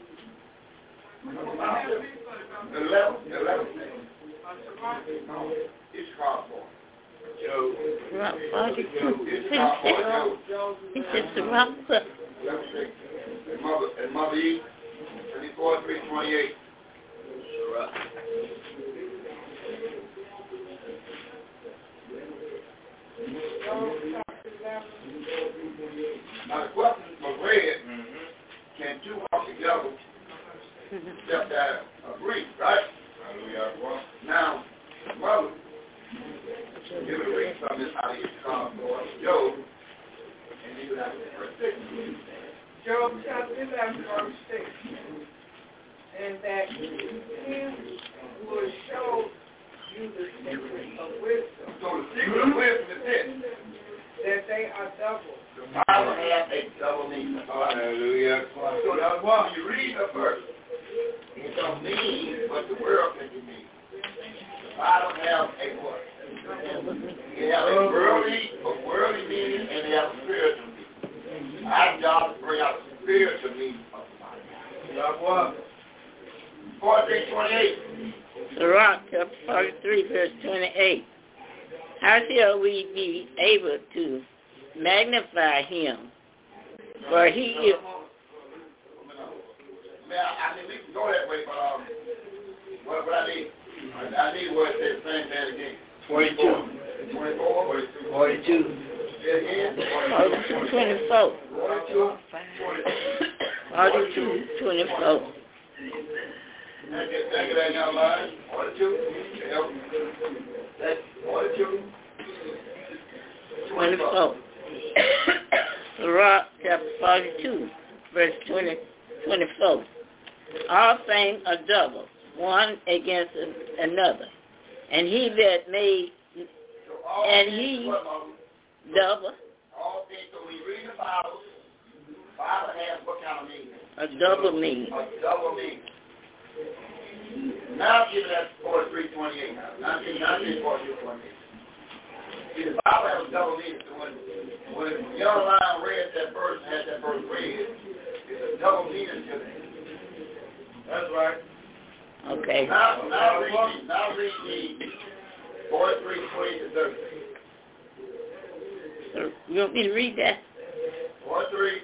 Mother. 11. It's Crawford. Joe. Rock 42. He said the rock. And Mother E, 24:328. Now the question for Red, can two walk together except that agree, right? Hallelujah. Now, Mother, give me read something out of your Psalm, Lord. Job, and you have verse 6. Job chapter 11, verse 6. And that him will show you the secret of wisdom. So the secret of wisdom is this. That they are double. The Bible has a double meaning. Hallelujah. So that's why when you read the verse, it don't mean what the world thinks it means. The Bible has a what? It has a worldly meaning and it has a spiritual meaning. Our job is to bring out the spiritual meaning of the Bible. That's what? 14:28. Sirach chapter 43, verse 28. How shall we be able to magnify him? For he is... I mean, we can go that way, but what I need what it says, same thing again. 42. 24. 42. 24. 42. 42, 24. Thank you, that young man. Order two. That's order two. 24. Sirach chapter 42, verse 24. All things are double, one against another. And he that made, and he double. All things, so we read the Bible. Bible has what kind of meaning? A double meaning. A double meaning. Now give it that 43:28 now. 19:43:28. See, the Bible has a double meaning. So when the yellow line read that verse, had that verse read, it's a double meaning to it. That's right. Okay. Now read me 43:20-30. You want me to read that? 43.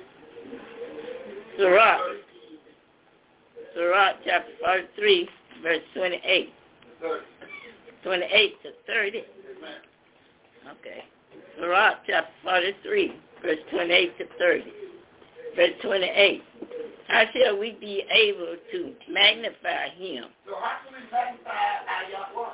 Sirach chapter 43, verse 28. 30. 28 to 30. Okay. Sirach chapter 43, verse 28 to 30. Verse 28. How shall we be able to magnify him? So how can we magnify our Yahweh?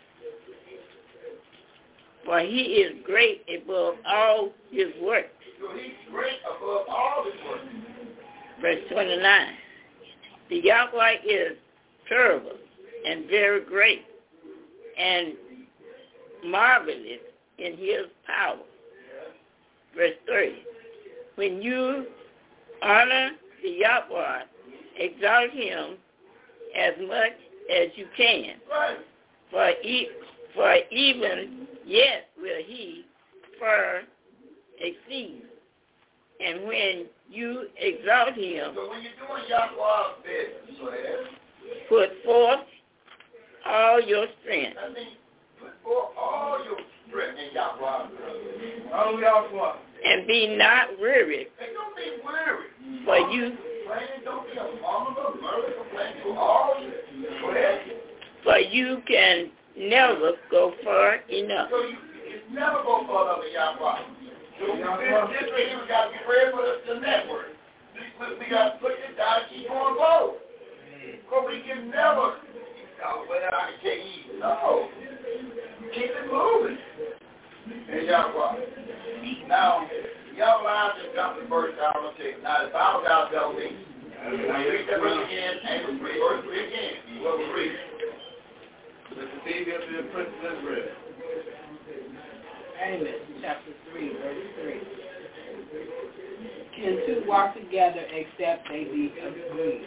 For he is great above all his works. So he's great above all his works. Verse 29. The Yahweh is terrible and very great and marvelous in his power. Verse 30. When you honor the Yahweh, exalt him as much as you can. Right. For even yet will he far exceed. And when you exalt him, so when you're doing Yahweh's business, go ahead. Put forth all your strength. I mean, put forth all your strength in Yahweh's business. Oh, Yahweh. And be not weary. And don't be weary. For you. Don't be a murmurer, complaining. All go ahead. For you can never go far enough. So you never go far enough in Yahweh. So this way, we got to be ready for the network. We got to put this down and keep going forward. Because we can never, whether I can take easy. No. Keep it moving. And Yahweh. Now, y'all lines just got the verse down on the tape. Now, the Bible got to tell me. Now, read that verse again, and we'll read verse 3 again. What we read. Mr. Savior to the princess read. Amos chapter 3, verse 3. Can two walk together except they be agreed?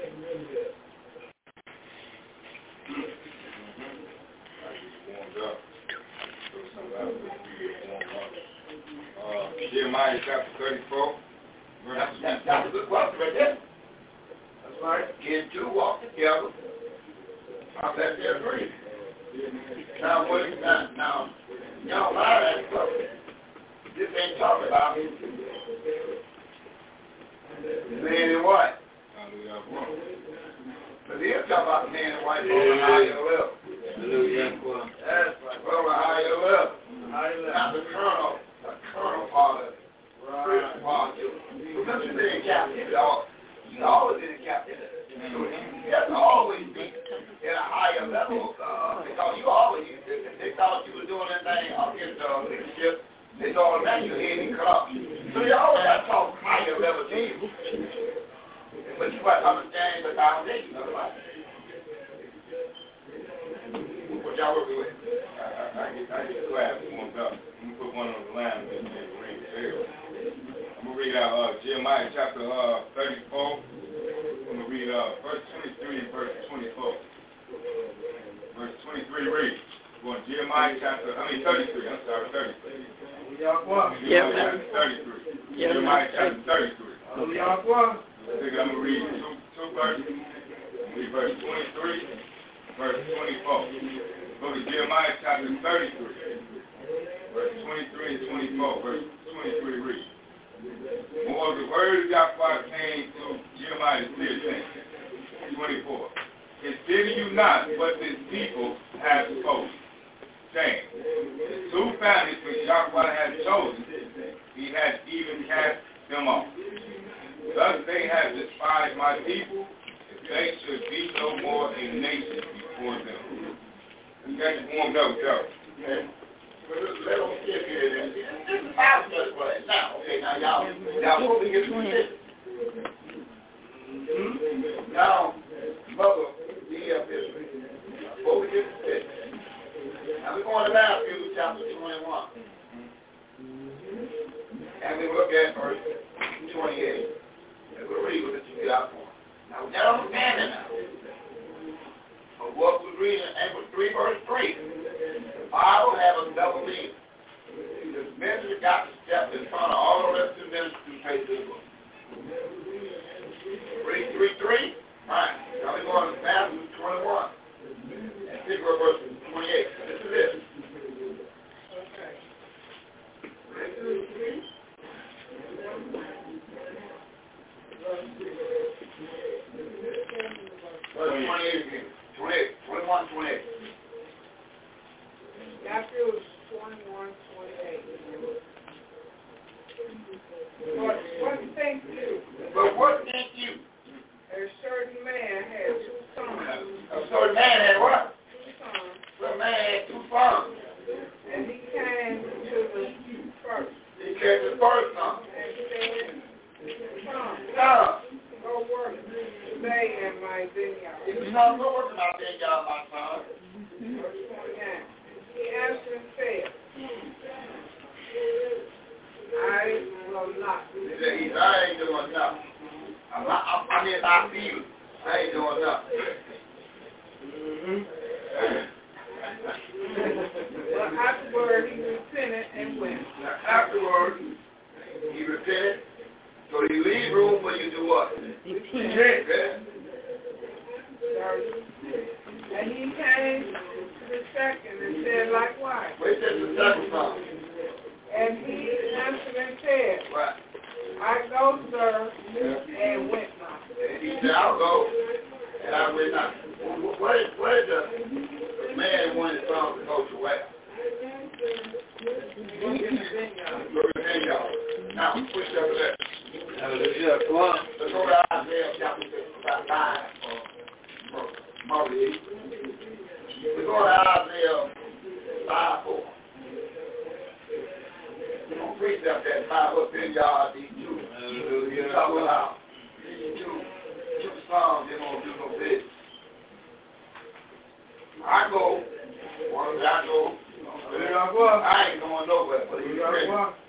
Jeremiah chapter 34. That's a good question right there. That's right. Can two walk together? Unless they're agreed. Now, what is that? Now, y'all lie that stuff. This ain't talking about man and wife. But he'll talk about man and wife on a higher level. That's right. Well, a higher level. Not the kernel part of it. Right. Part of it. Remember, you've been in captivity. You've always been in captivity. So you have to always be at a higher level because you always, they thought you were doing that thing against leadership. They thought that you had in corruption. So you always have to talk higher level things. But you got to understand the foundation of life. What y'all working with? I get class warmed up. I'm going to put one on the line and then ring the bell. I'm going to read out Jeremiah chapter 34. I'm going to read verse 23 and verse 24. Verse 23 reads. Going Jeremiah chapter 33. I'm sorry, 33. Jeremiah chapter 33. Jeremiah chapter 33. I'm going to read two verses. Read verse 23, verse 24. Go to Jeremiah chapter 33. Verse 23 and 24. Verse 23 reads. More the word of Yahweh came to Jeremiah the 24. Consider you not what this people have spoken, saying, the two families which Yahweh has chosen, he has even cast them off. Thus they have despised my people, if they should be no more a nation. Okay. Let them sit here then. This is Bible study for that now. Okay, now y'all go to get specific. Now, mother, be up here. Before we get specific. Now we're going to Matthew chapter 21. And we look at verse 28. And we'll read what you get out for. Now we got to understand it now. Of what we're reading in Amos 3 verse 3. The Bible has a double meaning. This ministry got to step in front of all the rest of the ministry to pay to the book. Read 3:3. Right. Now we're going to Matthew 21. And pick up verse 28. This is it. Verse 28 again. 28, 21, 28. Matthew 21, 28. What think you? But what think you? A certain man had 2 sons. A certain man had what? 2 sons. Certain man had 2 sons. And he came to the first. He came to the first son. And said, Son, go work today in my vineyard. if you don't go work in my vineyard, my son. Verse 29. He answered and said, I will not. He said, I ain't doing nothing. I feel. I ain't doing nothing. But afterward he repented and went. Now, afterward, he repented. So you leave room when you do what? Repent. And he came to the second and said likewise. Wait till the second son. And he answered and said, Right. I go, sir, and went not. And he said, I'll go, and I went not. What is the man who wanted his son to go to where? Now, push up to that. Hallelujah. Come on. Let's go to Isaiah chapter 5. We're going to Isaiah 5:4. We're going to precept that 5 up in y'all, these 2. You're talking about these two sons, they're going to do no business. I go, once I go, I ain't going nowhere, but he's ready.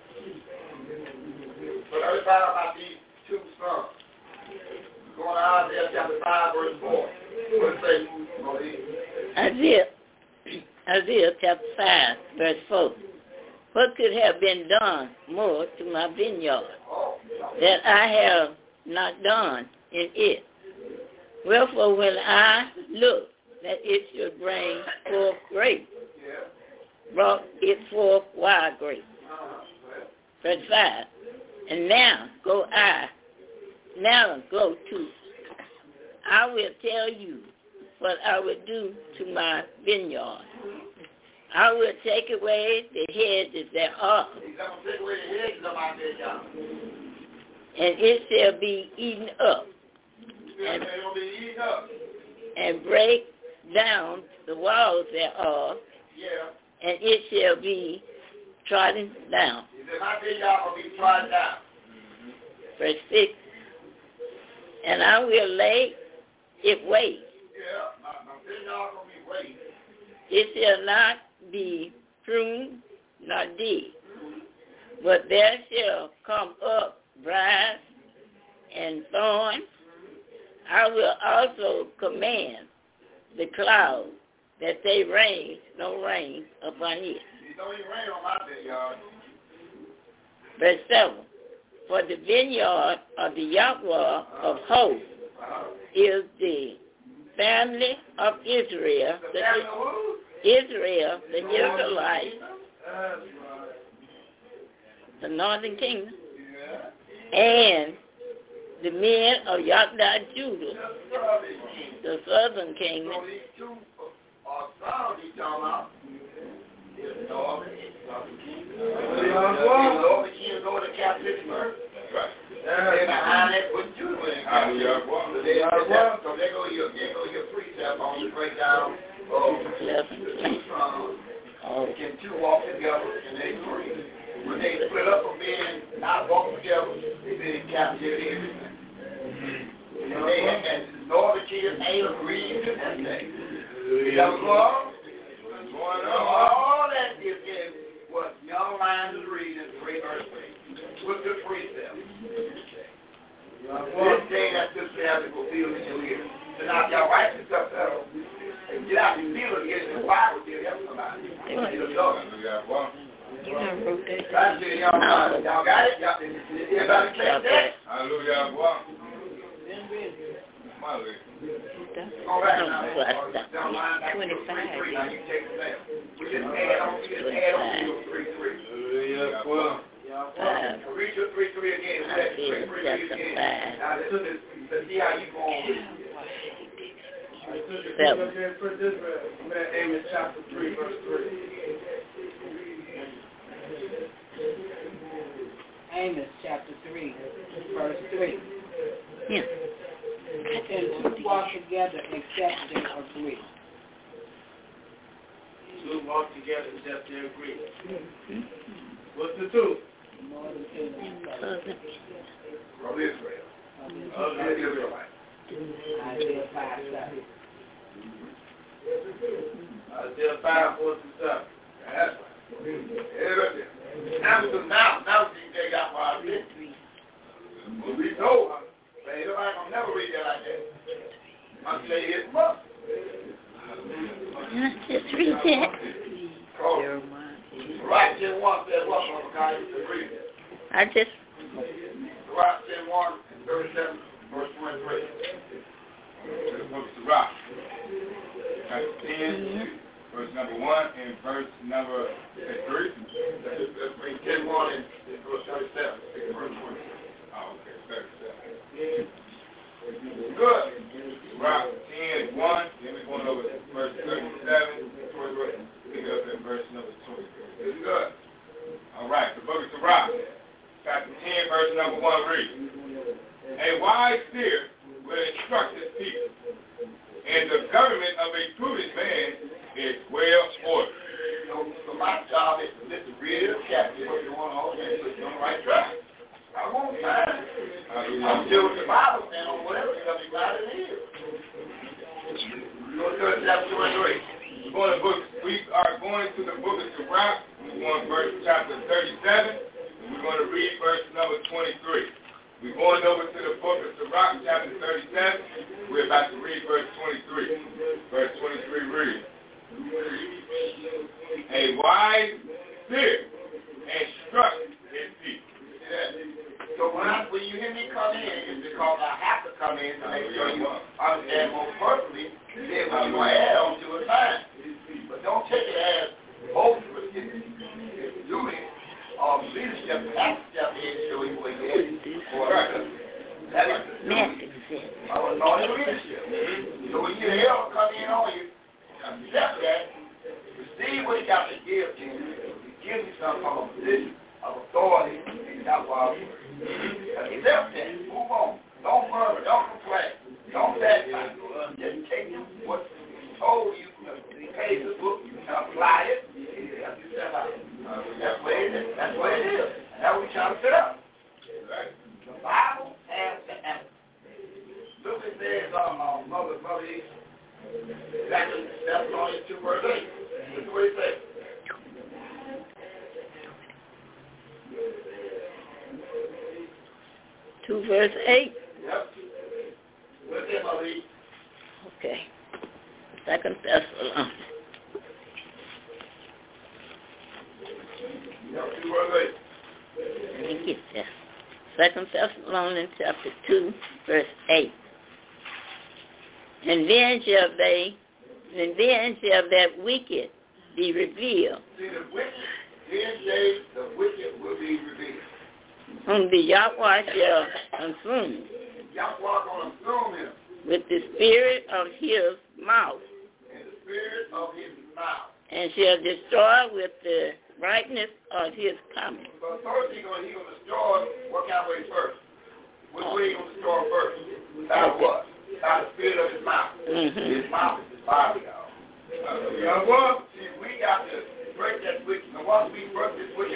But let's talk about these 2 sons. We're going to Isaiah chapter 5, verse 4. What does it say? Isaiah chapter 5, verse 4. What could have been done more to my vineyard that I have not done in it? Wherefore when I looked that it should bring forth grapes, brought it forth wild grapes. Verse 5. And now go to. I will tell you what I will do to my vineyard. I will take away the hedges thereof, and it shall be eaten up, and break down the walls thereof, and it shall be trodden down. Verse 6. And I will lay it waste. It shall not be pruned nor digged, but there shall come up briars and thorns. I will also command the clouds that they rain no rain upon it. Verse 7. For the vineyard of the Yahweh of hosts is the family of Israel, the Israelites, the northern kingdom, and the men of Yahweh Judah, the southern kingdom. So there go your precept on the breakdown of can two walk together and they agree? When they split up from being not walking together, they've been in captivity everything. And they and nor the kids ain't agreed to that thing. You know what all that is what young minds is reading in 3 verse 3. With the precept. This day that this shall be fulfilled in your ears. So now if y'all write this stuff down, and get out and feel it again in the Bible, you'll help somebody. Y'all got it? Everybody catch that? Hallelujah, boy. All right, now. 25. Now you take the next. We just add on to 3:3. Read your 3:3 again. 3:3 again. Now let's see how you go on. Amos chapter 3, verse 3. Amos chapter 3, verse 3. Yeah. And two walk together except they agree. Two walk together except they agree. What's the two? More than two. From Israel. Of the Israelites. Isaiah 5:7. Isaiah 5:47. That's right. Now they got what I read. We know. But everybody gonna never read that like that. I'm saying it's must. Just read that. Right, 10:1 says what, Mother God, you can read it. I just. Right, 10:1 and 37, verse 23. The book of Sirach, chapter 10, verse number 1 and verse number 3. Let's read 10:1 and verse 37, verse 20. Oh, okay, 37. Good. Sirach 10:1, then we're going over to verse 37, pick up in verse number 20. It's good. All right, the book of Sirach, chapter 10, verse number 1 reads, a wise seer will instruct his people, and the government of a prudent man is well ordered. So my job is to listen real carefully what you want to hold and put you on the right track. I won't find it. I'm still with the Bible stand on whatever stuff you got in here. Go to chapter 23. We are going to the book of Sirach. We're going to verse chapter 37, and we're going to read verse number 23. We're going over to the book of Sirach, chapter 37. We're about to read verse 23. Verse 23 reads, a wise seer instructs his people. So when you hear me come in, it's because I have to come in to make sure you understand more personally, then what you're going to add on to it, fine. But don't take it as both recipients. If you do it, leadership has to step in and show you what you did. That is anointed leadership. So when you hear him come in on you, accept that, receive what he got to give to you. He gives you something from a position of authority, and that's why we accept that. Move on. Don't murmur. Don't complain. Don't backbite. Just take what he told you. You pay the book. You can apply it. And you have to step out. That's the way it is. That's the way it is. And that's what we try to set up. The Bible has the answer. Look at this, Mother East. That's only 2 verse 8. That's what it says. Two verse 8. Yep. What's that, Mother East? Okay. 2 Thessalonians. Yep, 2 verse 8. Let me get there. 2 Thessalonians chapter 2, verse 8. And then shall that wicked be revealed. See, the wicked will be revealed. Whom the Yahweh shall consume. Yahweh going to consume him. With the spirit of his mouth. And the spirit of his mouth. And shall destroy with the brightness of his coming. So first he's going to destroy, what kind of way first? Which way he's going to destroy first? Without what? Without the spirit of his mouth. Mm-hmm. His mouth is his body, y'all. See, we got to break that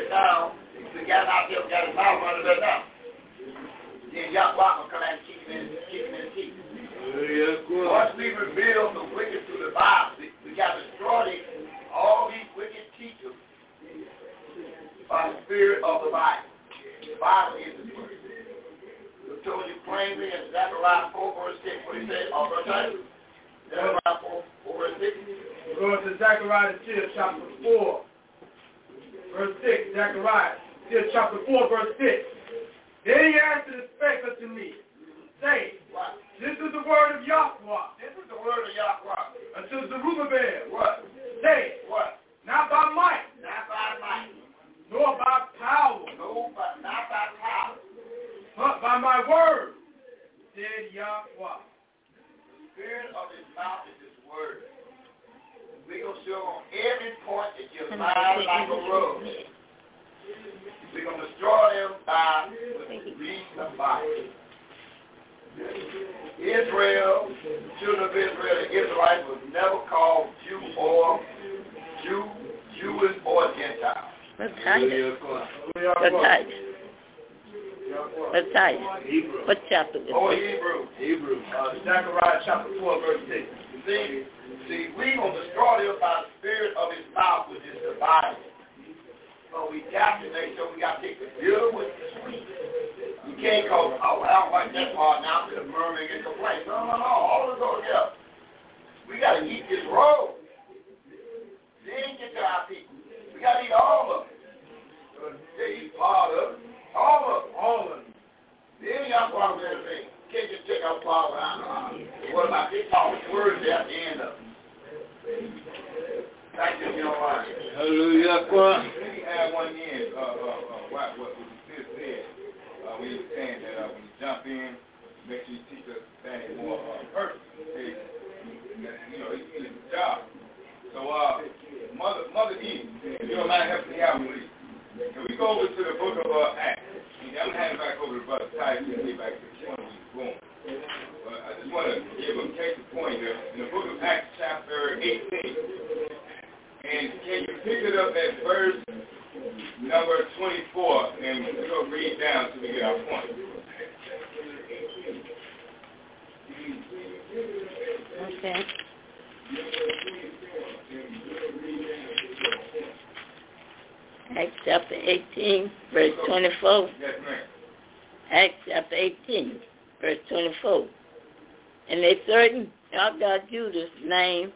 now, we got him out there, we got his mouth running right now. Then Yahweh will come out and keep him in his teeth. Once we reveal the wicked through the Bible, we got to destroy all these wicked teachers by the spirit of the Bible. The Bible is the word. We told you plainly in Zechariah 4, verse 6, what he said, Zechariah 4, verse 6. We're going to Zechariah chapter 4, verse 6. Zechariah chapter 4, verse 6. Then he answered and spake unto me, saying, What? This is the word of Yahweh. This is the word of Yahweh. Unto Zerubbabel. What? Saying, What? Not by might. Not by might. Nor by power. No, but not by power. But by my word, said Yahweh. The spirit of his mouth is his word. We're going to show on every point that you're lying like a rug. We're going to destroy them by reading the Bible. Israel, the children of Israel, the Israelites was never called Jewish or Gentile. What chapter? Oh, Hebrew. Zechariah chapter 4, verse 6. See, we're going to destroy them by the spirit of his mouth, which is the Bible. So we got to make sure we got to take the bitter with the sweet. You can't go, oh, I don't like that part now, to murmur and complain. No, all of us go together. We got to eat this roll. Then get to our people. We got to eat all of it. They eat part of it. All of it. Then y'all go out there and say, can't just take our part around. What about this talking words there at the end of it? Thank you, you know why. Hallelujah. Let me add one in, what you just said. When you were saying that when you jump in, make sure you teach us things more personal. Okay? It's a job. So, Mother Eve, if you don't mind helping me out with it. Can we go over to the book of Acts? I'm going to hand it back over to Brother Titus and get back to the point we were going. I just want to give a case in point here. In the book of Acts, chapter 18. And can you pick it up at verse number 24, and we're going to read down till we get our point. Okay. Acts chapter 18, verse 24. Yes, ma'am. Acts chapter 18, verse 24. And a certain outlaw Judas named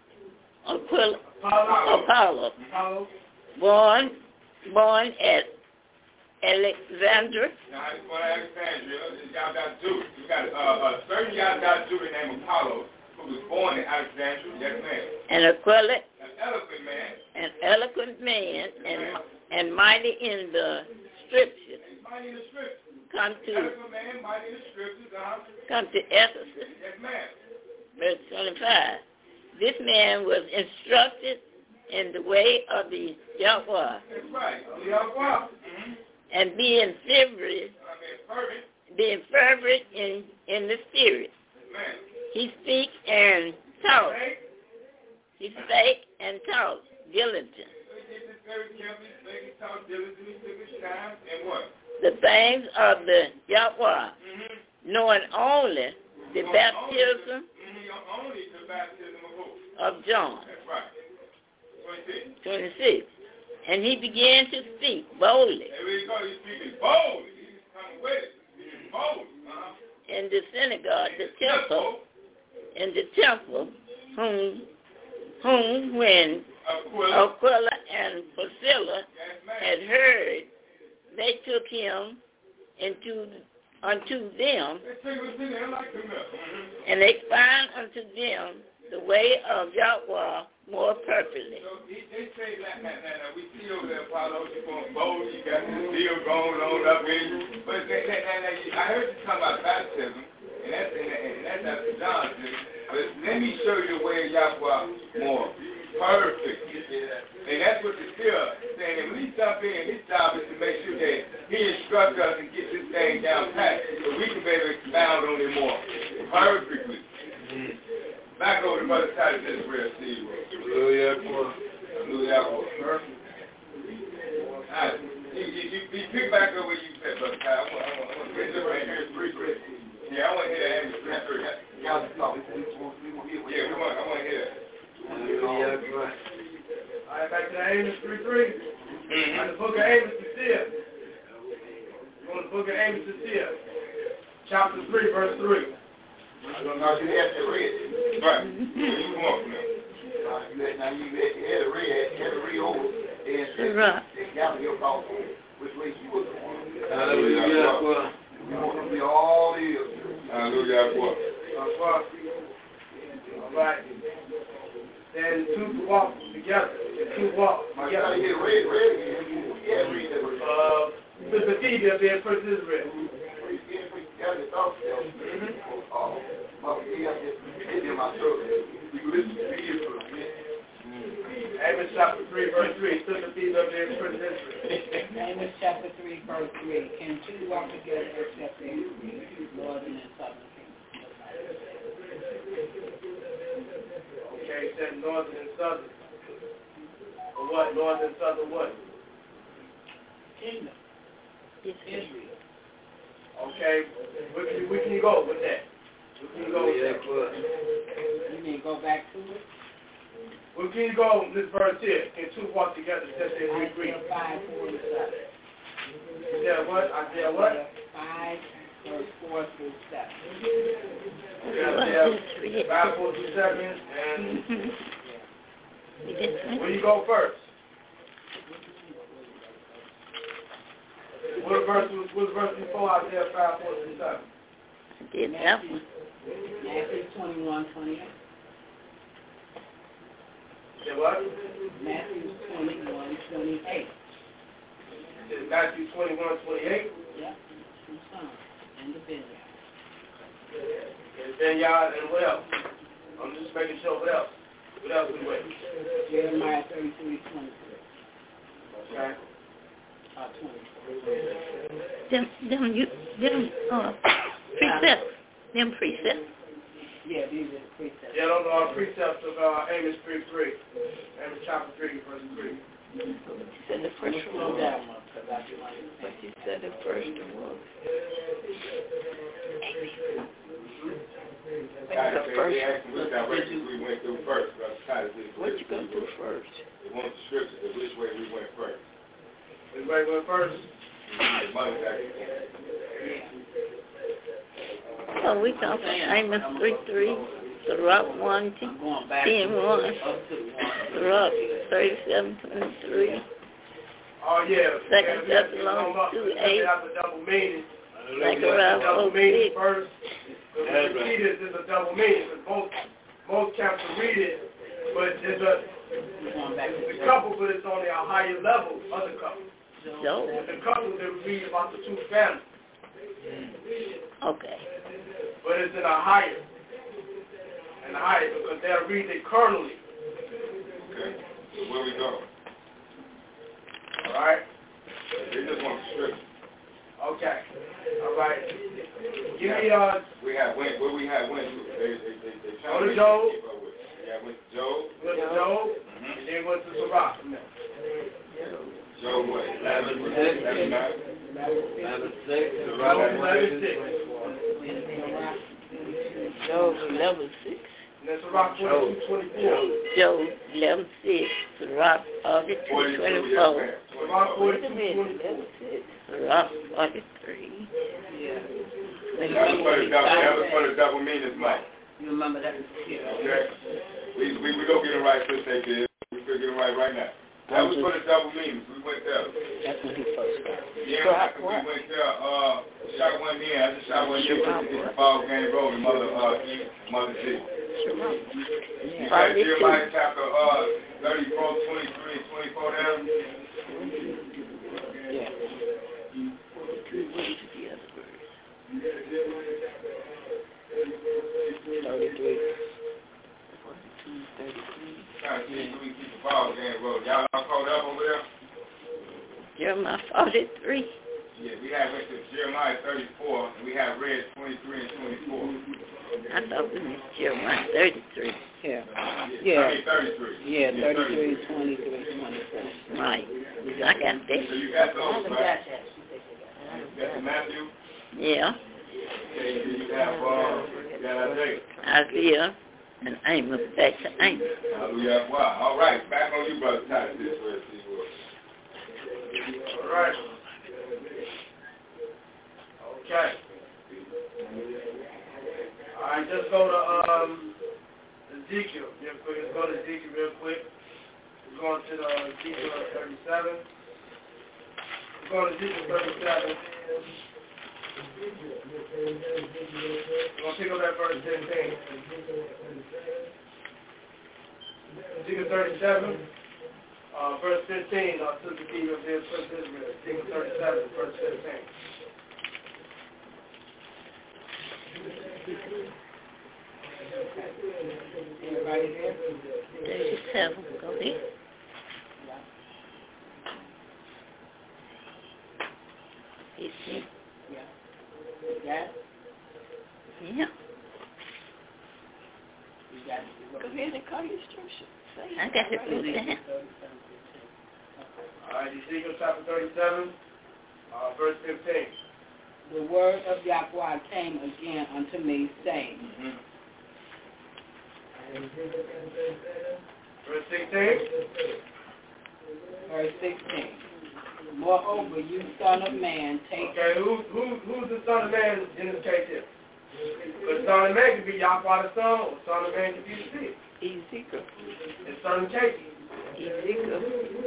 Apollo, born at Alexandria. Now, for Alexandria, y'all got Judas. You got a certain y'all got Judas named Apollo, who was born in Alexandria. Yes, ma'am. And Aquila, an eloquent man. an eloquent man, and mighty in the scriptures. Mighty in the scriptures. Come to Eloquent man, mighty in the scriptures. Come to Ephesus. Yes, ma'am. Verse 25. This man was instructed in the way of the Yahweh. That's right. Yahweh. And being fervent in the spirit. Amen. He spake and taught. He spake and taught diligently. And what? The things of the Yahweh, knowing only the baptism Only the baptism of who? of John. That's right. 26. And he began to speak boldly. There we go. He's speaking boldly. He's coming with it. He's bold. In the synagogue, the temple, in the temple, whom when Aquila and Priscilla had heard, they took him unto them, and expound unto them the way of Yahweh more perfectly. So they say that we see over there, Apollo, you're going bold, you got this deal going on up in you. But I heard you talk about baptism, and that's after John said. But let me show you the way of Yahweh more perfect. And that's what the still saying. And when he jump in, his job is to make sure that he instructs us and get this thing down pat so we can be able to expound on it more perfectly. Back over to Brother Titus as well, Steve. Hallelujah. Hallelujah. Perfect. All right. me back up where you said, Brother Kyle. I want to hear this right here. Yeah, I want to hear that Amos 3:3. Yeah, I want to hear that. All right, back to the Amos 3:3. The book of Amos to Seer. Go to the book of Amos to Seer. Chapter 3, verse 3. I'm going to talk to you after read. Right. You come on from there. Now you had to read over and gather your thoughts on which way you was going. Hallelujah. We want to be all ears. Hallelujah. All right. Then two walk together. Two walk You got to get read again. Yeah, read that verse. Mr. Stevie up there, first is read. Gather your thoughts down. Mother, you got to get in my throat. You listen to me for a minute. Amos chapter 3, verse 3. Sister Stevie up there, first is read. Amos chapter 3, verse 3. Can two walk together except they agree? Northern and southern kingdom. Okay, it said northern and southern. For what? Northern and southern what? Kingdom. Israel. Okay, where can you go with that? Where can you go with that? You mean go back to it? Where can you go in this verse here? Can two walk together except they agree? Isaiah 5:4-7. Isaiah what? Isaiah what? 5, verse 4 through 7. Isaiah 5, 4 through 7. And where you go first? What verse before Isaiah 5, 4 through 7? I did that one. Matthew 21:28. Say what? Matthew 21:28. Matthew 21:28. Yep. Two sons and the vineyard. And vineyard and what else? I'm just making sure what else. What else we wait? Jeremiah 33:23. Okay. 24. Them precepts. Yeah, these are the precepts. Yeah, those are precepts of Amos 3:3. Amos chapter 3, verse 3. You said the first Slow one. down, because I do like it. But you said the first one. The first. Which direction we went through first. What you gonna do first? We want the scriptures, which way we went first. Which way went first? So we come from Amos 3:3, Sirach 1:10:1, Sirach 37:23. Oh, yeah. Second Thessalonians 2:8. That's a double meaning. Zechariah Double meaning 4:6. first. Because when you see this, it's a double meaning. Because most camps will read it, but it's a couple, but it's only a higher level of the couple. So, The couple, they read about the two families. okay. But it's in a higher. And higher, because they'll read it carnally. Okay. So where we go? All right? They just want the scripture. Okay. All right. Give me, we have went to. They go to Job. Yeah, went to Job. Went to Job, and then went to Sirach. Job what? 11:6. 11:6. Job 11:6. And then Sirach 42:24. Job 11:6. Sirach 42:24. Sirach 42:24. Sirach 43. Yeah. That was for the double meanings, Mike. You remember that? Okay. We go get it right, Sister David. We go get it right now. That was for the double meanings. We went there. That's when he first started. Yeah, we went there. Shot one in. I just shot one in. It's the ball game road. Mother G. You got Jeremiah chapter 34, 23, and 24 down. Yeah. Trying to see if we keep the ball game road. Y'all all caught up over there? Jeremiah 43. Yeah, we had went to Jeremiah 34, and we had read 23 and 24. I thought we missed Jeremiah 33. Yeah. I mean 33. Yeah, 33, 23, 24. Right. I got that. So you got those, right? got the Matthew? Yeah. Okay, you have Isaiah. Isaiah and Amos. Back to Amos. Hallelujah. Wow. All right. Back on you, Brother Titus. This way, see what. All right. Okay. All right, just go to Ezekiel. Real quick. Let's go to Ezekiel real quick. We're going to Ezekiel 37. We're going to Ezekiel 37. We're going to pick up that verse 15. Ezekiel 37, verse 15. Took the key of this first Israel. Ezekiel 37, verse 15. Everybody there? 37. Go ahead. Yeah. Yeah. Yeah. You got it. Go ahead and call your scripture. I got it pulled down. All right, Ezekiel chapter 37, verse 15. The word of Yahweh came again unto me, saying, Verse 16. Verse 16. Moreover, you son of man, take... Okay, who's the son of man in this case here? The son of man could be Yahweh the son, or the son of man could be the seed. Ezekiel. In certain cases. Ezekiel.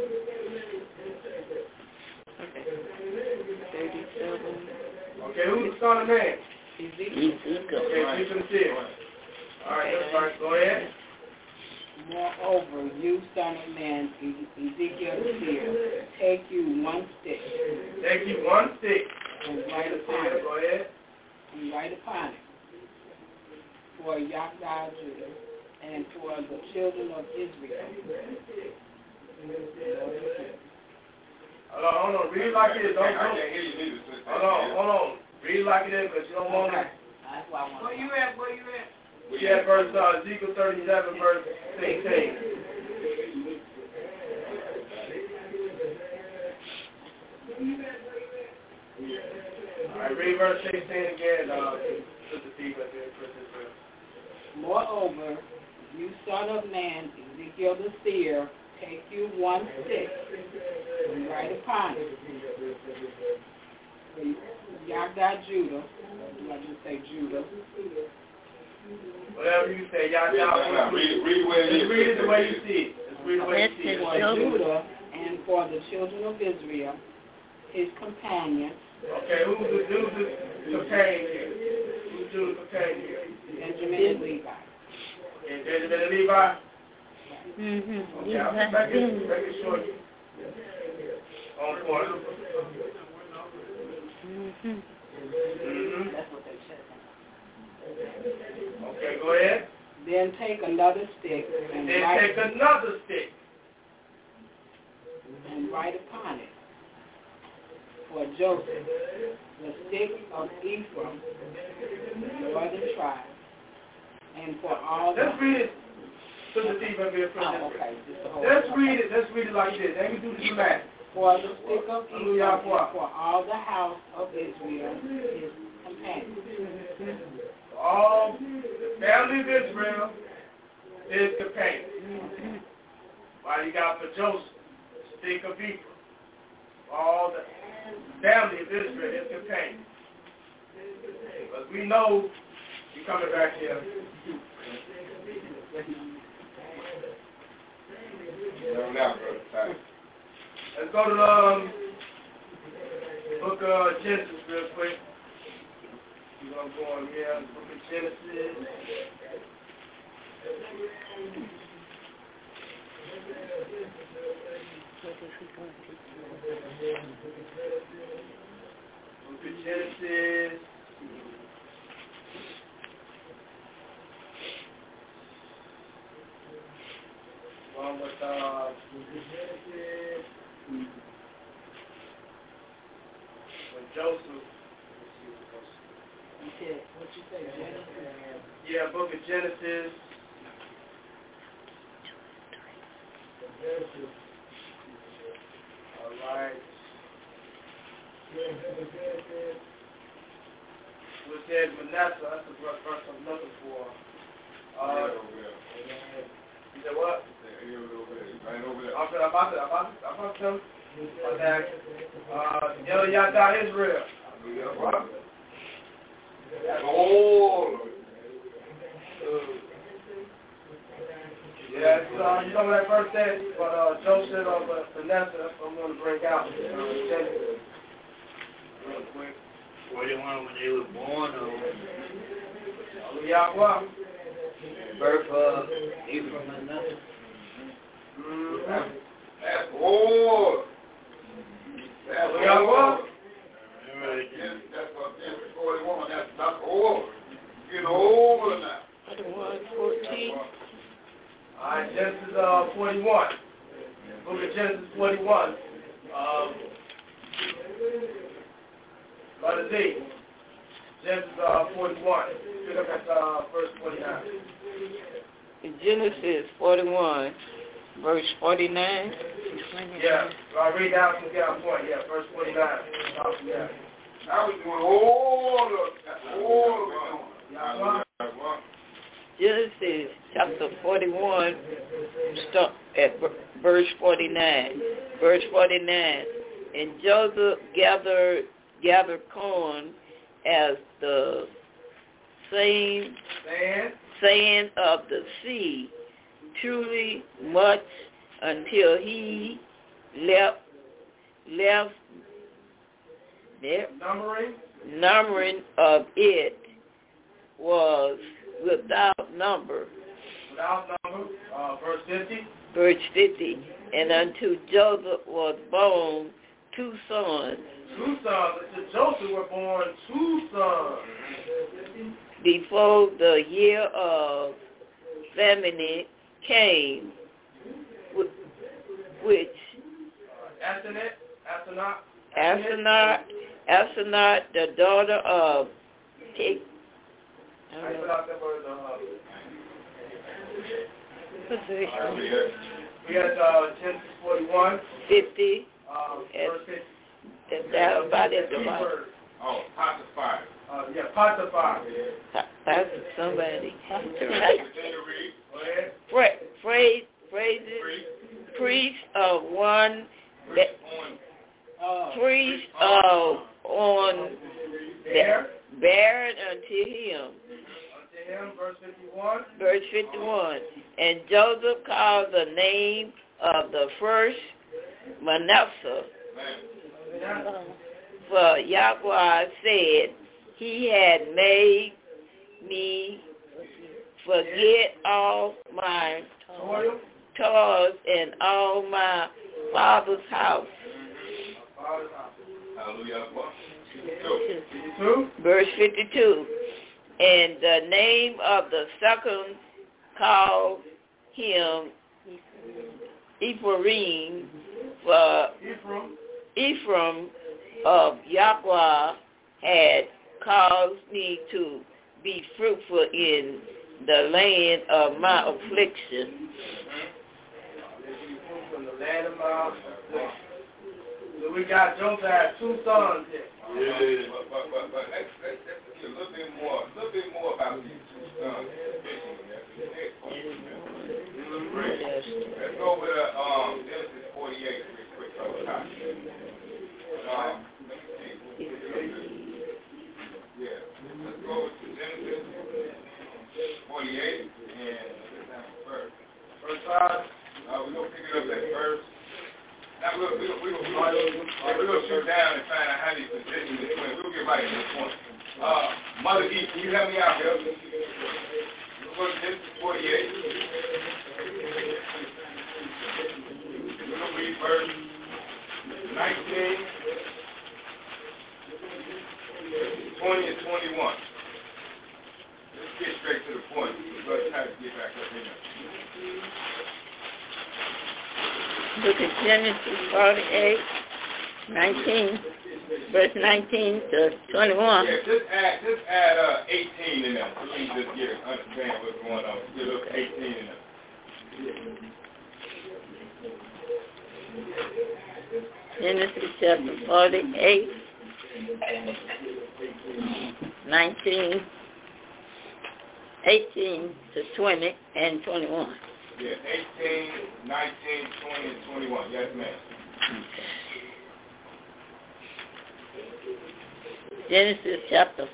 Okay. 37. Okay, who's the son of man? Ezekiel. Okay, you can see it. All right, that's right. Go ahead. Moreover, you son of man, Ezekiel the seer, take you one stick. Take you one stick. And write upon it. Go ahead. And write upon it. For Yahweh Judah, and for the children of Israel. Hold on. Read like it is. Don't. Hold on. Read like it is, because you don't want to. That's why I want to. Where you at? We had verse Ezekiel 37, verse 16. All right, read verse 16 again, Sister T. Moreover, you son of man, Ezekiel the seer, take you one stick and write upon it. Yahweh Judah, do I just say Judah? Whatever you say, y'all read it the way you see it. Just read the way you see it. For Judah and for the children of Israel, his companions. Okay, who's the companion here? Who's Judah's companion here? Benjamin and Levi. Okay, Benjamin and Levi? Mm-hmm. Okay, I'm just making sure. On point. Mm-hmm. Mm-hmm. That's what they said. Okay, go ahead. Then take another stick and write upon it. For Joseph, the stick of Ephraim, the northern tribe, and for all. Let's read it. Sister T, okay. Let's read it like this. Let me do this math. For the stick of Ephraim, for all the house of Israel, his companions. All the family of Israel, his companions. While you got for Joseph, the stick of Ephraim, all the family of Israel, his companions. But we know you're coming back here. Let's go to the book of Genesis real quick. We're going to go on here, book of Genesis. Book of Genesis. Along with Genesis. When Joseph. What you say, Genesis? Yeah, book of Genesis. All right. Which says Manasseh. That's the verse I'm looking for. You said what? Right over there. I'm about to tell you. Okay. Yada Israel. Oh. Yeah, you know what that verse says, but Joseph of Manasseh, that's what I'm going to bring out. Real quick. 41 when they were born, or Yahweh. birth of Ephraim and nothing. That's old. That's old. That's what 41. That's old. Getting older now. 41:14. All right, Genesis 41. Book of Genesis 41. Brother D. Genesis 41. Pick up at verse 49. In Genesis 41, verse 49. Yeah, I'll read down to get our point. Yeah, verse 49. Yeah. Now we're doing older. That's older. Genesis chapter 41, start at verse 49. Verse 49. And Joseph gathered corn as the sand of the sea, truly much until he left numbering of it was without number. Verse 50. Verse 50. And unto Joseph was born 2 sons. 2 sons. To Joseph were born 2 sons. Before the year of famine came, which Asenath, the daughter of we had Genesis 41. 50. Verse 50. That about it. Oh, Potiphar. Potiphar. That's somebody. Priest of one. Priest on bear unto him. Verse 51. Verse 51. And Joseph called the name of the first Manasseh. For Yahweh said, he had made me forget all my toils and all my father's house. Hallelujah. Verse 52. And the name of the second called him Ephraim, for Ephraim of Yahweh had caused me to be fruitful in the land of my affliction. From the land of my affliction. So we got Joseph had 2 sons here. But let's a little bit more about these 2 sons. Let's go with Genesis 48 real quick from the top. Let's go with Genesis 48 and verse 5. We're going to pick it up at verse. Now we're going to shoot down and find out how they position this point. We'll get right to this point. Mother E, can you help me out here? We'll go to Genesis 48. We're going to read verse 19, 20, and 21. Let's get straight to the point. Let's try to get back up in there. Look at Genesis 48, 19, verse 19 to 21. Yeah, just add 18 in there so we can just understand what's going on. Just look 18 in there. Genesis chapter 48, 19, 18 to 20 and 21. Yeah, 18, 19, 20, and 21. Yes, ma'am. Genesis chapter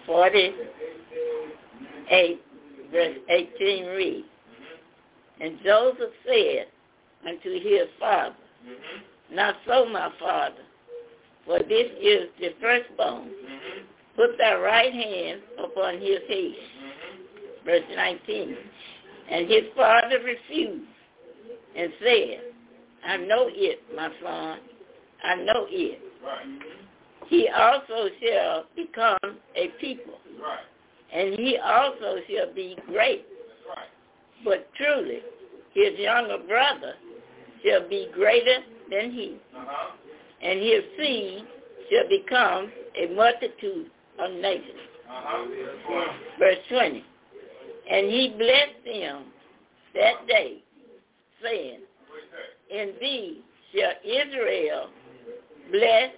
48, verse 18 reads, And Joseph said unto his father, Not so, my father, for this is the firstborn. Put thy right hand upon his head. Verse 19. And his father refused and said, I know it, my son, I know it. He also shall become a people, and he also shall be great. But truly, his younger brother shall be greater than he, and his seed shall become a multitude of nations. Verse 20. And he blessed them that day, saying, In thee shall Israel bless,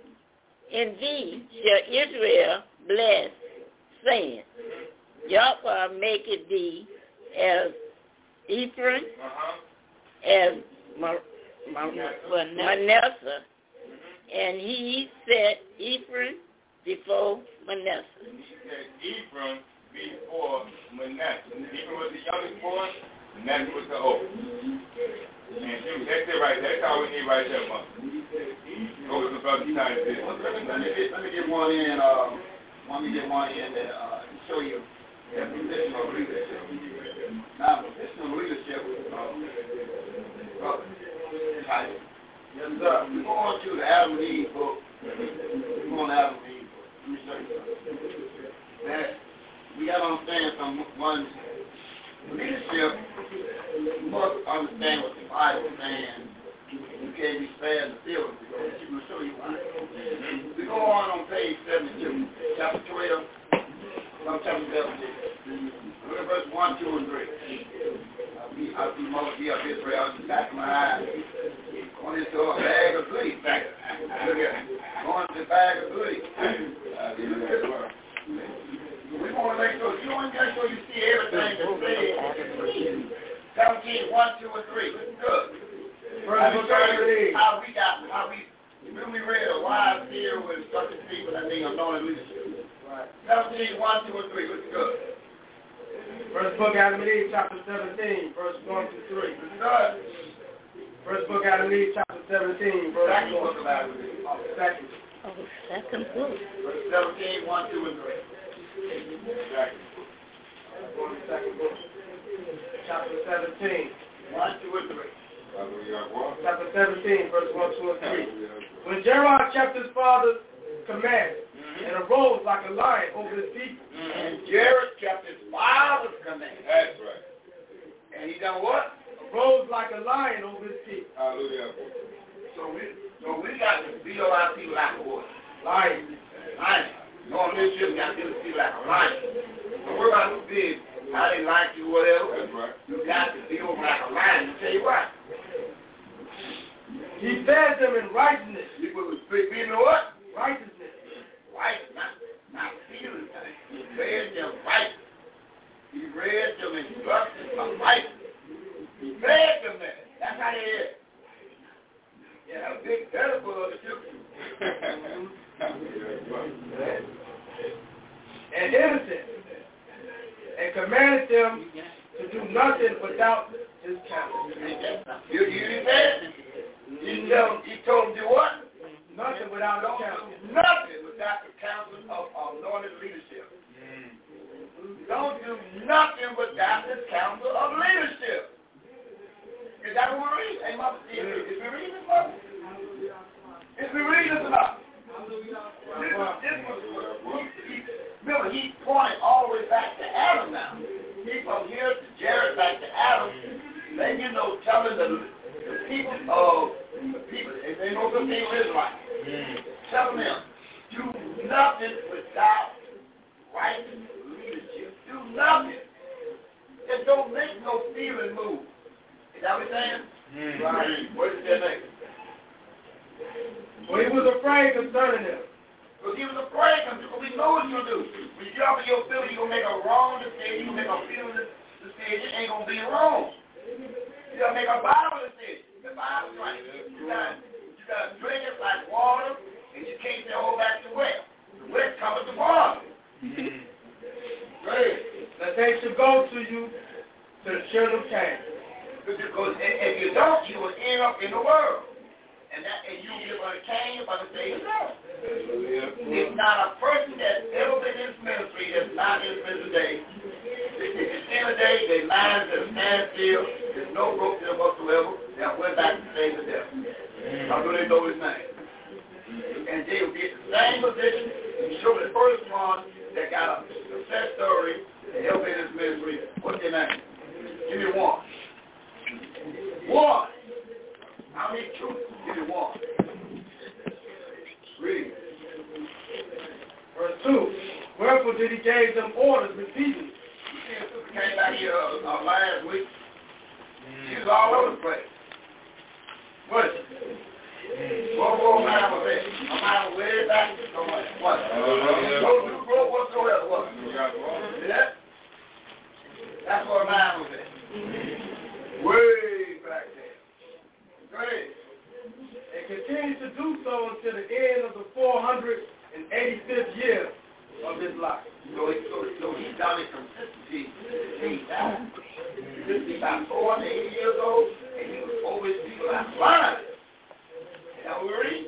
saying, Yahweh maketh thee as Ephraim, as Manasseh, and he set Ephraim before Manasseh. Ephraim before Manasseh. Ephraim was the youngest boy, Manasseh was the oldest. And that's it right there. That's all we need right there, Mom. Go with the brother tonight. Let me get one in. Let me get one in that show you that positional leadership. Now, positional leadership brother title. Yes, sir. We go on to the Adam and Eve book. We go on to Adam and Eve book. Let me show you something. That we got to understand from one leadership. You must understand what the Bible is saying. You can't be spared in the field because she's going to show you why. We go on page 72, chapter 12, from chapter 17. Look at verse 1, 2, and 3. I see Moses of Israel in the back of my eyes. Going into a bag of goodies. Look at it. Going to the bag of goodies. We want to make sure, you want to make sure you see everything that's said. 17, 1, 2, and 3. This is good. How we read a wise deal with instructed people that being anointed leadership. 17, 1, 2, and 3. This is good. First book, Adam and Eve, chapter 17, verse 1 to 3. This is good. First book, Adam and Eve, chapter 17, verse 1. Second. Second book. Verse 17, 1, 2, and 3. Second book. Chapter 17. 1, 2, and 3. Chapter 17, verse 1, 2, and 3. When Jeremiah kept his father's command and arose like a lion over his people. And Jared kept his father's command. That's right. And he done what? Arose like a lion over his people. Hallelujah. So we got to build our people like a what? Lion. Lion. No, this ship got to build people like a lion. Don't worry about who big, how they like you, whatever. That's right. You got to build like a lion. I'll tell you what. He fed them in righteousness. He was feeding what? Righteousness. Right, not feeling things. He fed them right. He read them instructions of righteousness. He fed them that. That's how they is. Yeah, a big edible of the scripture. And innocent. And commanded them to do nothing without his counsel. You didn't say it? He told them to do what? Nothing without his counsel. Nothing without the counsel of anointed leadership. Don't do nothing without the counsel of leadership. Is that what we're reading? Hey, Mama, is we reading this, Mama? Is we reading this enough? Remember, he's pointing all the way back to Adam now. He from here to Jared back to Adam. Then, telling the people if they know some people Israelites, telling them, do nothing without righteous leadership. Do nothing. Just don't make no feeling move. Is that what you're saying? Right. What does that mean? For he was afraid concerning them. Because he was afraid of him, because we know what you'll do. When you get off of your feelings, you're going to make a wrong decision. You're going to make a feeling decision. It ain't going to be wrong. You got to make a Bible decision. The Bible's right. You got to drink it like water, and you can't say, hold back the well. The well comes to water. Great. That they should go to you, to the children of Cain. Because if you don't, you will end up in the world. And you will be about to Cain, about to say yourself. It's not a person that's ever been in this ministry that's not in this ministry today. If you see the day, they lies at a standstill, there's no growth in them whatsoever, they went back to save the devil. How do they know his name? And they will get the same position. You show me the first one that got a success story and help in this ministry. What's their name? Give me one. One. How many truths? Give me one. Read. Verse 2. Wherefore did he give them orders repeatedly? You see, a sister came back here last week. She was all over the place. What is it? What man was that? A man way back. What? No new growth whatsoever. What? See that? That's what a man was at. Way back there. Great. And continued to do so until the end of the 485th year of his life. So he's done it consistency. He died. He lived about 480 years old, and he was over his people like blind. Now we read.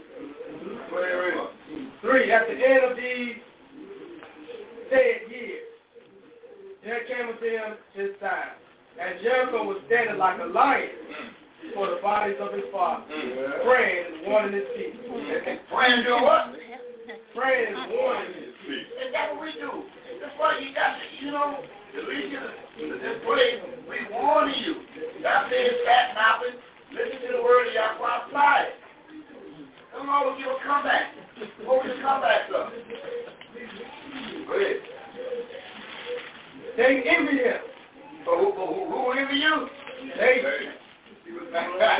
3. At the end of these said years, there came unto him his time, and Jericho was standing like a lion for the bodies of his fathers, praying and warning his people. Praying and doing what? Praying and warning his people. And that's what we do. That's why you got to, at least this place, we warning you. God says, fat mountain, listen to the word of Yahweh, apply it. Don't always give a comeback. What was the comeback of? Go ahead. They envy him. Who envy you? They. You do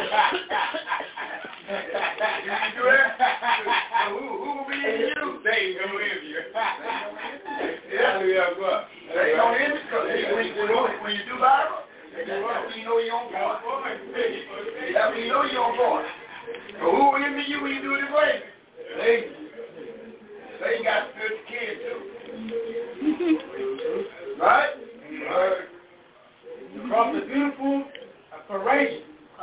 that? Who will be envy you? They ain't gonna envy you. They don't envy because when you do Bible, that's when you know you're on point. That's when you know you're on point. So who will envy you when you do it this way? They got good kids too. Right? The cross is beautiful and courageous.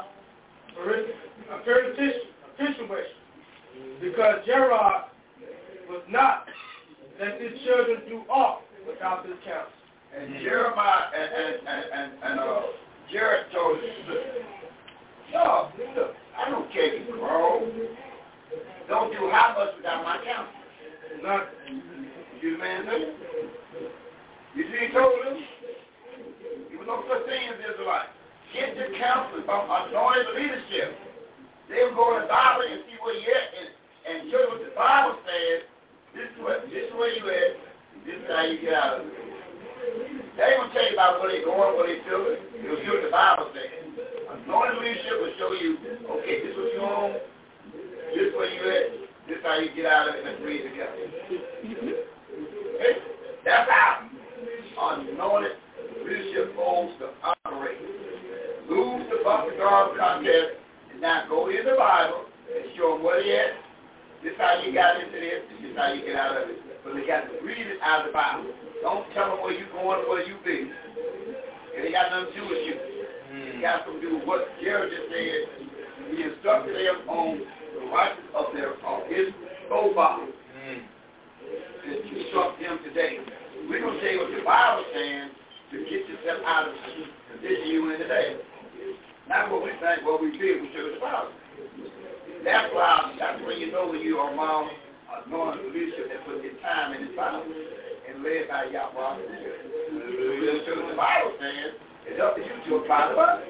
A situation. Because Gerard was not let his children do aught without this counsel. And Jeremiah and Jared told his sister, no, look, I don't care if you grow. Don't do how much without my counsel. Nothing. You the man said? You see he told him? There was no such thing as Israelite. Get the counsel from anointed leadership. They will go in the Bible and see where you're at and show what the Bible says. This is where you at. This is how you get out of it. They ain't going to tell you about where they're going, where they're feeling. They'll see what the Bible says. Anointed leadership will show you, okay, this is what you're on. This is where you at. This is how you get out of it. Let's read together. Okay? That's how anointed leadership goes to operate. Lose the bucket guard contest and now go in the Bible and show them where they at. This is how you got into this. This is how you get out of it. But they got to read it out of the Bible. Don't tell them where you going or where you be. It ain't got nothing to do with you. It got something to do with what Jared just said. He instructed them on the rights of his profile. And to instruct them today. We're going to tell you what the Bible is saying to get yourself out of the position you in today. Not what we think, what we feel, we show the Bible. That's where you know when you are around anointed leadership that put their time in the Bible and led by Yahweh. So the Bible says it's up to you to apply the Bible.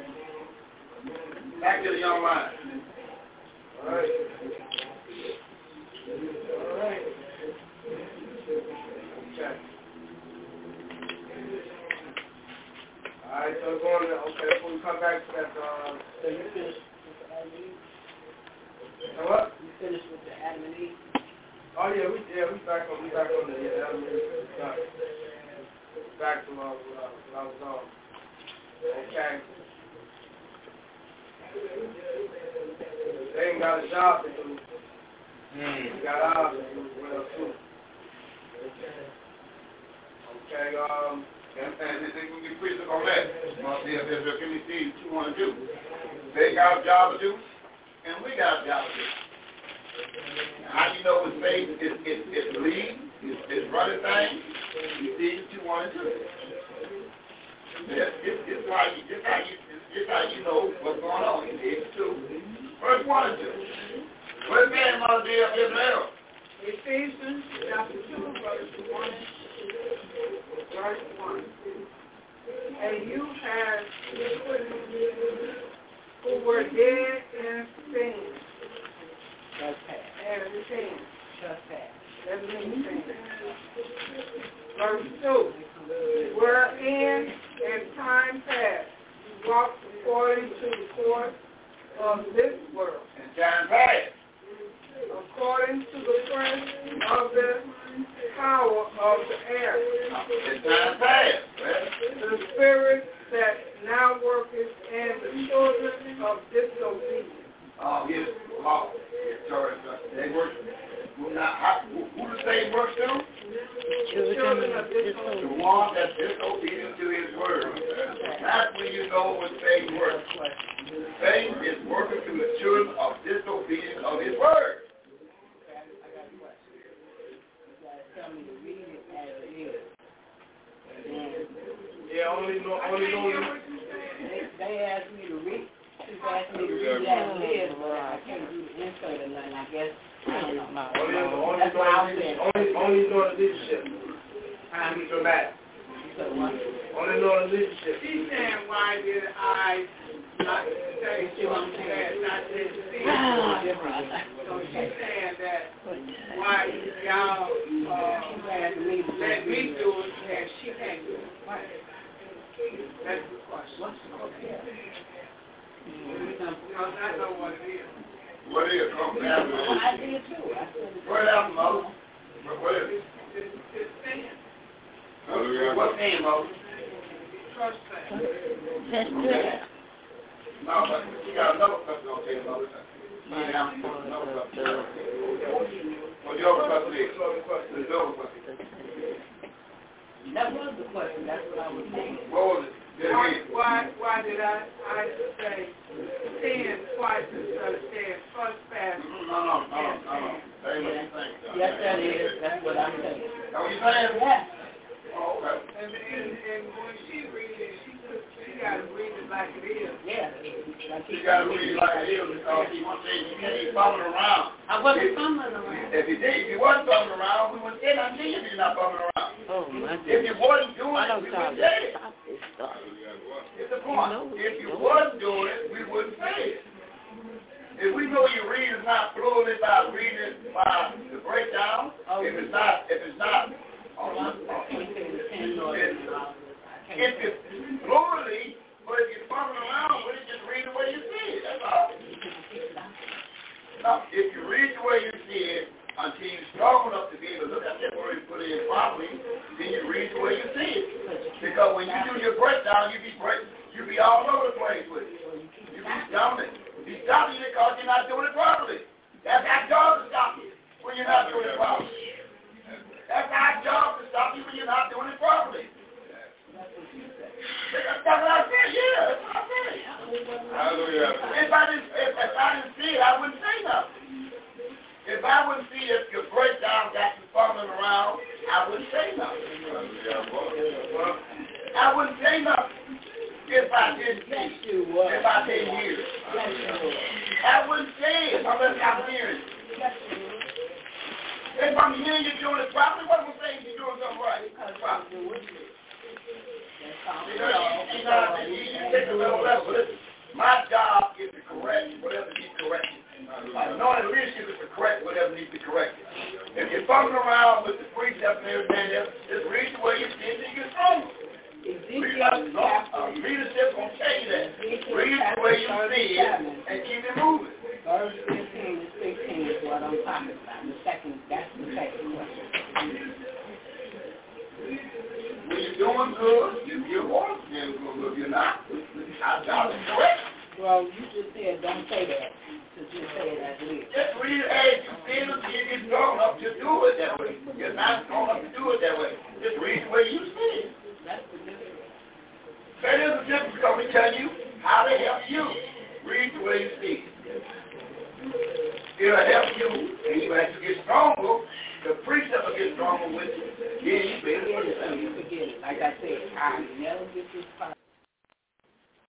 Back to the young man. All right. Okay. All right, so going to, before we come back to that, So you finished with the Adam and Eve? what? You finished with the Adam and Eve? Oh yeah, we back on the back to what I was on. Okay. They ain't got a job to do. We got ours to do well too. Okay, and they can be preached on that. If you see what you want to do. They got a job to do, and we got a job to do. How you know with faith it's leading, it's running things, you see what you want to do. It's how you know what's going on. It's 2. Verse 1 and 2. Where's man, Mother dear, Israel? Ephesians chapter 2, verse 1. Verse 1. And you have who were dead in sin. And sin. That means sin. Verse 2. Wherein in time past you walked according to the course of this world. In time past. According to the prince of the power of the air. In time past. The spirit that now worketh in the children of disobedience. Oh, yes. Oh, sorry. They work. Who the same works to? Children of disobedience. The one that's disobedient to his word. That's when you know when Satan works. Satan is working to the children of disobedience of his word. Yeah, only know. They asked me to read. She asked me to read that list, but I can't do the insert or nothing. I guess I don't know. That's why I was there. Only know the leadership. I'm dramatic. Only know the leadership. She's saying, why did I not say that, not say see? So she's saying that why y'all let me do it and she can't do it. That's the question. Because I know what it is. What is it? I did too. What else, Mother? What is it? It's sin. What sin, Mother? Trust thing. That's good. No, but you got another question on table, Mother. What's your other question? That was the question. That's what I was saying. What was it? Why did I say sin twice instead of saying trespass? No. That ain't what you think. Yes, that is. That's what I'm saying. That what you saying? Yeah. Oh, okay. And when she reads it, she got to read it like it is. Yeah. You got to read it like it is because he wants to say you can't be fumbling around. I wasn't fumbling around. If you wasn't fumbling around, we wouldn't say nothing to you if you're not fumbling around. Oh, my If you wasn't doing it, we wouldn't say it. Stop this stuff. It's the point. If you wasn't doing it, we wouldn't say it. If we know your reading is not fluently by reading it by the breakdown, if it's not, if it's fluently, but if you're fumbling around with it, just read the way you see it. That's all. Now, if you read the way you see it until you're strong enough to be able to look at that word and put it in properly, then you read the way you see it. Because when you do your breakdown, you be all over the place with it. You be dumbing. You stop you because you're not doing it properly. That's our job to stop you when you're not doing it properly. That's our job to stop you when you're not doing it properly. That's what I said, yeah, that's what I said. If I didn't see it, I wouldn't say nothing. If I wouldn't see if your breakdown got you fumbling around, I wouldn't say nothing. I wouldn't say nothing if I didn't see it, if I didn't hear it. I wouldn't say it unless I'm hearing it. If I'm hearing you doing it properly, what am I saying you're doing something right? My job is to correct whatever needs corrected. Anointed leadership is to correct whatever needs to be corrected. If you're fumbling around with the precepts and everything else, just read the way you see it and you get stronger. Leadership will tell you that. Read the way you see it and keep it moving. Verse 15 to 16 is what I'm talking about. That's the second question. When you're doing good, you want to do good. If you're not, I doubt it's correct. Well, you just said don't say that. So just say it as it is. Just read it as you feel it. You're strong enough to do it that way. You're not strong enough to do it that way. Just read the way you see it. That's the difference. That is the difference because we tell you how to help you. Read the way you see it. It'll help you, and you have to get stronger. The precept will get stronger with you. Then you better forget it. Like I said, I never get this part